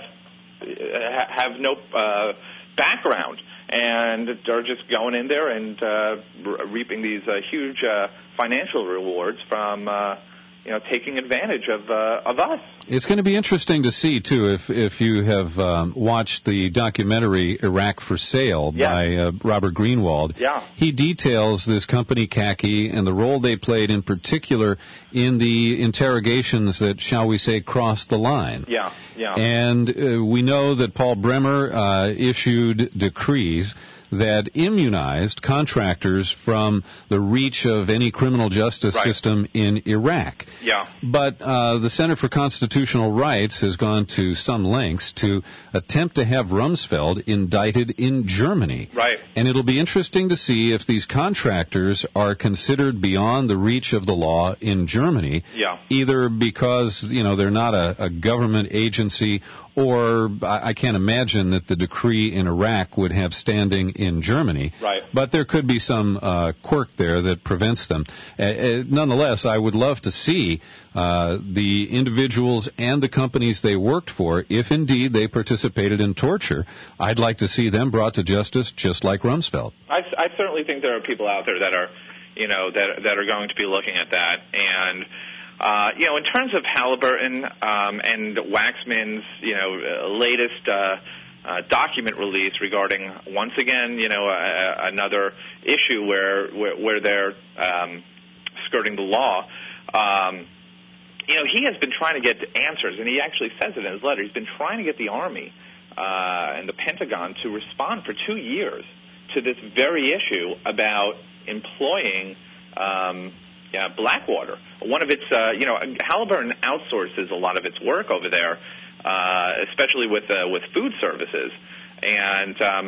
uh, have no uh, background. And are just going in there and uh, reaping these uh, huge uh, financial rewards from, uh, you know, taking advantage of uh, of us. It's going to be interesting to see too if if you have um, watched the documentary Iraq for Sale yeah. by uh, Robert Greenwald. Yeah. He details this company C A C I and the role they played in particular in the interrogations that, shall we say, crossed the line. Yeah, yeah. And uh, we know that Paul Bremer uh, issued decrees that immunized contractors from the reach of any criminal justice right. system in Iraq. Yeah. But uh, the Center for Constitutional Rights has gone to some lengths to attempt to have Rumsfeld indicted in Germany. Right. And it'll be interesting to see if these contractors are considered beyond the reach of the law in Germany, yeah. either because, you know, they're not a, a government agency, or I can't imagine that the decree in Iraq would have standing in Germany. Right. But there could be some uh, quirk there that prevents them. Uh, uh, nonetheless, I would love to see uh, the individuals and the companies they worked for, if indeed they participated in torture, I'd like to see them brought to justice just like Rumsfeld. I, I certainly think there are people out there that are, you know, that that are going to be looking at that. And Uh, you know, in terms of Halliburton um, and Waxman's, you know, uh, latest uh, uh, document release regarding, once again, you know, uh, another issue where where, where they're um, skirting the law. Um, you know, he has been trying to get answers, and he actually says it in his letter. He's been trying to get the Army uh, and the Pentagon to respond for two years to this very issue about employing um Yeah, Blackwater. One of its, uh, you know, Halliburton outsources a lot of its work over there, uh, especially with uh, with food services. And, um,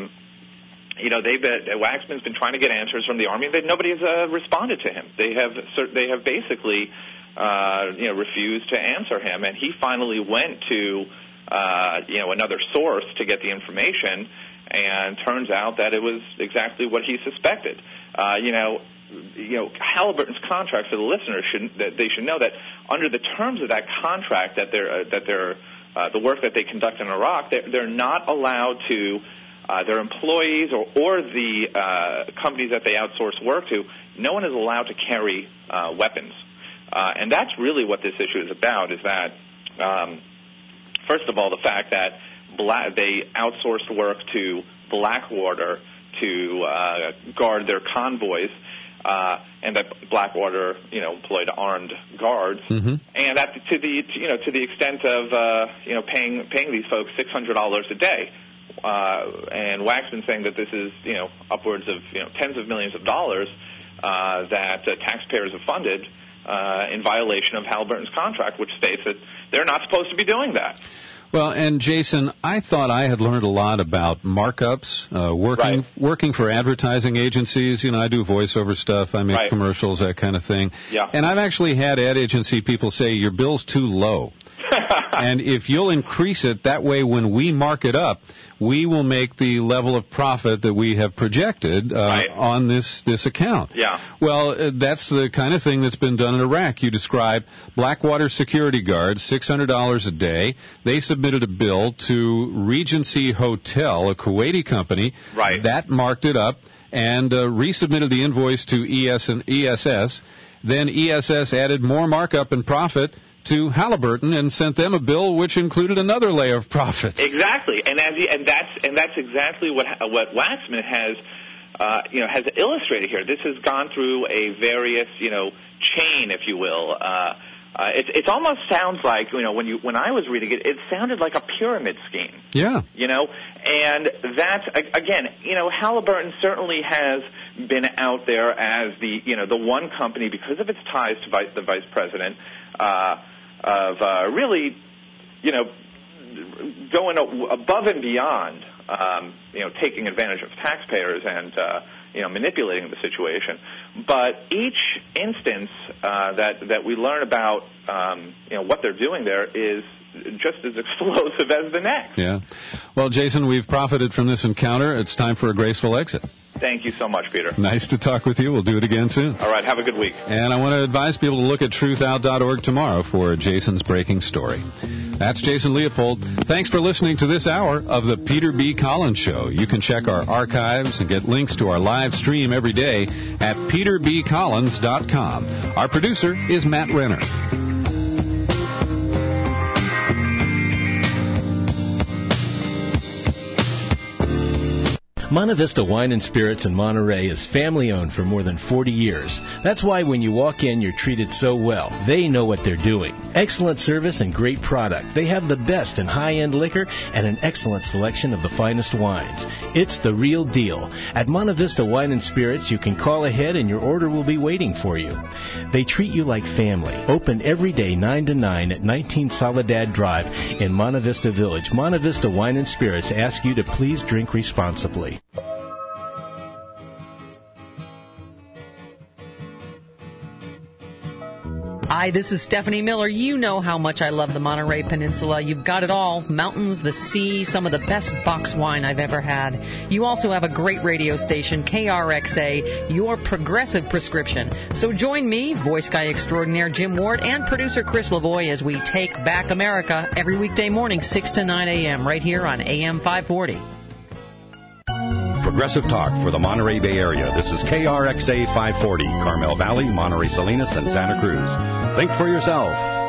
you know, they've been, Waxman's been trying to get answers from the Army, but nobody has uh, responded to him. They have they have basically, uh, you know, refused to answer him. And he finally went to, uh, you know, another source to get the information, and turns out that it was exactly what he suspected. Uh, you know. You know, Halliburton's contract, for the listeners, should that they should know that under the terms of that contract, that they're uh, that they're uh, the work that they conduct in Iraq, they're, they're not allowed to uh, their employees or or the uh, companies that they outsource work to. No one is allowed to carry uh, weapons, uh, and that's really what this issue is about. Is that um, first of all, the fact that Black, they outsourced work to Blackwater to uh, guard their convoys. Uh, and that Blackwater, you know, employed armed guards, mm-hmm. and that to the to, you know to the extent of uh, you know paying paying these folks six hundred dollars a day, uh, and Waxman saying that this is you know upwards of you know tens of millions of dollars uh, that uh, taxpayers have funded uh, in violation of Halliburton's contract, which states that they're not supposed to be doing that. Well, and Jason, I thought I had learned a lot about markups, uh, working right. working for advertising agencies. You know, I do voiceover stuff, I make right. commercials, that kind of thing. Yeah. And I've actually had ad agency people say, your bill's too low. And if you'll increase it, that way when we mark it up, we will make the level of profit that we have projected uh, right. on this, this account. Yeah. Well, uh, that's the kind of thing that's been done in Iraq. You describe Blackwater security guards, six hundred dollars a day. They submitted a bill to Regency Hotel, a Kuwaiti company. Right. That marked it up. and uh, resubmitted the invoice to E S and E S S. Then E S S added more markup and profit to Halliburton and sent them a bill which included another layer of profits. Exactly, and as he, and that's and that's exactly what what Waxman has uh, you know has illustrated here. This has gone through a various you know chain, if you will. Uh, uh, it it almost sounds like you know when you when I was reading it, it sounded like a pyramid scheme. Yeah, you know, and that's again, you know, Halliburton certainly has been out there as the you know the one company because of its ties to vice, the vice president. Uh, of uh, really, you know, going above and beyond, um, you know, taking advantage of taxpayers and, uh, you know, manipulating the situation. But each instance uh, that, that we learn about, um, you know, what they're doing there is just as explosive as the next. Yeah. Well, Jason, we've profited from this encounter. It's time for a graceful exit. Thank you so much, Peter. Nice to talk with you. We'll do it again soon. All right. Have a good week. And I want to advise people to look at truth out dot org tomorrow for Jason's breaking story. That's Jason Leopold. Thanks for listening to this hour of the Peter B. Collins Show. You can check our archives and get links to our live stream every day at peter b collins dot com. Our producer is Matt Renner. Monte Vista Wine and Spirits in Monterey is family-owned for more than forty years. That's why when you walk in, you're treated so well. They know what they're doing. Excellent service and great product. They have the best in high-end liquor and an excellent selection of the finest wines. It's the real deal. At Monte Vista Wine and Spirits, you can call ahead and your order will be waiting for you. They treat you like family. Open every day nine to nine at nineteen Soledad Drive in Monte Vista Village. Monte Vista Wine and Spirits ask you to please drink responsibly. Hi, this is Stephanie Miller. You know how much I love the Monterey Peninsula. You've got it all. Mountains, the sea, some of the best box wine I've ever had. You also have a great radio station, K R X A, your progressive prescription. So join me, voice guy extraordinaire Jim Ward, and producer Chris Lavoie as we take back America every weekday morning, six to nine a.m. right here on A M five forty. Progressive Talk for the Monterey Bay Area. This is K R X A five forty, Carmel Valley, Monterey Salinas, and Santa Cruz. Think for yourself.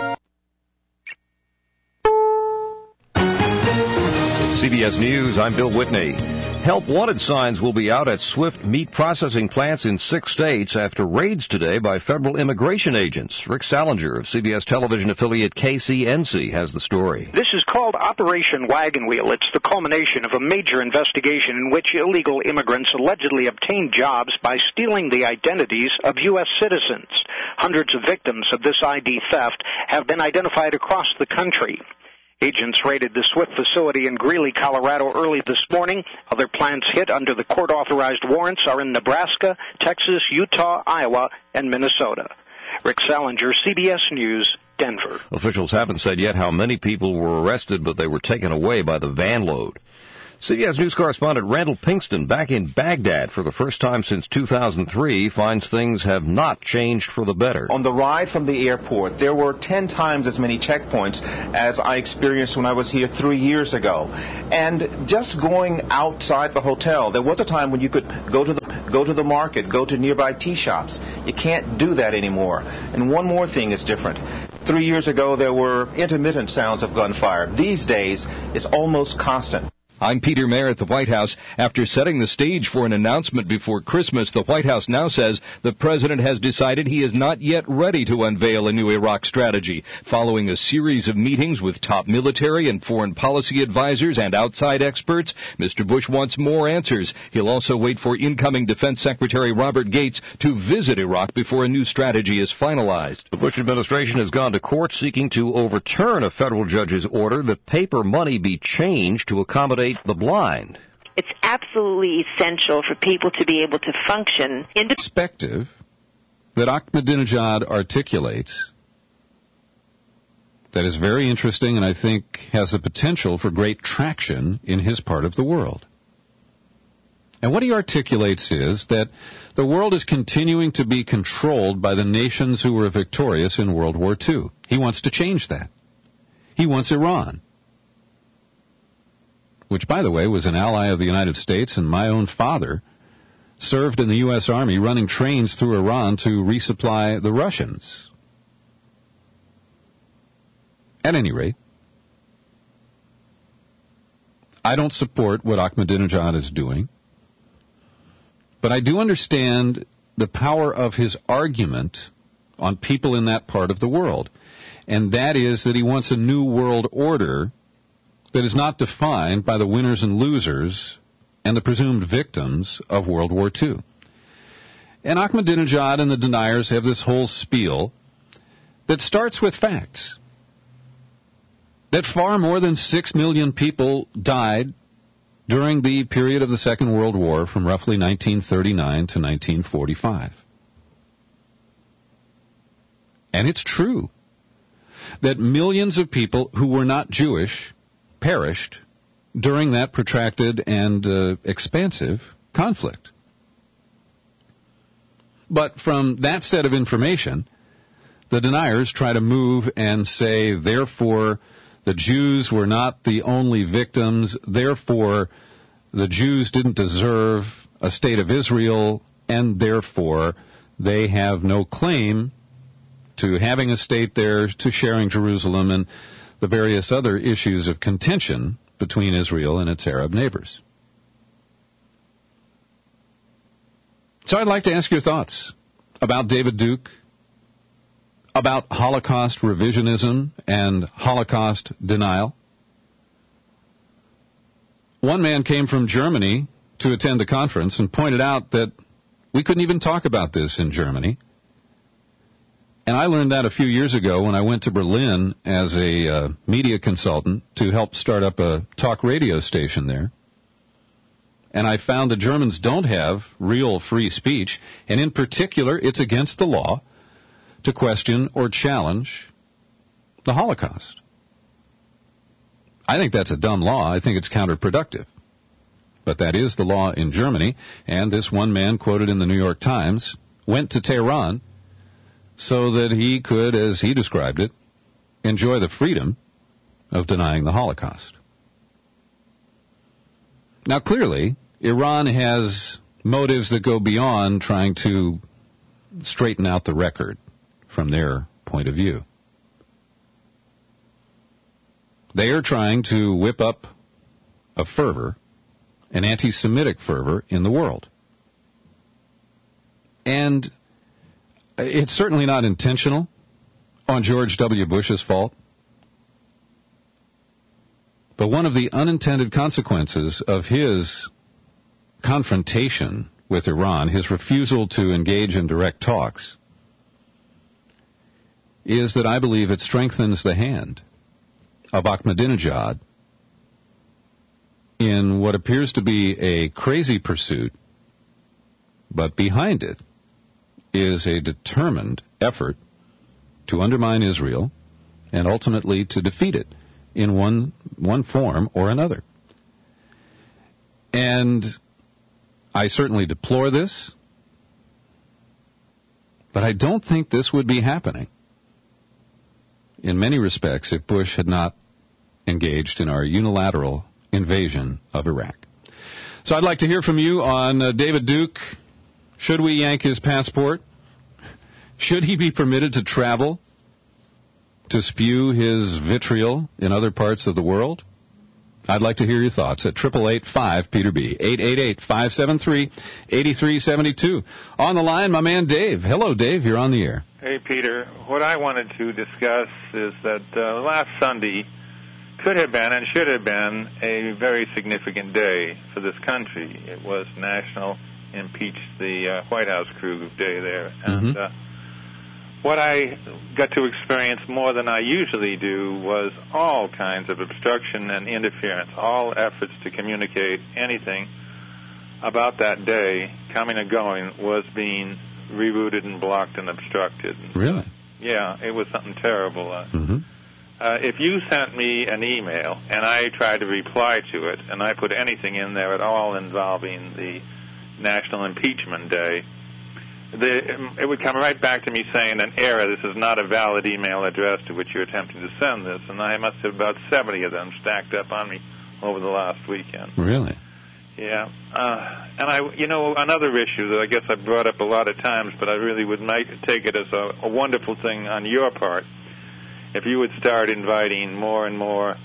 C B S News, I'm Bill Whitney. Help wanted signs will be out at Swift meat processing plants in six states after raids today by federal immigration agents. Rick Salinger of C B S television affiliate K C N C has the story. This is called Operation Wagon Wheel. It's the culmination of a major investigation in which illegal immigrants allegedly obtained jobs by stealing the identities of U S citizens. Hundreds of victims of this I D theft have been identified across the country. Agents raided the Swift facility in Greeley, Colorado early this morning. Other plants hit under the court-authorized warrants are in Nebraska, Texas, Utah, Iowa, and Minnesota. Rick Salinger, C B S News, Denver. Officials haven't said yet how many people were arrested, but they were taken away by the van load. C B S News correspondent Randall Pinkston, back in Baghdad for the first time since two thousand three, finds things have not changed for the better. On the ride from the airport, there were ten times as many checkpoints as I experienced when I was here three years ago. And just going outside the hotel, there was a time when you could go to the go to the market, go to nearby tea shops. You can't do that anymore. And one more thing is different. Three years ago, there were intermittent sounds of gunfire. These days, it's almost constant. I'm Peter Mayer at the White House. After setting the stage for an announcement before Christmas, the White House now says the president has decided he is not yet ready to unveil a new Iraq strategy. Following a series of meetings with top military and foreign policy advisors and outside experts, Mister Bush wants more answers. He'll also wait for incoming Defense Secretary Robert Gates to visit Iraq before a new strategy is finalized. The Bush administration has gone to court seeking to overturn a federal judge's order that paper money be changed to accommodate the blind. It's absolutely essential for people to be able to function in the perspective that Ahmadinejad articulates that is very interesting and I think has the potential for great traction in his part of the world. And what he articulates is that the world is continuing to be controlled by the nations who were victorious in World War Two. He wants to change that. He wants Iran, which, by the way, was an ally of the United States, and my own father served in the U S. Army running trains through Iran to resupply the Russians. At any rate, I don't support what Ahmadinejad is doing, but I do understand the power of his argument on people in that part of the world, and that is that he wants a new world order that is not defined by the winners and losers and the presumed victims of World War Two. And Ahmadinejad and the deniers have this whole spiel that starts with facts. That far more than six million people died during the period of the Second World War from roughly nineteen thirty-nine to nineteen forty-five. And it's true that millions of people who were not Jewish perished during that protracted and uh, expansive conflict. But from that set of information, the deniers try to move and say, therefore, the Jews were not the only victims, therefore, the Jews didn't deserve a state of Israel, and therefore, they have no claim to having a state there, to sharing Jerusalem, and the various other issues of contention between Israel and its Arab neighbors. So I'd like to ask your thoughts about David Duke, about Holocaust revisionism and Holocaust denial. One man came from Germany to attend a conference and pointed out that we couldn't even talk about this in Germany. And I learned that a few years ago when I went to Berlin as a uh, media consultant to help start up a talk radio station there. And I found the Germans don't have real free speech, and in particular, it's against the law to question or challenge the Holocaust. I think that's a dumb law. I think it's counterproductive. But that is the law in Germany, and this one man quoted in the New York Times went to Tehran so that he could, as he described it, enjoy the freedom of denying the Holocaust. Now, clearly, Iran has motives that go beyond trying to straighten out the record from their point of view. They are trying to whip up a fervor, an anti-Semitic fervor in the world. And it's certainly not intentional on George W. Bush's fault. But one of the unintended consequences of his confrontation with Iran, his refusal to engage in direct talks, is that I believe it strengthens the hand of Ahmadinejad in what appears to be a crazy pursuit, but behind it is a determined effort to undermine Israel and ultimately to defeat it in one one form or another. And I certainly deplore this, but I don't think this would be happening in many respects if Bush had not engaged in our unilateral invasion of Iraq. So I'd like to hear from you on uh, David Duke. Should we yank his passport? Should he be permitted to travel to spew his vitriol in other parts of the world? I'd like to hear your thoughts at eight eight eight, five, Peter B. eight eight eight, five seven three, eight three seven two. On the line, my man Dave. Hello, Dave. You're on the air. Hey, Peter. What I wanted to discuss is that uh, last Sunday could have been and should have been a very significant day for this country. It was National Impeach the uh, White House Crew Day there. And mm-hmm. uh, what I got to experience more than I usually do was all kinds of obstruction and interference, all efforts to communicate anything about that day, coming and going, was being rerouted and blocked and obstructed. Really? Yeah, it was something terrible. Uh, mm-hmm. uh, if you sent me an email and I tried to reply to it and I put anything in there at all involving the National Impeachment Day, The, it would come right back to me saying an error. This is not a valid email address to which you're attempting to send this. And I must have about seventy of them stacked up on me over the last weekend. Really? Yeah. Uh, and, I, you know, another issue that I guess I brought up a lot of times, but I really would make, take it as a, a wonderful thing on your part, if you would start inviting more and more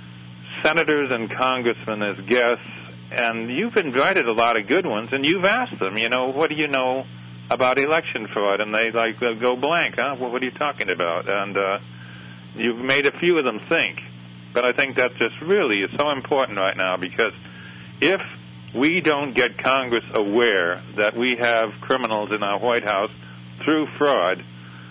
senators and congressmen as guests. And you've invited a lot of good ones, and you've asked them, you know, what do you know about election fraud? And they, like, go blank, huh? What, what are you talking about? And uh, you've made a few of them think. But I think that just really is so important right now, because if we don't get Congress aware that we have criminals in our White House through fraud,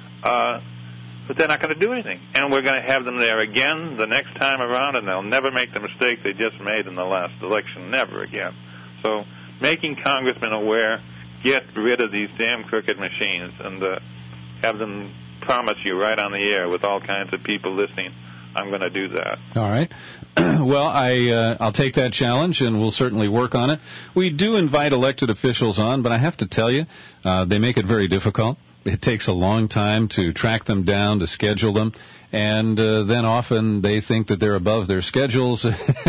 uh, but they're not going to do anything. And we're going to have them there again the next time around, and they'll never make the mistake they just made in the last election, never again. So making congressmen aware, get rid of these damn crooked machines, and uh, have them promise you right on the air with all kinds of people listening, I'm going to do that. All right. Well, I, uh, I'll take that challenge, and we'll certainly work on it. We do invite elected officials on, but I have to tell you, uh, they make it very difficult. It takes a long time to track them down, to schedule them, and uh, then often they think that they're above their schedules,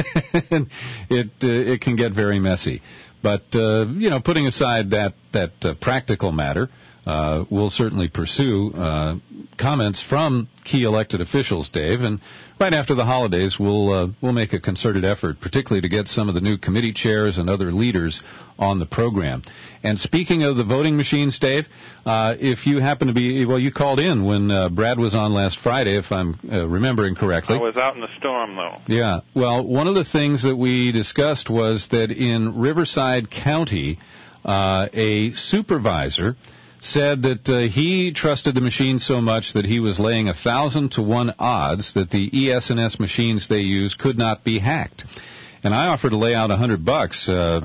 and it uh, it can get very messy. But, uh, you know, putting aside that, that uh, practical matter, Uh, we'll certainly pursue uh, comments from key elected officials, Dave, and right after the holidays, we'll uh, we'll make a concerted effort, particularly to get some of the new committee chairs and other leaders on the program. And speaking of the voting machines, Dave, uh, if you happen to be, well, you called in when uh, Brad was on last Friday, if I'm uh, remembering correctly. I was out in the storm, though. Yeah. Well, one of the things that we discussed was that in Riverside County, uh, a supervisor said that uh, he trusted the machine so much that he was laying a thousand to one odds that the E S N S machines they use could not be hacked. And I offered to lay out a hundred bucks uh,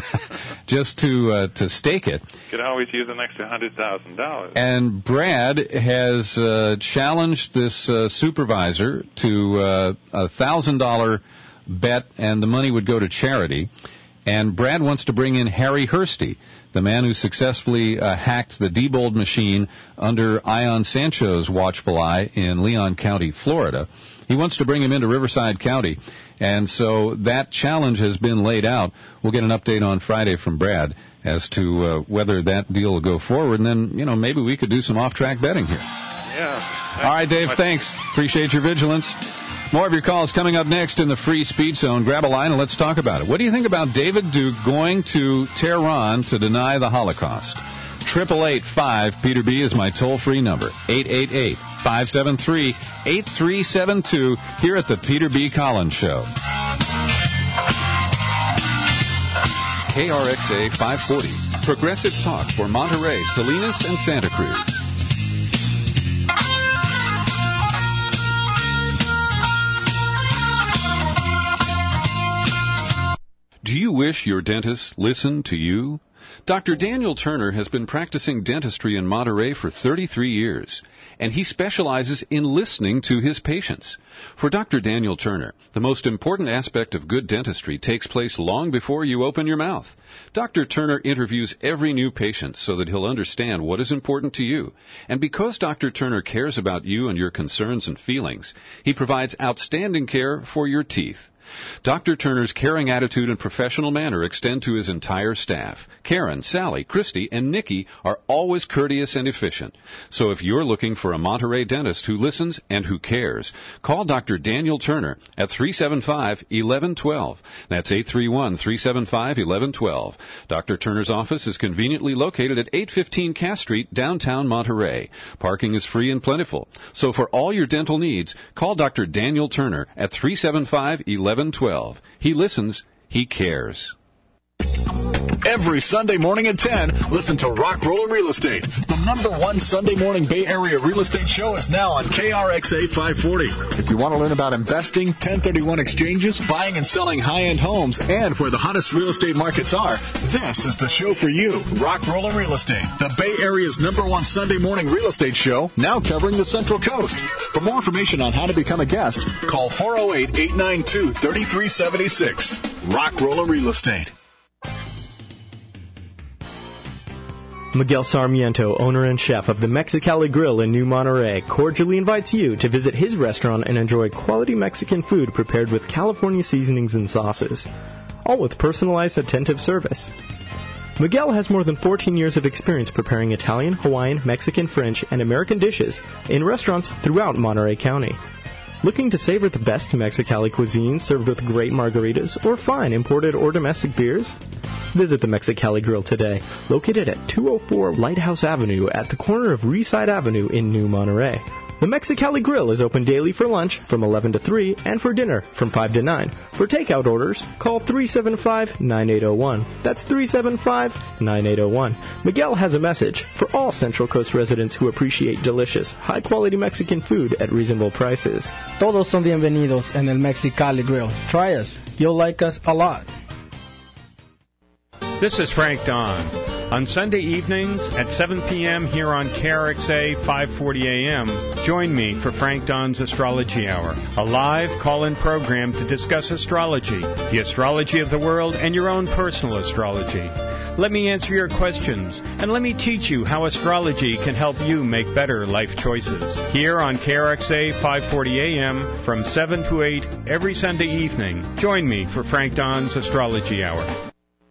just to uh, to stake it. You could always use an extra hundred thousand dollars. And Brad has uh, challenged this uh, supervisor to uh, a thousand dollar bet, and the money would go to charity. And Brad wants to bring in Harry Hursty, the man who successfully uh, hacked the Diebold machine under Ion Sancho's watchful eye in Leon County, Florida. He wants to bring him into Riverside County, and so that challenge has been laid out. We'll get an update on Friday from Brad as to uh, whether that deal will go forward, and then, you know, maybe we could do some off-track betting here. Yeah. All right, Dave, thanks. Appreciate your vigilance. More of your calls coming up next in the free speed zone. Grab a line and let's talk about it. What do you think about David Duke going to Tehran to deny the Holocaust? eight eight eight five Peter B is my toll-free number. eight eight eight, five seven three, eight three seven two here at the Peter B. Collins Show. K R X A five forty, Progressive Talk for Monterey, Salinas, and Santa Cruz. Do you wish your dentist listened to you? Doctor Daniel Turner has been practicing dentistry in Monterey for thirty-three years, and he specializes in listening to his patients. For Doctor Daniel Turner, the most important aspect of good dentistry takes place long before you open your mouth. Doctor Turner interviews every new patient so that he'll understand what is important to you. And because Doctor Turner cares about you and your concerns and feelings, he provides outstanding care for your teeth. Doctor Turner's caring attitude and professional manner extend to his entire staff. Karen, Sally, Christy, and Nikki are always courteous and efficient. So if you're looking for a Monterey dentist who listens and who cares, call Doctor Daniel Turner at three seven five, one one one two. That's eight three one, three seven five, one one one two. Doctor Turner's office is conveniently located at eight fifteen Cass Street, downtown Monterey. Parking is free and plentiful. So for all your dental needs, call Doctor Daniel Turner at three seven five, one one one two. He listens. He cares. Every Sunday morning at ten, listen to Rock Roller Real Estate. The number one Sunday morning Bay Area real estate show is now on K R X A five forty. If you want to learn about investing, ten thirty-one exchanges, buying and selling high-end homes, and where the hottest real estate markets are, this is the show for you. Rock Roller Real Estate, the Bay Area's number one Sunday morning real estate show, now covering the Central Coast. For more information on how to become a guest, call four oh eight, eight nine two, three three seven six. Rock Roller Real Estate. Miguel Sarmiento, owner and chef of the Mexicali Grill in New Monterey, cordially invites you to visit his restaurant and enjoy quality Mexican food prepared with California seasonings and sauces. all with personalized, attentive service. Miguel has more than fourteen years of experience preparing Italian, Hawaiian, Mexican, French, and American dishes in restaurants throughout Monterey County. Looking to savor the best Mexicali cuisine served with great margaritas or fine imported or domestic beers? Visit the Mexicali Grill today, located at two oh four Lighthouse Avenue at the corner of Reeside Avenue in New Monterey. The Mexicali Grill is open daily for lunch from eleven to three and for dinner from five to nine. For takeout orders, call three seven five, nine eight zero one. That's three seven five, nine eight zero one. Miguel has a message for all Central Coast residents who appreciate delicious, high-quality Mexican food at reasonable prices. Todos son bienvenidos en el Mexicali Grill. Try us. You'll like us a lot. This is Frank Don. On Sunday evenings at seven p.m. here on K R X A five forty A M, join me for Frank Don's Astrology Hour, a live call-in program to discuss astrology, the astrology of the world, and your own personal astrology. Let me answer your questions, and let me teach you how astrology can help you make better life choices. Here on K R X A five forty A M from seven to eight every Sunday evening, join me for Frank Don's Astrology Hour.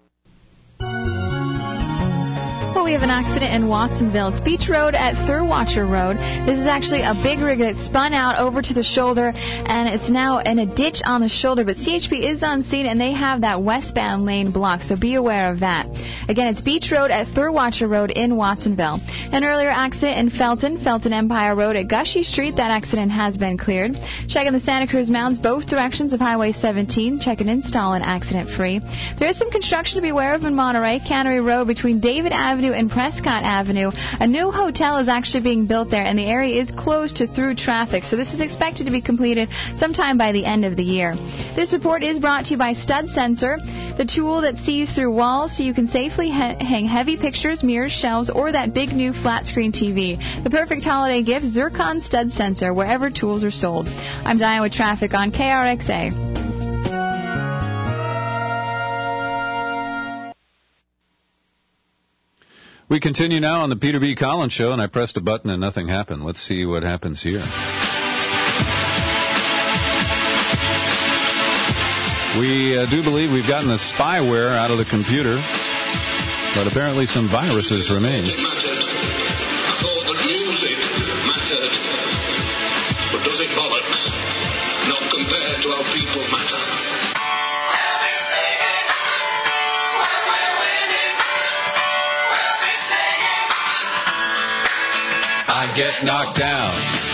We have an accident in Watsonville. It's Beach Road at Thurwatcher Road. This is actually a big rig that spun out over to the shoulder, and it's now in a ditch on the shoulder. But C H P is on scene, and they have that westbound lane blocked, so be aware of that. Again, it's Beach Road at Thurwatcher Road in Watsonville. An earlier accident in Felton, Felton Empire Road at Gushy Street. That accident has been cleared. Checking the Santa Cruz Mountains, both directions of Highway seventeen. Check and install and accident-free. There is some construction to be aware of in Monterey. Cannery Road between David Avenue and Prescott Avenue. A new hotel is actually being built there, and the area is closed to through traffic, so this is expected to be completed sometime by the end of the year. This report is brought to you by Stud Sensor, the tool that sees through walls so you can safely ha- hang heavy pictures, mirrors, shelves, or that big new flat screen T V. The perfect holiday gift, Zircon Stud Sensor, wherever tools are sold. I'm Diane with traffic on K R X A. We continue now on the Peter B. Collins Show, and I pressed a button and nothing happened. Let's see what happens here. We uh, do believe we've gotten the spyware out of the computer, but apparently some viruses remain. It mattered. I thought that music mattered. But does it bollocks? Not compared to how people matter. I get knocked down.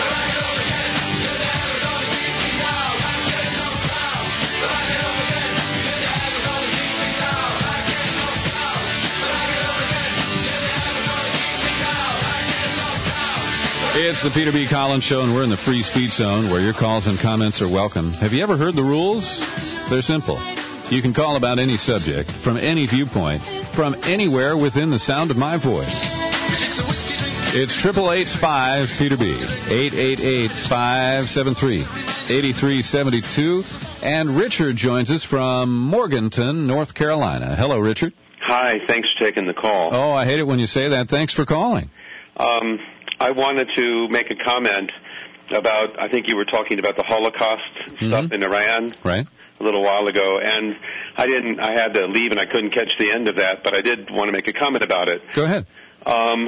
It's the Peter B. Collins Show, and we're in the free speech zone where your calls and comments are welcome. Have you ever heard the rules? They're simple. You can call about any subject, from any viewpoint, from anywhere within the sound of my voice. It's eight eight eight five Peter B, eight eight eight, five seven three, eight three seven two. And Richard joins us from Morganton, North Carolina. Hello, Richard. Hi, thanks for taking the call. Oh, I hate it when you say that. Thanks for calling. Um, I wanted to make a comment about, I think you were talking about the Holocaust mm-hmm. stuff in Iran. Right. A little while ago, and I didn't, I had to leave and I couldn't catch the end of that, but I did want to make a comment about it. Go ahead. Um,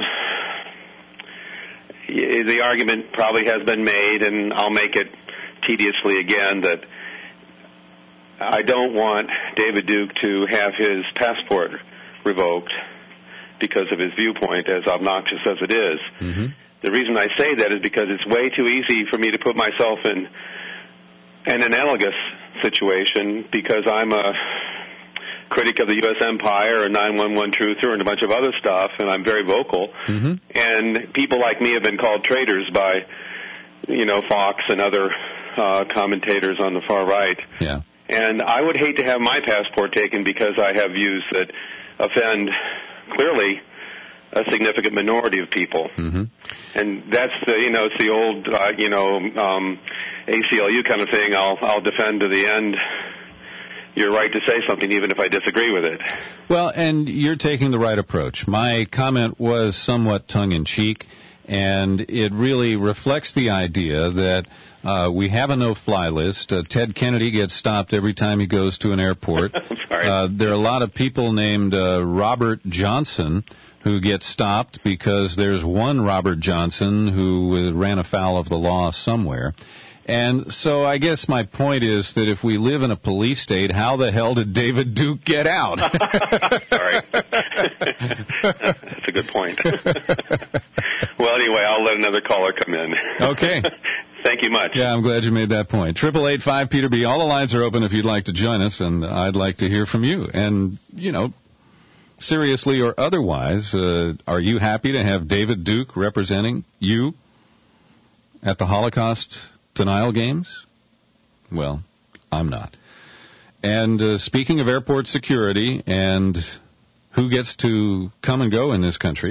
the argument probably has been made, and I'll make it tediously again, that I don't want David Duke to have his passport revoked because of his viewpoint, as obnoxious as it is. Mm-hmm. The reason I say that is because it's way too easy for me to put myself in an analogous situation, because I'm a critic of the U S Empire, a nine one one truther, and a bunch of other stuff, and I'm very vocal. Mm-hmm. And people like me have been called traitors by, you know, Fox and other uh, commentators on the far right. Yeah. And I would hate to have my passport taken because I have views that offend, clearly, a significant minority of people. Mm-hmm. And that's the, you know, it's the old, uh, you know, um, A C L U kind of thing. I'll, I'll defend to the end your right to say something, even if I disagree with it. Well, and you're taking the right approach. My comment was somewhat tongue-in-cheek, And it really reflects the idea that uh, we have a no-fly list. Uh, Ted Kennedy gets stopped every time he goes to an airport. Uh, there are a lot of people named uh, Robert Johnson who get stopped because there's one Robert Johnson who ran afoul of the law somewhere. And so I guess my point is that if we live in a police state, how the hell did David Duke get out? Sorry. That's a good point. Well, anyway, I'll let another caller come in. Okay. Thank you much. Yeah, I'm glad you made that point. Triple eight five Peter B. All the lines are open if you'd like to join us, and I'd like to hear from you. And, you know, seriously or otherwise, uh, are you happy to have David Duke representing you at the Holocaust denial games? Well, I'm not. And uh, speaking of airport security and who gets to come and go in this country,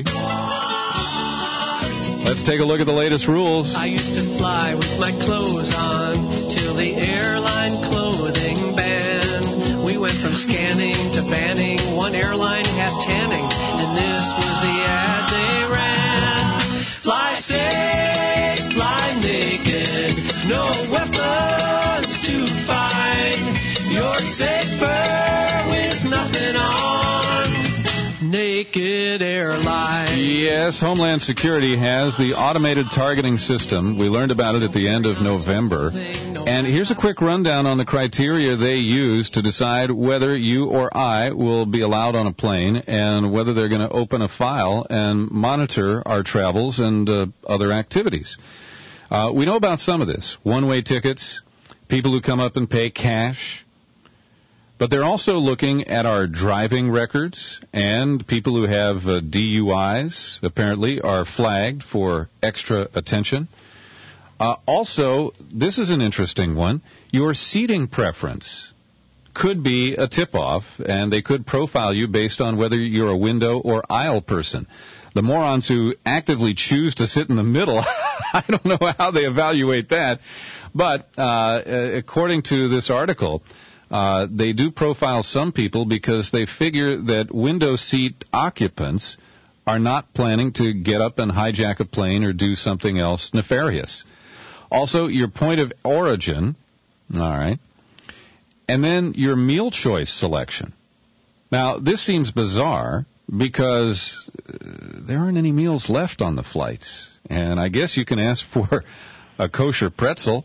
let's take a look at the latest rules. I used to fly with my clothes on till the airline clothing ban. We went from scanning to banning. One airline had tanning, and this was the ad they ran. Fly safe, fly naked, no weapons to find. You're safer with nothing on. Naked Airlines. Yes, Homeland Security has the automated targeting system. We learned about it at the end of November. And here's a quick rundown on the criteria they use to decide whether you or I will be allowed on a plane and whether they're going to open a file and monitor our travels and uh, other activities. Uh, we know about some of this. One-way tickets, people who come up and pay cash. But they're also looking at our driving records, and people who have uh, D U Is, apparently, are flagged for extra attention. Uh, also, this is an interesting one, your seating preference could be a tip-off, and they could profile you based on whether you're a window or aisle person. The morons who actively choose to sit in the middle, I don't know how they evaluate that. But uh, according to this article, uh, they do profile some people because they figure that window seat occupants are not planning to get up and hijack a plane or do something else nefarious. Also, your point of origin, all right, and then your meal choice selection. Now, this seems bizarre because there aren't any meals left on the flights. And I guess you can ask for a kosher pretzel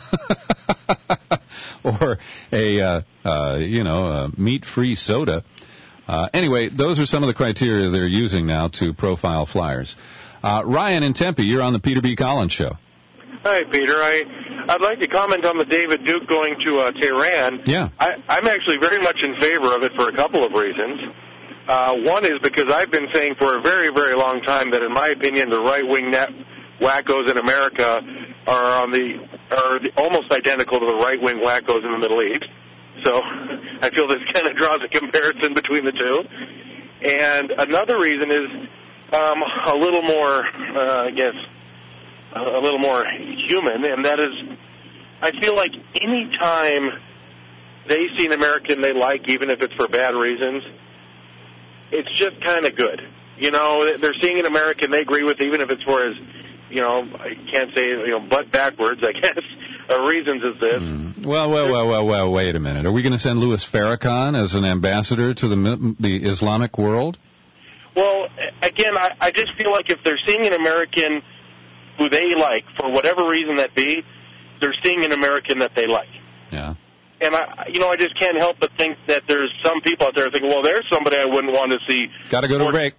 or a, uh, uh, you know, a meat-free soda. Uh, anyway, those are some of the criteria they're using now to profile flyers. Uh, Ryan in Tempe, you're on the Peter B. Collins Show. Hi, Peter. I, I'd like to comment on the David Duke going to uh, Tehran. Yeah. I, I'm actually very much in favor of it for a couple of reasons. Uh, one is because I've been saying for a very, very long time that, in my opinion, the right-wing net wackos in America are on the are the, almost identical to the right-wing wackos in the Middle East. So I feel this kind of draws a comparison between the two. And another reason is um, a little more, uh, I guess, a little more human, and that is, I feel like any time they see an American they like, even if it's for bad reasons, it's just kind of good. You know, they're seeing an American they agree with, even if it's for his, you know, I can't say, you know, butt backwards, I guess, uh, reasons as this. Mm. Well, well, well, well, well, wait a minute. Are we going to send Louis Farrakhan as an ambassador to the the Islamic world? Well, again, I, I just feel like if they're seeing an American who they like, for whatever reason that be, they're seeing an American that they like. Yeah. And, I, you know, I just can't help but think that there's some people out there thinking, well, there's somebody I wouldn't want to see. Got to go to break.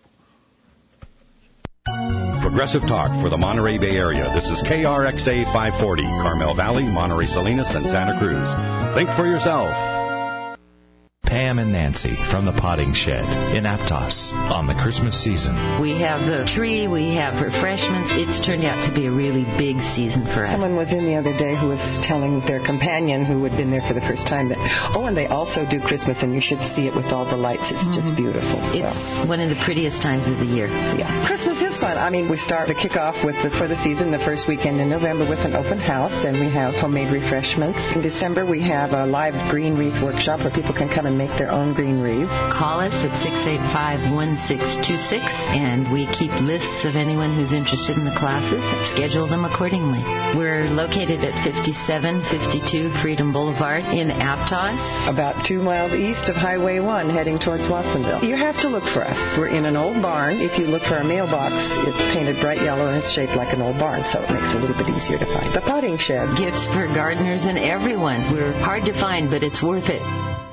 Progressive Talk for the Monterey Bay Area. This is K R X A five forty, Carmel Valley, Monterey Salinas, and Santa Cruz. Think for yourself. Pam and Nancy from the Potting Shed in Aptos on the Christmas season. We have the tree, we have refreshments. It's turned out to be a really big season for us. Someone was in the other day who was telling their companion who had been there for the first time that, oh, and they also do Christmas, and you should see it with all the lights. It's mm-hmm. just beautiful. So. It's one of the prettiest times of the year. Yeah. Christmas is fun. I mean, we start to kick off with the, for the season the first weekend in November with an open house, and we have homemade refreshments. In December, we have a live green wreath workshop where people can come and make their their own green wreaths. Call us at six eight five, one six two six, and we keep lists of anyone who's interested in the classes and schedule them accordingly. We're located at fifty-seven fifty-two Freedom Boulevard in Aptos. About two miles east of Highway one heading towards Watsonville. You have to look for us. We're in an old barn. If you look for our mailbox, it's painted bright yellow and it's shaped like an old barn, so it makes it a little bit easier to find. The Potting Shed. Gifts for gardeners and everyone. We're hard to find, but it's worth it.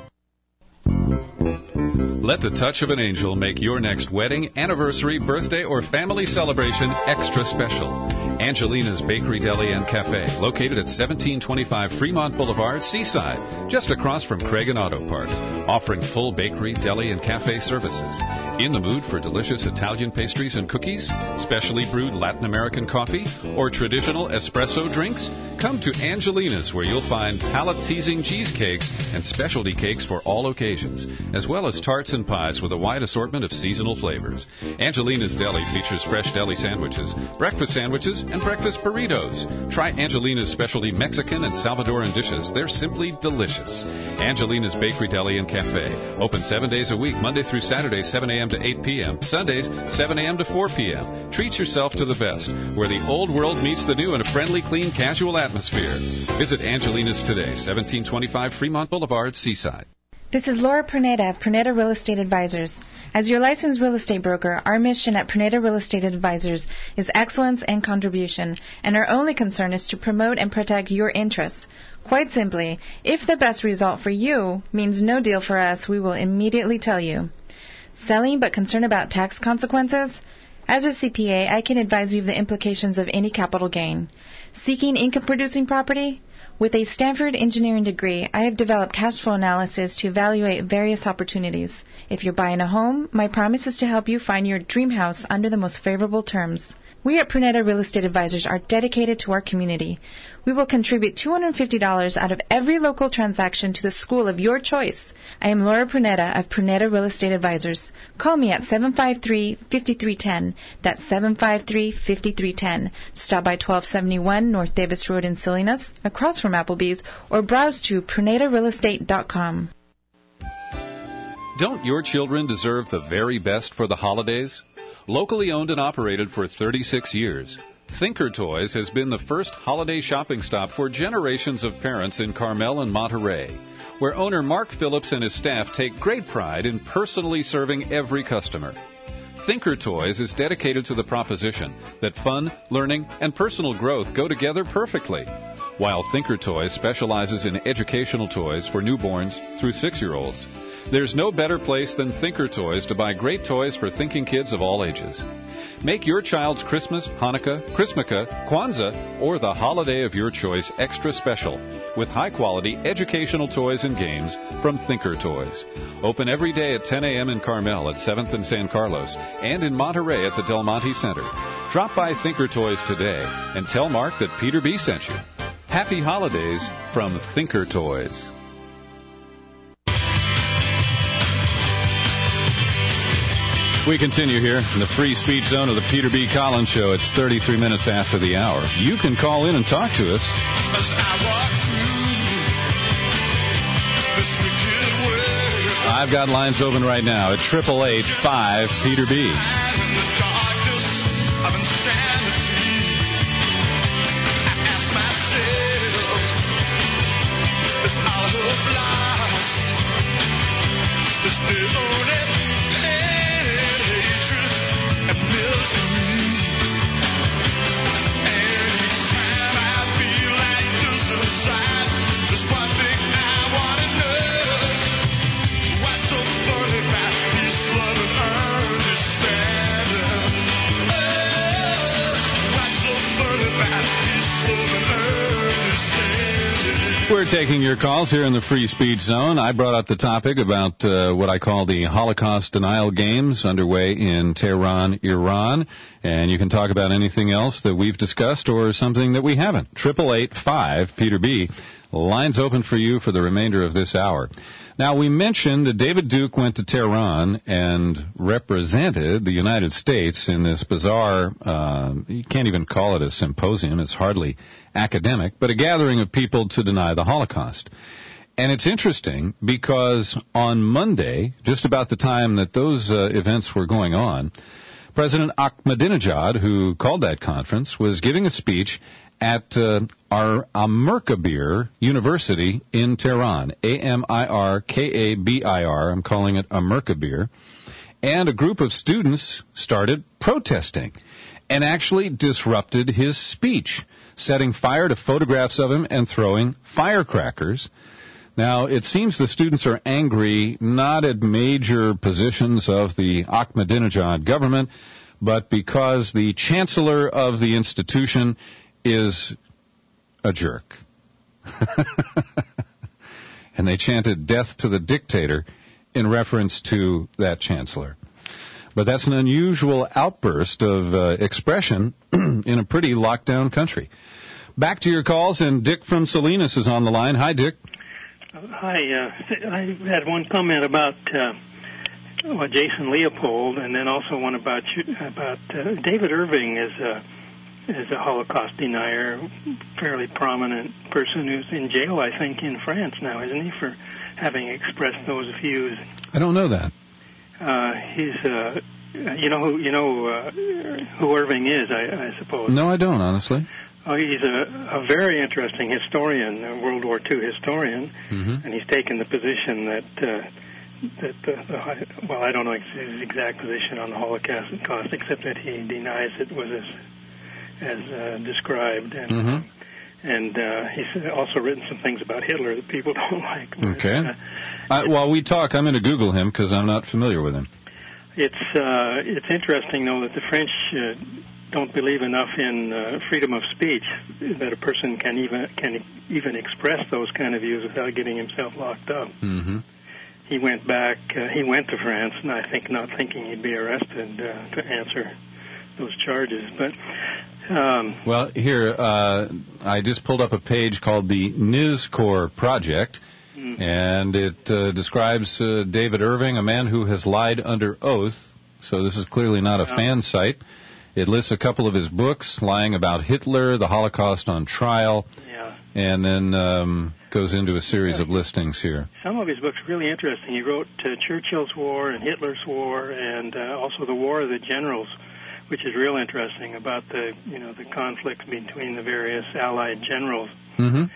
Let the touch of an angel make your next wedding, anniversary, birthday, or family celebration extra special. Angelina's Bakery, Deli, and Cafe, located at seventeen twenty-five Fremont Boulevard, Seaside, just across from Craig and Auto Parts, offering full bakery, deli, and cafe services. In the mood for delicious Italian pastries and cookies, specially brewed Latin American coffee, or traditional espresso drinks? Come to Angelina's, where you'll find palate-teasing cheesecakes and specialty cakes for all occasions, as well as tarts and pies with a wide assortment of seasonal flavors. Angelina's Deli features fresh deli sandwiches, breakfast sandwiches, and breakfast burritos. Try Angelina's specialty Mexican and Salvadoran dishes. They're simply delicious. Angelina's Bakery, Deli, and Cafe. Open seven days a week, Monday through Saturday, seven a.m. to eight p.m. Sundays, seven a.m. to four p.m. Treat yourself to the best, where the old world meets the new in a friendly, clean, casual atmosphere. Visit Angelina's today, seventeen twenty-five Fremont Boulevard, Seaside. This is Laura Pruneda of Pruneda Real Estate Advisors. As your licensed real estate broker, our mission at Pruneda Real Estate Advisors is excellence and contribution, and our only concern is to promote and protect your interests. Quite simply, if the best result for you means no deal for us, we will immediately tell you. Selling but concerned about tax consequences? As a C P A, I can advise you of the implications of any capital gain. Seeking income-producing property? With a Stanford engineering degree, I have developed cash flow analysis to evaluate various opportunities. If you're buying a home, my promise is to help you find your dream house under the most favorable terms. We at Pruneda Real Estate Advisors are dedicated to our community. We will contribute two hundred fifty dollars out of every local transaction to the school of your choice. I am Laura Pruneda of Pruneda Real Estate Advisors. Call me at seven five three, five three one zero. That's seven five three, five three one zero. Stop by twelve seventy-one North Davis Road in Salinas, across from Applebee's, or browse to pruneda real estate dot com. Don't your children deserve the very best for the holidays? Locally owned and operated for thirty-six years, Thinker Toys has been the first holiday shopping stop for generations of parents in Carmel and Monterey, where owner Mark Phillips and his staff take great pride in personally serving every customer. Thinker Toys is dedicated to the proposition that fun, learning, and personal growth go together perfectly. While Thinker Toys specializes in educational toys for newborns through six-year-olds, there's no better place than Thinker Toys to buy great toys for thinking kids of all ages. Make your child's Christmas, Hanukkah, Christmaka, Kwanzaa, or the holiday of your choice extra special with high-quality educational toys and games from Thinker Toys. Open every day at ten a.m. in Carmel at seventh and San Carlos and in Monterey at the Del Monte Center. Drop by Thinker Toys today and tell Mark that Peter B. sent you. Happy holidays from Thinker Toys. We continue here in the free speech zone of the Peter B. Collins Show. It's thirty-three minutes after the hour. You can call in and talk to us. I've got lines open right now at eight eight eight, five, Peter B. We're taking your calls here in the Free Speech Zone. I brought up the topic about uh, what I call the Holocaust denial games underway in Tehran, Iran. And you can talk about anything else that we've discussed or something that we haven't. eight eight eight, five, Peter B. Lines open for you for the remainder of this hour. Now, we mentioned that David Duke went to Tehran and represented the United States in this bizarre, uh, you can't even call it a symposium, it's hardly academic, but a gathering of people to deny the Holocaust. And it's interesting because on Monday, just about the time that those uh, events were going on, President Ahmadinejad, who called that conference, was giving a speech at uh, our Amirkabir University in Tehran, A M I R K A B I R. I'm calling it Amirkabir. And a group of students started protesting and actually disrupted his speech, setting fire to photographs of him and throwing firecrackers. Now, it seems the students are angry not at major positions of the Ahmadinejad government, but because the chancellor of the institution is a jerk. And they chanted death to the dictator in reference to that chancellor. But that's an unusual outburst of uh, expression in a pretty locked down country. Back to your calls, and Dick from Salinas is on the line. Hi, Dick. Hi, uh, I had one comment about uh, well, Jason Leopold, and then also one about about uh, David Irving is a is a Holocaust denier, fairly prominent person who's in jail, I think, in France now, isn't he, for having expressed those views? I don't know that. Uh, he's uh, you know who you know uh, who Irving is, I, I suppose. No, I don't, honestly. Oh, he's a, a very interesting historian, a World War Two historian, mm-hmm. and he's taken the position that, uh, that the, the, well, I don't know his exact position on the Holocaust, except that he denies it was as, as uh, described. And, mm-hmm. and uh, he's also written some things about Hitler that people don't like. Okay. Uh, I, while we talk, I'm going to Google him because I'm not familiar with him. It's, uh, it's interesting, though, that the French... Uh, don't believe enough in uh, freedom of speech that a person can even can even express those kind of views without getting himself locked up. Mm-hmm. He went back. Uh, he went to France, and I think not thinking he'd be arrested uh, to answer those charges. But um, well, here uh, I just pulled up a page called the Nizkor Project, mm-hmm. and it uh, describes uh, David Irving, a man who has lied under oath. So this is clearly not a fan site. It lists a couple of his books, lying about Hitler, the Holocaust on trial, yeah. and then um, goes into a series yeah. of listings here. Some of his books are really interesting. He wrote uh, Churchill's War and Hitler's War, and uh, also the War of the Generals, which is real interesting about the you know the conflicts between the various Allied generals. Mm-hmm.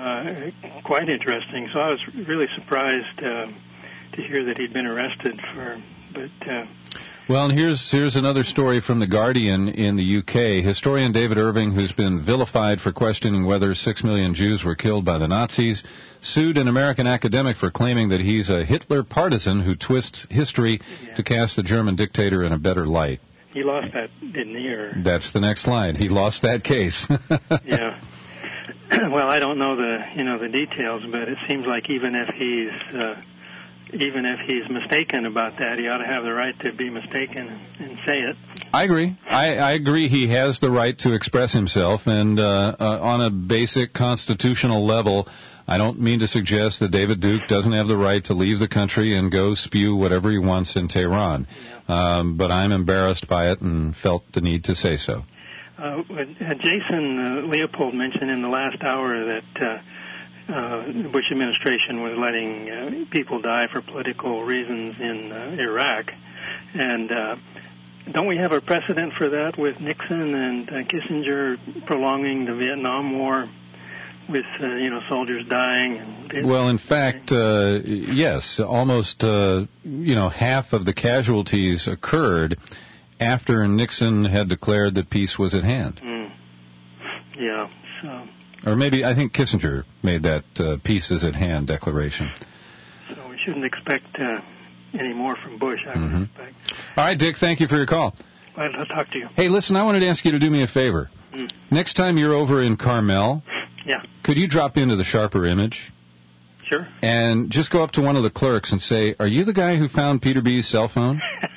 Uh, quite interesting. So I was really surprised uh, to hear that he'd been arrested for, but. Uh, Well, and here's here's another story from The Guardian in the U K. Historian David Irving, who's been vilified for questioning whether six million Jews were killed by the Nazis, sued an American academic for claiming that he's a Hitler partisan who twists history yeah. to cast the German dictator in a better light. He lost that, didn't he? Or... That's the next line. He lost that case. yeah. Well, I don't know the you know the details, but it seems like even if he's uh, even if he's mistaken about that, he ought to have the right to be mistaken and say it. I agree. I, I agree he has the right to express himself, and uh, uh, on a basic constitutional level, I don't mean to suggest that David Duke doesn't have the right to leave the country and go spew whatever he wants in Tehran. Yeah. Um, but I'm embarrassed by it and felt the need to say so. Uh, Jason uh, Leopold mentioned in the last hour that uh, Uh, the Bush administration was letting uh, people die for political reasons in uh, Iraq. And uh, don't we have a precedent for that with Nixon and uh, Kissinger prolonging the Vietnam War with, uh, you know, soldiers dying? And well, in fact, uh, yes, almost, uh, you know, half of the casualties occurred after Nixon had declared that peace was at hand. Mm. Yeah, so... Or maybe, I think Kissinger made that uh, peace is at hand declaration. So we shouldn't expect uh, any more from Bush, I would mm-hmm. expect. All right, Dick, thank you for your call. Well, I'll talk to you. Hey, listen, I wanted to ask you to do me a favor. Mm. Next time you're over in Carmel, yeah. could you drop into the Sharper Image? Sure. And just go up to one of the clerks and say, are you the guy who found Peter B's cell phone?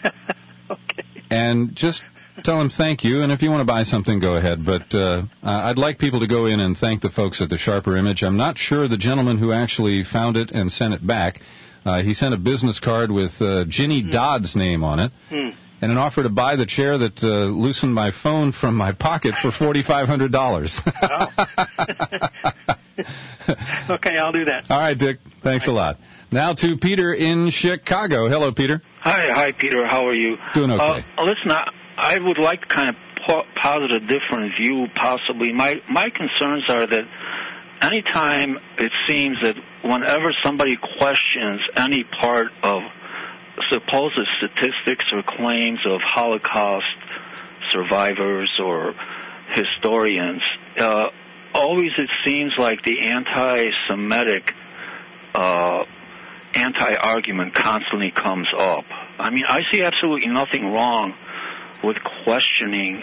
Okay. And just... tell him thank you, and if you want to buy something, go ahead. But uh, I'd like people to go in and thank the folks at the Sharper Image. I'm not sure the gentleman who actually found it and sent it back. Uh, he sent a business card with uh, Ginny mm. Dodd's name on it, mm. and an offer to buy the chair that uh, loosened my phone from my pocket for four thousand five hundred dollars. Oh. Okay, I'll do that. All right, Dick. Thanks a lot. Now to Peter in Chicago. Hello, Peter. Hi, hi, Peter. How are you? Doing okay. Uh, listen, I, I would like to kind of po- posit a different view, possibly. My my concerns are that anytime it seems that whenever somebody questions any part of supposed statistics or claims of Holocaust survivors or historians, uh, always it seems like the anti-Semitic uh, anti-argument constantly comes up. I mean, I see absolutely nothing wrong with questioning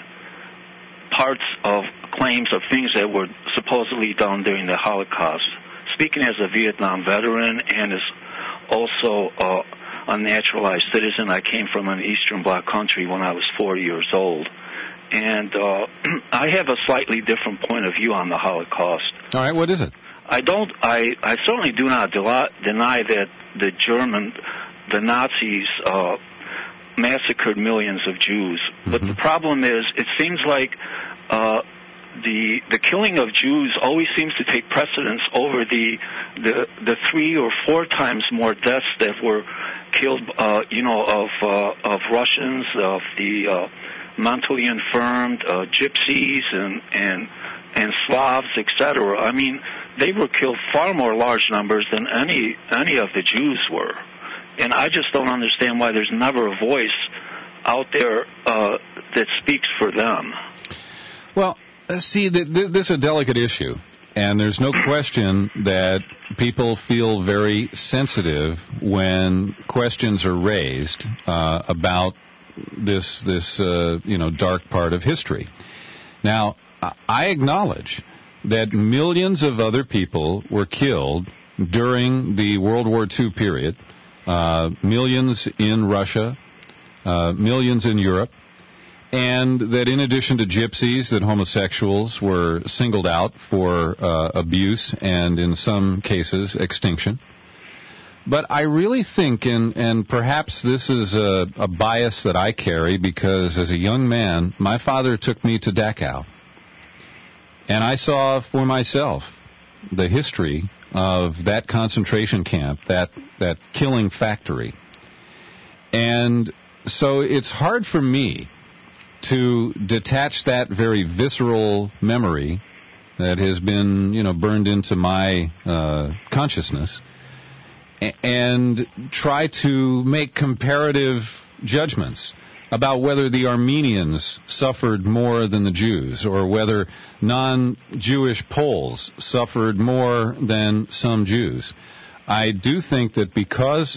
parts of claims of things that were supposedly done during the Holocaust. Speaking as a Vietnam veteran and as also uh, a naturalized citizen, I came from an Eastern Bloc country when I was four years old. And uh, I have a slightly different point of view on the Holocaust. All right, what is it? I don't. I, I certainly do not de- deny that the German, the Nazis, uh, massacred millions of Jews. Mm-hmm. But the problem is, it seems like uh, the the killing of Jews always seems to take precedence over the the, the three or four times more deaths that were killed, uh, you know, of uh, of Russians, of the uh, mentally infirmed, uh, gypsies, and and and Slavs, et cetera. I mean, they were killed far more large numbers than any any of the Jews were, and I just don't understand why there's never a voice out there uh, that speaks for them. Well, see, th- th- this is a delicate issue, and there's no question that people feel very sensitive when questions are raised uh, about this this uh, you know dark part of history. Now, I acknowledge that millions of other people were killed during the World War Two period, uh, millions in Russia, uh, millions in Europe, and that in addition to gypsies, that homosexuals were singled out for uh, abuse and in some cases extinction. But I really think, and, and perhaps this is a, a bias that I carry, because as a young man, my father took me to Dachau. And I saw for myself the history of that concentration camp, that, that killing factory. And so it's hard for me to detach that very visceral memory that has been, you know, burned into my uh, consciousness and try to make comparative judgments about whether the Armenians suffered more than the Jews, or whether non-Jewish Poles suffered more than some Jews. I do think that because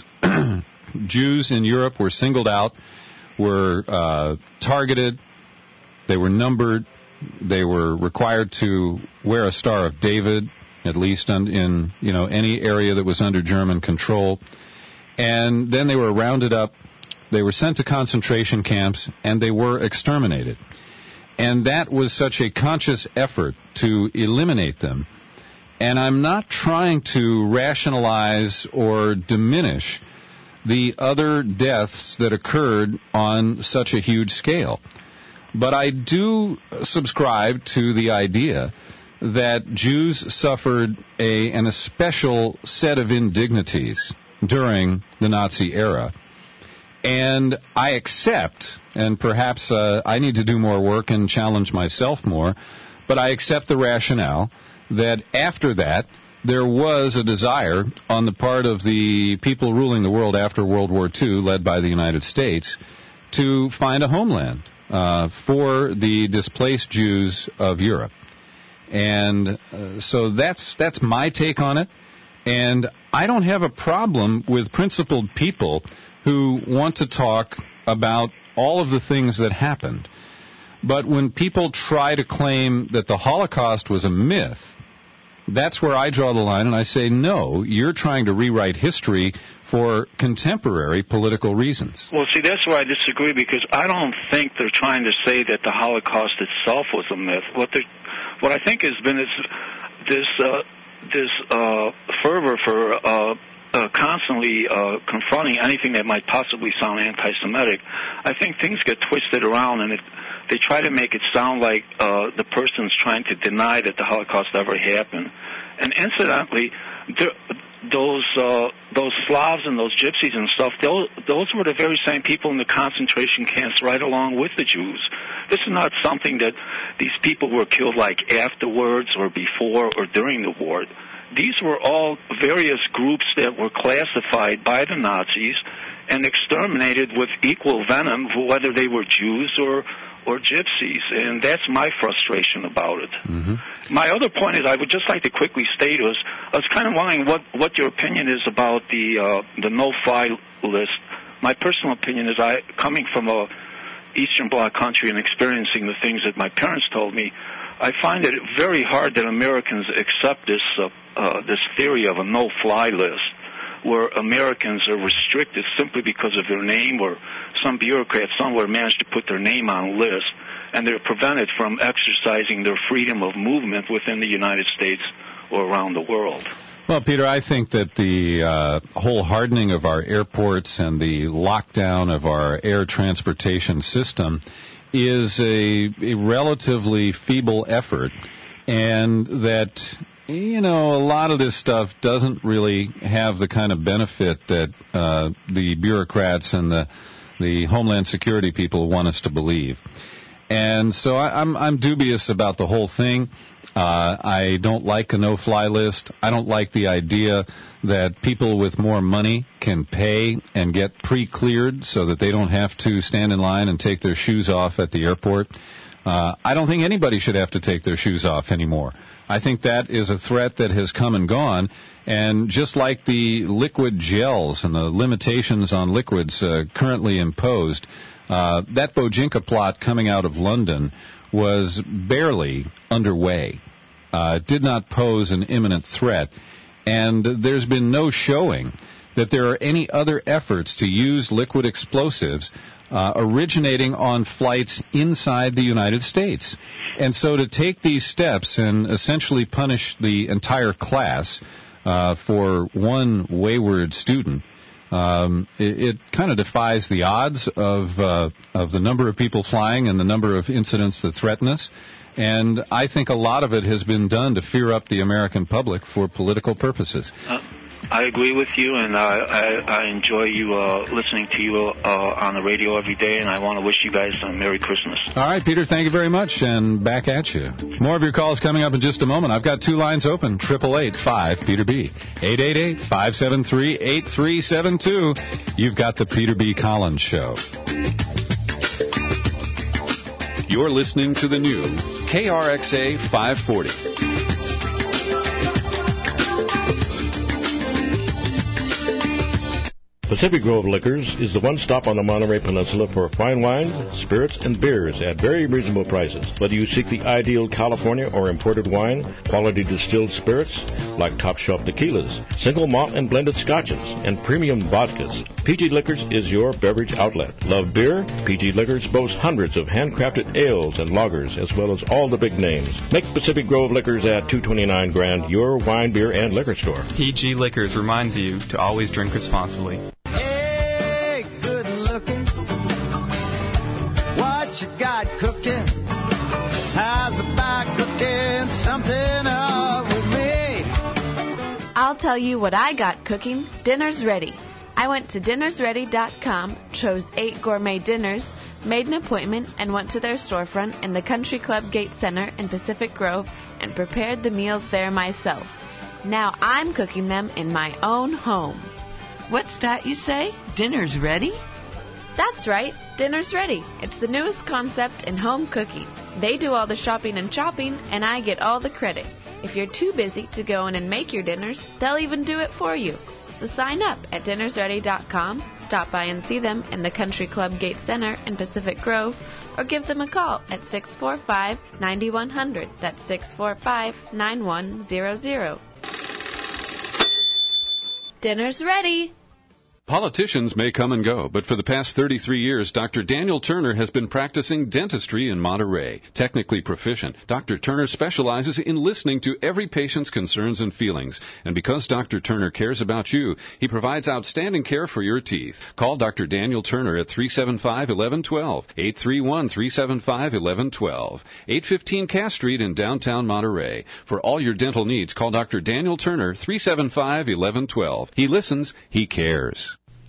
Jews in Europe were singled out, were uh, targeted, they were numbered, they were required to wear a Star of David, at least in you know any area that was under German control, and then they were rounded up. They were sent to concentration camps, and they were exterminated. And that was such a conscious effort to eliminate them. And I'm not trying to rationalize or diminish the other deaths that occurred on such a huge scale. But I do subscribe to the idea that Jews suffered a, an especial set of indignities during the Nazi era. And I accept, and perhaps uh, I need to do more work and challenge myself more, but I accept the rationale that after that, there was a desire on the part of the people ruling the world after World War Two, led by the United States, to find a homeland uh, for the displaced Jews of Europe. And uh, so that's that's my take on it. And I don't have a problem with principled people who want to talk about all of the things that happened. But when people try to claim that the Holocaust was a myth, that's where I draw the line, and I say, no, you're trying to rewrite history for contemporary political reasons. Well, see, that's where I disagree, because I don't think they're trying to say that the Holocaust itself was a myth. What they, what I think has been is this uh, this uh, fervor for uh, uh, constantly uh, confronting anything that might possibly sound anti-Semitic. I think things get twisted around, and it, they try to make it sound like uh, the person's trying to deny that the Holocaust ever happened. And incidentally, there, those uh, those Slavs and those Gypsies and stuff, those, those were the very same people in the concentration camps right along with the Jews. This is not something that these people were killed like afterwards or before or during the war. These were all various groups that were classified by the Nazis and exterminated with equal venom, whether they were Jews or or Gypsies, and that's my frustration about it. Mm-hmm. My other point is I would just like to quickly state was I was kind of wondering what, what your opinion is about the uh, the no-fly list. My personal opinion is I, coming from a Eastern Bloc country and experiencing the things that my parents told me, I find it very hard that Americans accept this uh, uh, this theory of a no-fly list, where Americans are restricted simply because of their name, or some bureaucrat somewhere managed to put their name on a list, and they're prevented from exercising their freedom of movement within the United States or around the world. Well, Peter, I think that the uh, whole hardening of our airports and the lockdown of our air transportation system is a, a relatively feeble effort, and that, you know, a lot of this stuff doesn't really have the kind of benefit that uh, the bureaucrats and the the Homeland Security people want us to believe. And so I, I'm I'm dubious about the whole thing. Uh, I don't like a no-fly list. I don't like the idea that people with more money can pay and get pre-cleared so that they don't have to stand in line and take their shoes off at the airport. Uh, I don't think anybody should have to take their shoes off anymore. I think that is a threat that has come and gone. And just like the liquid gels and the limitations on liquids uh, currently imposed, uh, that Bojinka plot coming out of London was barely underway. Uh, it did not pose an imminent threat. And there's been no showing that there are any other efforts to use liquid explosives uh, originating on flights inside the United States. And so to take these steps and essentially punish the entire class uh, for one wayward student, um, it, it kind of defies the odds of uh, of the number of people flying and the number of incidents that threaten us. And I think a lot of it has been done to fear up the American public for political purposes. Uh, I agree with you, and I, I, I enjoy you uh, listening to you uh, on the radio every day, and I want to wish you guys a Merry Christmas. All right, Peter, thank you very much, and back at you. More of your calls coming up in just a moment. I've got two lines open, eight eight eight, five, Peter B, eight eight eight, five seven three, eight three seven two. You've got the Peter B. Collins Show. You're listening to the new K R X A five forty. Pacific Grove Liquors is the one stop on the Monterey Peninsula for fine wines, spirits, and beers at very reasonable prices. Whether you seek the ideal California or imported wine, quality distilled spirits like top shelf tequilas, single malt and blended scotches, and premium vodkas, P G Liquors is your beverage outlet. Love beer? P G Liquors boasts hundreds of handcrafted ales and lagers, as well as all the big names. Make Pacific Grove Liquors at two twenty-nine Grand your wine, beer, and liquor store. P G Liquors reminds you to always drink responsibly. You got cooking? How's about cooking something up with me? I'll tell you what I got cooking. Dinner's ready. I went to dinners ready dot com, chose eight gourmet dinners, made an appointment, and went to their storefront in the Country Club Gate Center in Pacific Grove and prepared the meals there myself. Now I'm cooking them in my own home. What's that you say? Dinner's ready? That's right. Dinner's ready. It's the newest concept in home cooking. They do all the shopping and chopping, and I get all the credit. If you're too busy to go in and make your dinners, they'll even do it for you. So sign up at dinners ready dot com, stop by and see them in the Country Club Gate Center in Pacific Grove, or give them a call at six four five, nine one zero zero. That's six four five, nine one zero zero. Dinner's ready. Politicians may come and go, but for the past thirty-three years, Doctor Daniel Turner has been practicing dentistry in Monterey. Technically proficient, Doctor Turner specializes in listening to every patient's concerns and feelings. And because Doctor Turner cares about you, he provides outstanding care for your teeth. Call Doctor Daniel Turner at three seven five, one one one two, eight three one, three seven five, one one one two, eight fifteen Cass Street in downtown Monterey. For all your dental needs, call Doctor Daniel Turner, three seven five, one one one two. He listens, he cares.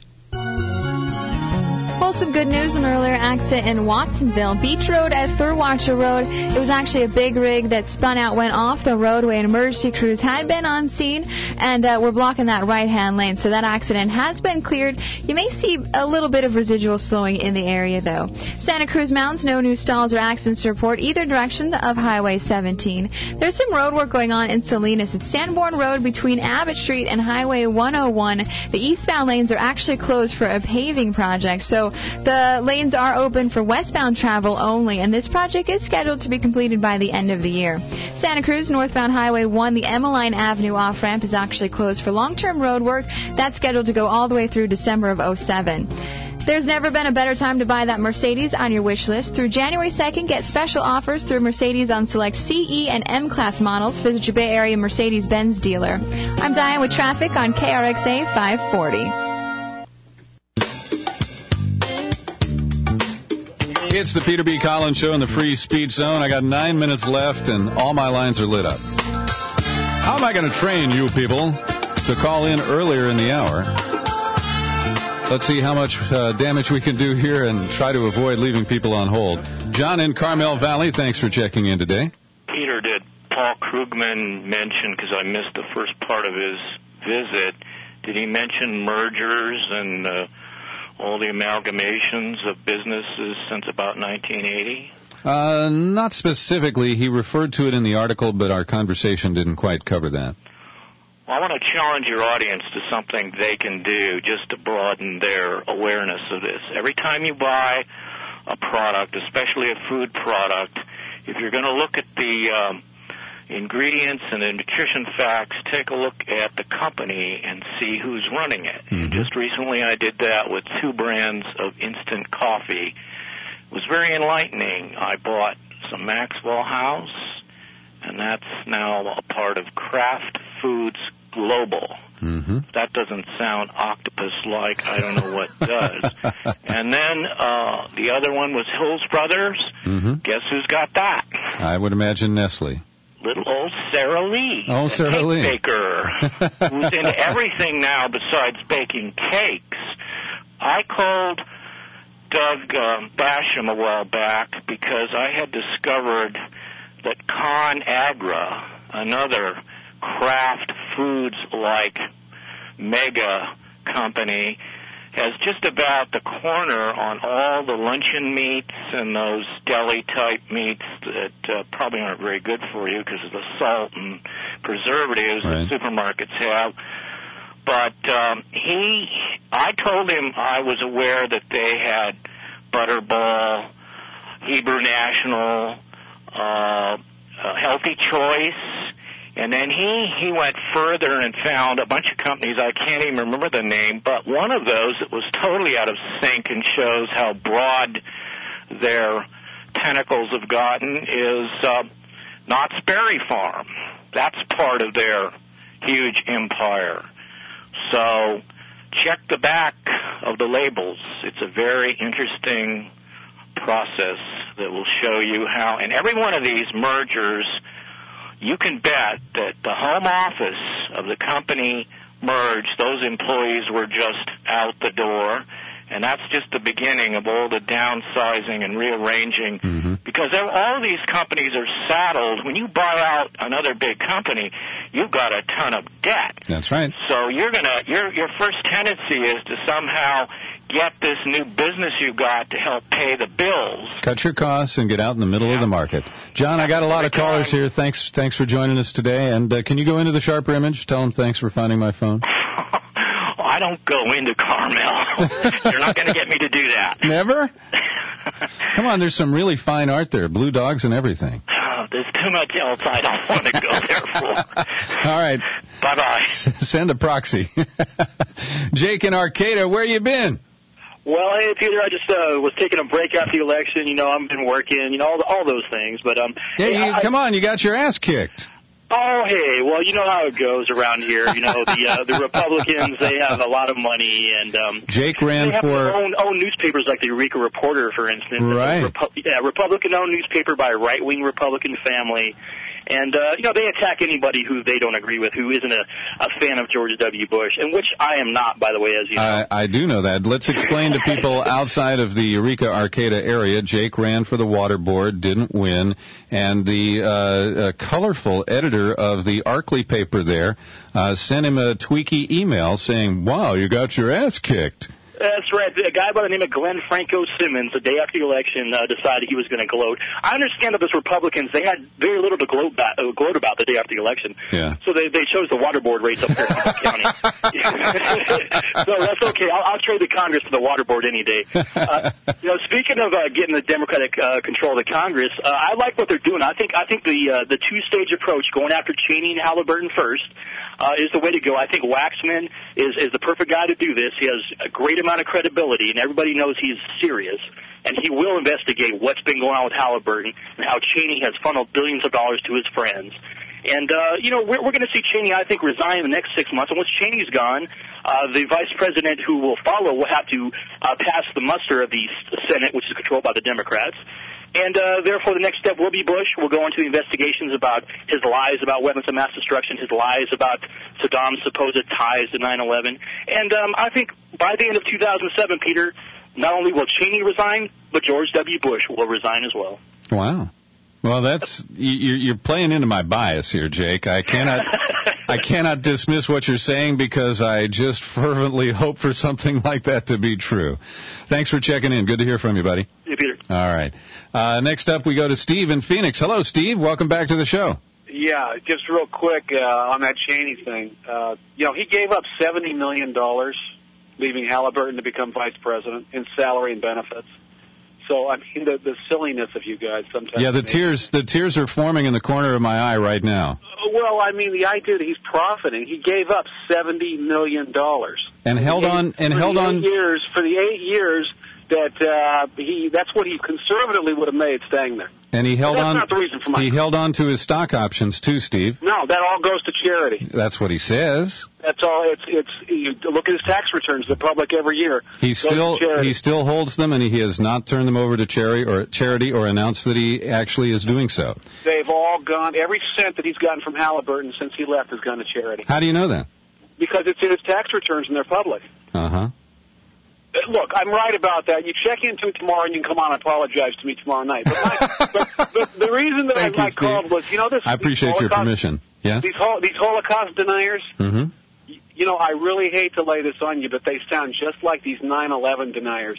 Well, some good news. An earlier accident in Watsonville. Beach Road at Thurwater Road. It was actually a big rig that spun out, went off the roadway. An emergency crews had been on scene, and uh, we're blocking that right-hand lane. So that accident has been cleared. You may see a little bit of residual slowing in the area, though. Santa Cruz Mountains, no new stalls or accidents to report either direction of Highway seventeen. There's some road work going on in Salinas. It's Sanborn Road between Abbott Street and Highway one oh one. The eastbound lanes are actually closed for a paving project. So the lanes are open for westbound travel only, and this project is scheduled to be completed by the end of the year. Santa Cruz, northbound Highway one, the Emmeline Avenue off-ramp is actually closed for long-term road work. That's scheduled to go all the way through December of oh seven. There's never been a better time to buy that Mercedes on your wish list. Through January second, get special offers through Mercedes on select C, E, and M-Class models. Visit your Bay Area Mercedes-Benz dealer. I'm Diane with traffic on K R X A five forty. It's the Peter B. Collins Show in the Free Speech Zone. I got nine minutes left, and all my lines are lit up. How am I going to train you people to call in earlier in the hour? Let's see how much uh, damage we can do here and try to avoid leaving people on hold. John in Carmel Valley, thanks for checking in today. Peter, did Paul Krugman mention, because I missed the first part of his visit, did he mention mergers and uh, all the amalgamations of businesses since about nineteen eighty? Uh, not specifically. He referred to it in the article, but our conversation didn't quite cover that. Well, I want to challenge your audience to something they can do just to broaden their awareness of this. Every time you buy a product, especially a food product, if you're going to look at the um, ingredients and the nutrition facts, take a look at the company and see who's running it. Mm-hmm. Just recently I did that with two brands of instant coffee. It was very enlightening. I bought some Maxwell House, and that's now a part of Kraft Foods Global. Mm-hmm. That doesn't sound octopus-like. I don't know what does. And then uh, the other one was Hills Brothers. Mm-hmm. Guess who's got that? I would imagine Nestle. Little old Sarah Lee. Oh, Sarah Lee. Baker, who's into everything now besides baking cakes. I called Doug um, Basham a while back because I had discovered that ConAgra, another Kraft Foods-like mega company, has just about the corner on all the luncheon meats and those deli-type meats that uh, probably aren't very good for you because of the salt and preservatives right. that supermarkets have. But um, he, I told him I was aware that they had Butterball, Hebrew National, uh, Healthy Choice, and then he, he went further and found a bunch of companies, I can't even remember the name, but one of those that was totally out of sync and shows how broad their tentacles have gotten is uh, Knott's Berry Farm. That's part of their huge empire. So check the back of the labels. It's a very interesting process that will show you how, and every one of these mergers, you can bet that the home office of the company merged, those employees were just out the door, and that's just the beginning of all the downsizing and rearranging, mm-hmm. because all these companies are saddled. When you buy out another big company, you've got a ton of debt. That's right. So you're gonna your your first tendency is to somehow get this new business you got to help pay the bills. Cut your costs and get out in the middle yeah. of the market. John, I got a lot of callers here. Thanks thanks for joining us today. And uh, can you go into the Sharper Image? Tell them thanks for finding my phone. I don't go into Carmel. You're not going to get me to do that. Never? Come on, there's some really fine art there. Blue dogs and everything. Oh, there's too much else I don't want to go there for. All right. Bye-bye. Send a proxy. Jake in Arcata, where you been? Well, hey, Peter, I just uh, was taking a break after the election. You know, I've been working, you know, all, all those things. But um, Yeah, you, I, come on, you got your ass kicked. Oh, hey, well, you know how it goes around here. You know, the uh, the Republicans, they have a lot of money, and um, Jake ran they have for their own, own newspapers, like the Eureka Reporter, for instance. Right. Repu- yeah, Republican-owned newspaper by a right-wing Republican family. And, uh, you know, they attack anybody who they don't agree with, who isn't a, a fan of George W. Bush, and which I am not, by the way, as you know. I, I do know that. Let's explain to people outside of the Eureka Arcata area. Jake ran for the water board, didn't win, and the uh, uh, colorful editor of the Arkley paper there uh, sent him a tweaky email saying, wow, you got your ass kicked. That's right. A guy by the name of Glenn Franco Simmons, the day after the election, uh, decided he was going to gloat. I understand that those Republicans, they had very little to gloat about, uh, gloat about the day after the election. Yeah. So they, they chose the water board race up there in Cook County. So that's okay. I'll, I'll trade the Congress for the water board any day. Uh, you know, speaking of uh, getting the Democratic uh, control of the Congress, uh, I like what they're doing. I think I think the uh, the two-stage approach, going after Cheney and Halliburton first, Uh, is the way to go. I think Waxman is, is the perfect guy to do this. He has a great amount of credibility, and everybody knows he's serious. And he will investigate what's been going on with Halliburton and how Cheney has funneled billions of dollars to his friends. And, uh, you know, we're, we're going to see Cheney, I think, resign in the next six months. And once Cheney's gone, uh, the vice president who will follow will have to uh, pass the muster of the Senate, which is controlled by the Democrats. And, uh, therefore, the next step will be Bush. We'll go into the investigations about his lies about weapons of mass destruction, his lies about Saddam's supposed ties to nine eleven. And um, I think by the end of two thousand seven, Peter, not only will Cheney resign, but George W. Bush will resign as well. Wow. Well, that's you're, you're playing into my bias here, Jake. I cannot, I cannot dismiss what you're saying because I just fervently hope for something like that to be true. Thanks for checking in. Good to hear from you, buddy. Hey, Peter. All right. Uh, next up, we go to Steve in Phoenix. Hello, Steve. Welcome back to the show. Yeah, just real quick uh, on that Cheney thing. Uh, you know, he gave up seventy million dollars, leaving Halliburton to become vice president in salary and benefits. So, I mean, the, the silliness of you guys sometimes. Yeah, the tears the tears are forming in the corner of my eye right now. Well, I mean, the idea that he's profiting, he gave up seventy million dollars. And held on, and held on. Years, for the eight years that uh, he, that's what he conservatively would have made staying there. And he held but that's on. Not the reason for my he held on to his stock options too, Steve. No, that all goes to charity. That's what he says. That's all. It's it's. You look at his tax returns to the public every year. He still he still holds them, and he has not turned them over to charity or charity or announced that he actually is doing so. They've all gone. Every cent that he's gotten from Halliburton since he left has gone to charity. How do you know that? Because it's in his tax returns and they're public. Uh huh. Look, I'm right about that. You check into it tomorrow and you can come on and apologize to me tomorrow night. But, my, but, but the reason that I, you, I called was, you know, this. I appreciate your permission. Yes. These hol- these Holocaust deniers. Mm-hmm. You know, I really hate to lay this on you, but they sound just like these nine eleven deniers.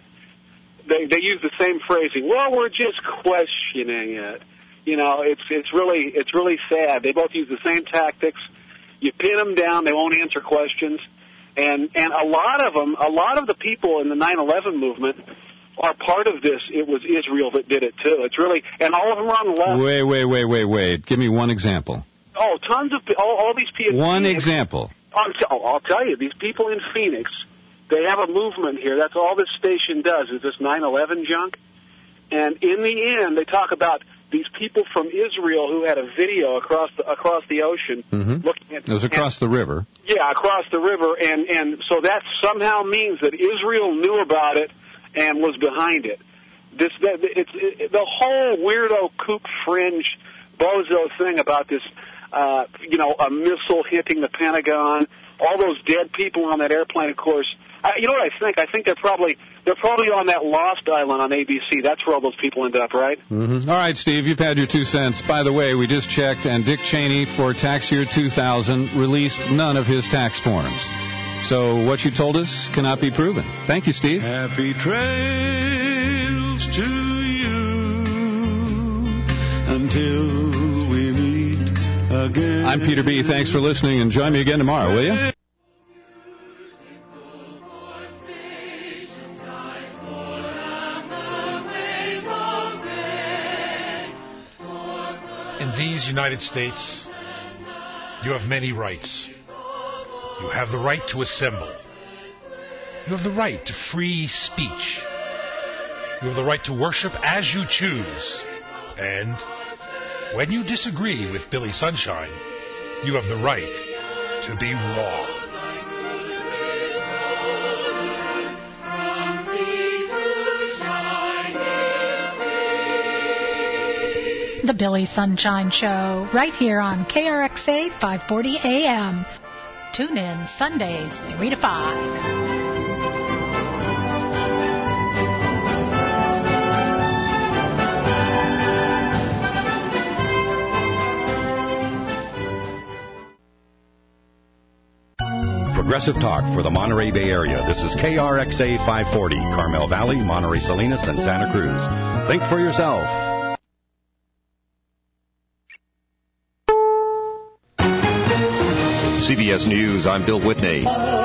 They they use the same phrasing. Well, we're just questioning it. You know, it's it's really it's really sad. They both use the same tactics. You pin them down, they won't answer questions. And and a lot of them, a lot of the people in the nine eleven movement are part of this. It was Israel that did it too. It's really, and all of them are on the left. Wait, wait, wait, wait, wait. Give me one example. Oh, tons of all, all these people. One Phoenix, example. I'll, t- oh, I'll tell you, these people in Phoenix, they have a movement here. That's all this station does is this nine eleven junk. And in the end, they talk about these people from Israel who had a video across the, across the ocean Mm-hmm. looking at. It was across the river. Yeah, across the river, and and so that somehow means that Israel knew about it and was behind it. This that, it's it, the whole weirdo kook fringe bozo thing about this, uh, you know, a missile hitting the Pentagon, all those dead people on that airplane. Of course, I, you know what I think? I think they're probably they're probably on that Lost Island on A B C. That's where all those people ended up, right? Mm-hmm. All right, Steve, you've had your two cents. By the way, we just checked, and Dick Cheney for tax year two thousand released none of his tax forms. So what you told us cannot be proven. Thank you, Steve. Happy trails to you until we meet again. I'm Peter B. Thanks for listening, and join me again tomorrow, will you? In these United States, You have many rights. You have the right to assemble. You have the right to free speech. You have the right to worship as you choose. And when you disagree with Billy Sunshine, you have the right to be wrong. The Billy Sunshine Show, right here on K R X A five forty A M. Tune in Sundays, three to five. Progressive Talk for the Monterey Bay Area. This is K R X A five forty, Carmel Valley, Monterey Salinas, and Santa Cruz. Think for yourself. C B S News, I'm Bill Whitney.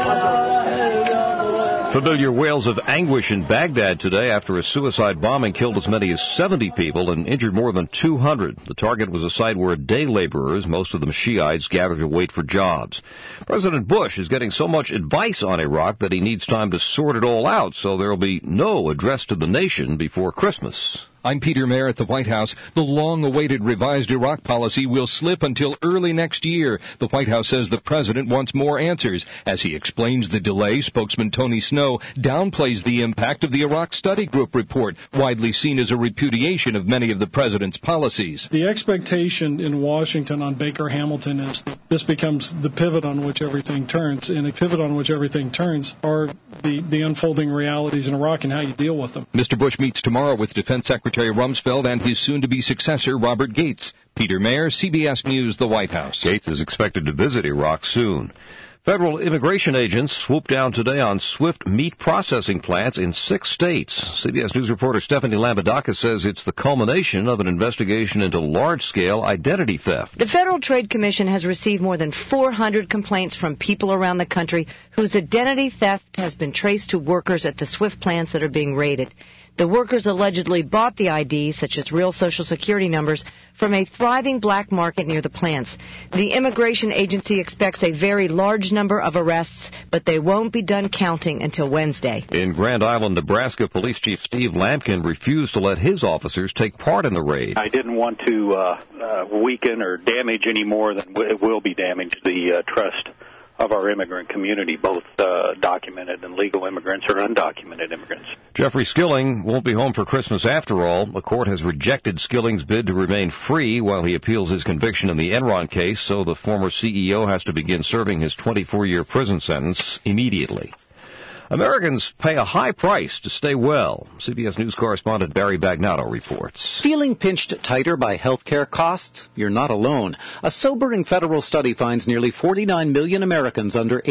Familiar wails of anguish in Baghdad today after a suicide bombing killed as many as seventy people and injured more than two hundred. The target was a site where day laborers, most of them Shiites, gathered to wait for jobs. President Bush is getting so much advice on Iraq that he needs time to sort it all out, so there will be no address to the nation before Christmas. I'm Peter Mayer at the White House. The long-awaited revised Iraq policy will slip until early next year. The White House says the president wants more answers. As he explains the delay, spokesman Tony Snow downplays the impact of the Iraq Study Group report, widely seen as a repudiation of many of the president's policies. The expectation in Washington on Baker Hamilton is that this becomes the pivot on which everything turns, and a pivot on which everything turns are the, the unfolding realities in Iraq and how you deal with them. Mister Bush meets tomorrow with Defense Secretary Secretary Rumsfeld and his soon-to-be successor, Robert Gates. Peter Mayer, C B S News, the White House. Gates is expected to visit Iraq soon. Federal immigration agents swooped down today on Swift meat processing plants in six states. C B S News reporter Stephanie Lambadakis says it's the culmination of an investigation into large-scale identity theft. The Federal Trade Commission has received more than four hundred complaints from people around the country whose identity theft has been traced to workers at the Swift plants that are being raided. The workers allegedly bought the I Ds, such as real Social Security numbers, from a thriving black market near the plants. The immigration agency expects a very large number of arrests, but they won't be done counting until Wednesday. In Grand Island, Nebraska, Police Chief Steve Lampkin refused to let his officers take part in the raid. I didn't want to uh, uh, weaken or damage any more than it will be damaged the uh, trust of our immigrant community, both uh, documented and legal immigrants or undocumented immigrants. Jeffrey Skilling won't be home for Christmas after all. The court has rejected Skilling's bid to remain free while he appeals his conviction in the Enron case, so the former C E O has to begin serving his twenty-four year prison sentence immediately. Americans pay a high price to stay well. C B S News correspondent Barry Bagnotto reports. Feeling pinched tighter by health care costs? You're not alone. A sobering federal study finds nearly forty-nine million Americans under